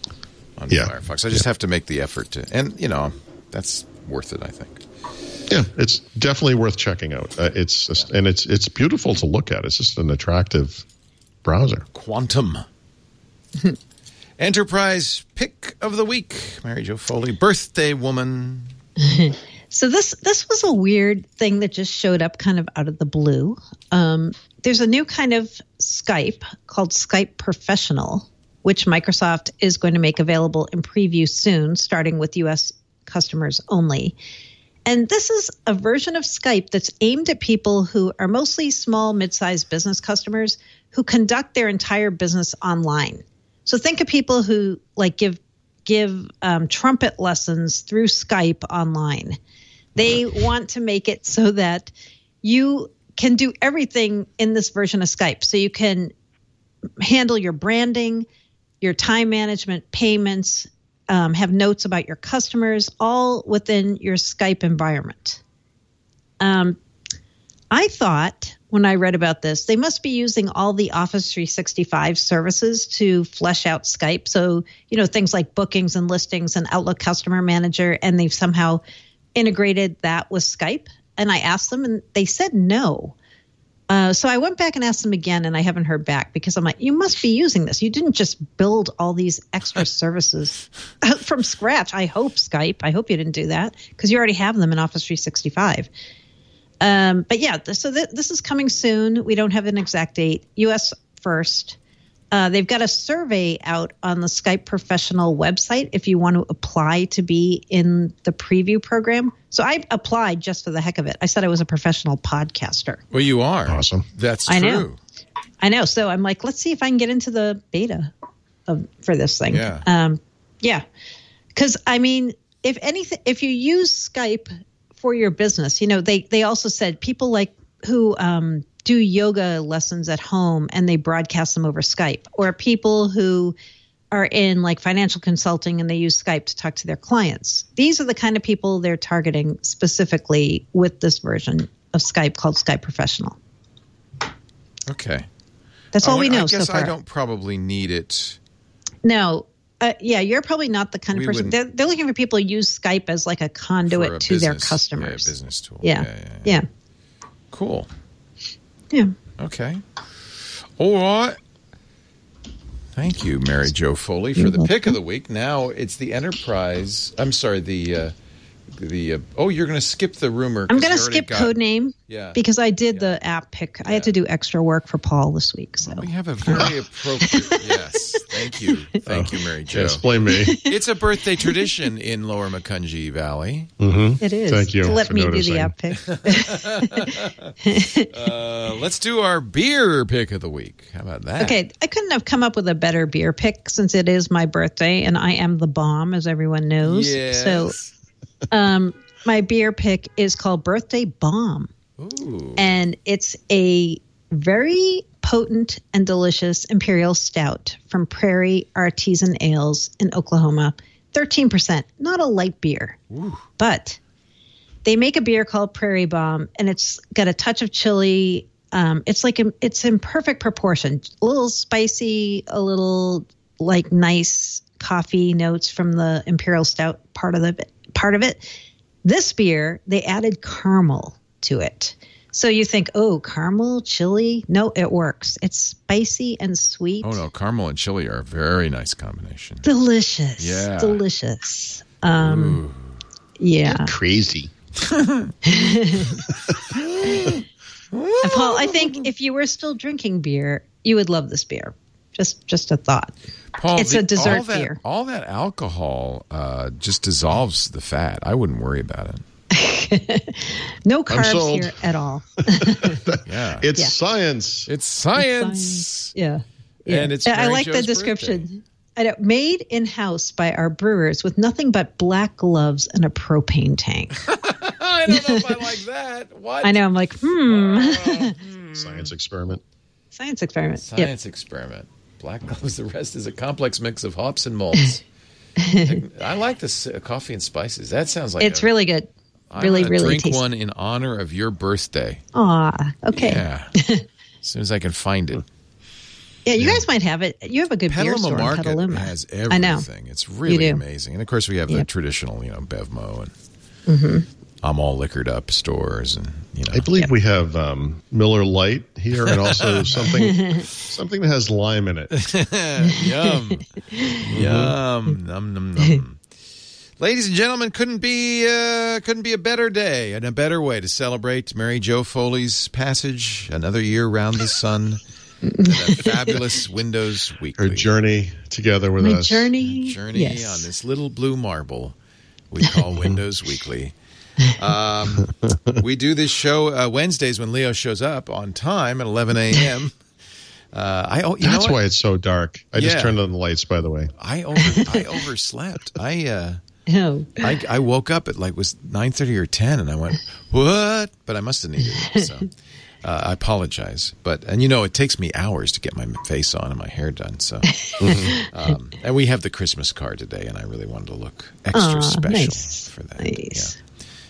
on Yeah. Firefox. I just have to make the effort to, and you know, that's worth it, I think. Yeah, it's definitely worth checking out. Uh, it's just, and it's it's beautiful to look at. It's just an attractive browser. Quantum. Enterprise pick of the week, Mary Jo Foley, birthday woman. So this this was a weird thing that just showed up kind of out of the blue. Um, there's a new kind of Skype called Skype Professional, which Microsoft is going to make available in preview soon, starting with U S customers only. And this is a version of Skype that's aimed at people who are mostly small, mid-sized business customers who conduct their entire business online. So think of people who like give give um, trumpet lessons through Skype online. They want to make it so that you can do everything in this version of Skype. So you can handle your branding, your time management, payments, um, have notes about your customers, all within your Skype environment. Um, I thought when I read about this, they must be using all the Office three sixty-five services to flesh out Skype. So, you know, things like bookings and listings and Outlook Customer Manager, and they've somehow integrated that with Skype. and I asked them, and they said no. Uh, so I went back and asked them again, and I haven't heard back because I'm like, you must be using this. You didn't just build all these extra services from scratch. I hope Skype. I hope you didn't do that because you already have them in Office three sixty-five. Um, but yeah, th- so th- this is coming soon. We don't have an exact date. U S first. Uh, they've got a survey out on the Skype Professional website if you want to apply to be in the preview program. So I applied just for the heck of it. I said I was a professional podcaster. Well, you are. Awesome. That's true. I know. I know. So I'm like, let's see if I can get into the beta of, for this thing. Yeah. Um, yeah. Because, I mean, if anything, if you use Skype for your business, you know, they, they also said people like who um, – do yoga lessons at home and they broadcast them over Skype, or people who are in like financial consulting and they use Skype to talk to their clients. These are the kind of people they're targeting specifically with this version of Skype called Skype Professional. Okay. That's all I, we know I guess so far. I don't probably need it. No. Uh, yeah, you're probably not the kind of We person. They're, they're looking for people who use Skype as like a conduit For a to their business- customers. Yeah, business tool. Yeah. Yeah, yeah, Yeah. yeah. Cool. Yeah. Okay. All right. Thank you, Mary Jo Foley, for the pick of the week. Now it's the Enterprise. I'm sorry, the uh, the uh, oh, you're going to skip the rumor. I'm 'cause going to you already skip got- Codename Yeah. because I did Yeah. the app pick. I had to do extra work for Paul this week. So We have a very appropriate. Yes. Thank you. Thank you, Mary Jo. Yes, blame me. It's a birthday tradition in Lower Macungie Valley. Mm-hmm. it is. Thank you To let for me noticing. do the app pick. Uh, let's do our beer pick of the week. How about that? Okay, I couldn't have come up with a better beer pick since it is my birthday and I am the bomb, as everyone knows. Yes. So um, my beer pick is called Birthday Bomb. Ooh. And it's a very potent and delicious imperial stout from Prairie Artisan Ales in Oklahoma. thirteen percent, not a light beer. Ooh. But they make a beer called Prairie Bomb, and it's got a touch of chili. Um, it's like a, it's in perfect proportion. A little spicy, a little like nice coffee notes from the imperial stout part of the part of it. This beer, they added caramel to it. So you think, oh, caramel, chili? No, it works. It's spicy and sweet. Oh, no. Caramel and chili are a very nice combination. Delicious. Yeah. Delicious. Um, yeah. Crazy. And Paul, I think if you were still drinking beer, you would love this beer. Just just a thought. Paul, It's a dessert all that, beer. All that alcohol uh, just dissolves the fat. I wouldn't worry about it. No carbs sold. here at all. Yeah. It's Yeah. science. It's science. Yeah. yeah. And it's I Mary like the Jo's description. birthday. I know, made in-house by our brewers with nothing but black gloves and a propane tank. I don't know if I like that. What? I know. I'm like, hmm. Science experiment. Science experiment. Yep. Science experiment. Black gloves. The rest is a complex mix of hops and malts. I like this uh, coffee and spices. That sounds like It's a, really good. I'm Really, gonna really drink tasty. one in honor of your birthday. Aw, okay. Yeah, Yeah. As soon as I can find it. you guys might have it. You have a good beer Petaluma store in Market Petaluma. has I know. everything. It's really do. amazing. And of course, we have the Yep. traditional, you know, Bevmo and Mm-hmm. I'm all liquored up stores, and you know. I believe we have um, Miller Lite here, and also something something that has lime in it. Yum, yum, num num num. Ladies and gentlemen, couldn't be uh, couldn't be a better day and a better way to celebrate Mary Jo Foley's passage, another year round the sun, and a fabulous Windows Weekly. Her journey together with My us. journey. journey yes. on this little blue marble we call Windows Weekly. Um, we do this show uh, Wednesdays when Leo shows up on time at eleven a.m. Uh, I oh, you That's know what? why it's so dark. I just Yeah. turned on the lights, by the way. I over I overslept. I uh, Oh. I I woke up at like was nine thirty or ten, and I went what? But I must have needed it. So uh, I apologize. But and you know it takes me hours to get my face on and my hair done. So um, and we have the Christmas card today, and I really wanted to look extra Aw, special nice. for that. Nice. Yeah.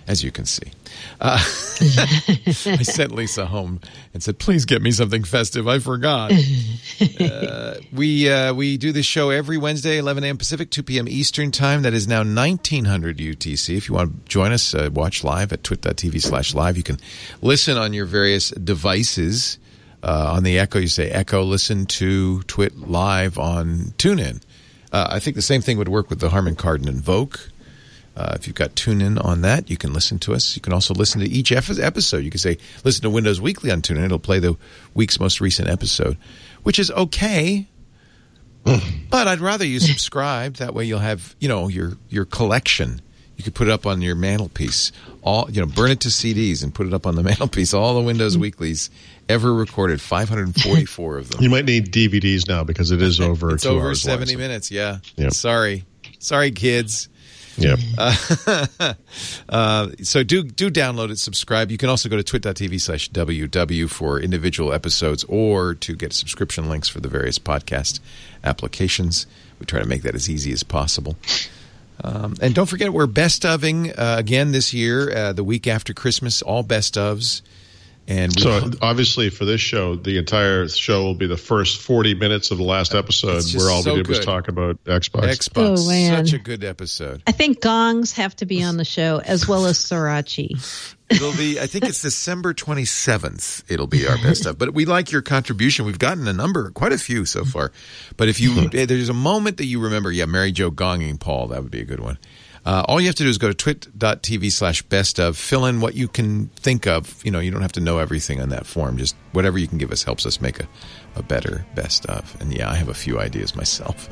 as you can see. Uh, I sent Lisa home and said, please get me something festive. I forgot. Uh, we uh, we do this show every Wednesday, eleven a.m. Pacific, two p.m. Eastern Time. That is now nineteen hundred U T C. If you want to join us, uh, watch live at twit.tv slash live. You can listen on your various devices. Uh, on the Echo, you say Echo, listen to Twit live on TuneIn. Uh, I think the same thing would work with the Harman Kardon Invoke. Uh, if you've got TuneIn on that, you can listen to us. You can also listen to each episode. You can say, listen to Windows Weekly on TuneIn. It'll play the week's most recent episode, which is okay. But I'd rather you subscribe. That way you'll have, you know, your your collection. You could put it up on your mantelpiece. All, you know, burn it to C Ds and put it up on the mantelpiece. All the Windows Weeklies ever recorded, five hundred forty-four of them. You might need D V Ds now because it is over it's two over hours seventy long, so. minutes, yeah. Yep. Sorry. Sorry, kids. Yep. Uh, uh, so do do download it, subscribe. You can also go to twit.tv slash WW for individual episodes or to get subscription links for the various podcast applications. We try to make that as easy as possible. Um, and don't forget, we're best-ofing uh, again this year, uh, the week after Christmas, all best-ofs. And so obviously for this show, the entire show will be the first forty minutes of the last episode where all so we did was good. talk about Xbox. Xbox, Oh, man. such a good episode. I think gongs have to be on the show as well as Sriracha. It'll be, I think it's December twenty-seventh. It'll be our best of. But we like your contribution. We've gotten a number, quite a few so far. But if you, there's a moment that you remember, yeah, Mary Jo gonging Paul, that would be a good one. Uh, all you have to do is go to twit.tv slash best of, fill in what you can think of. You know, you don't have to know everything on that form. Just whatever you can give us helps us make a, a better best of. And yeah, I have a few ideas myself.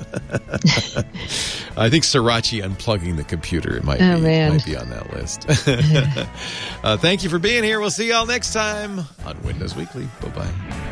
I think Sriracha unplugging the computer it might, Oh, be, man. might be on that list. uh, thank you for being here. We'll see you all next time on Windows Weekly. Bye-bye.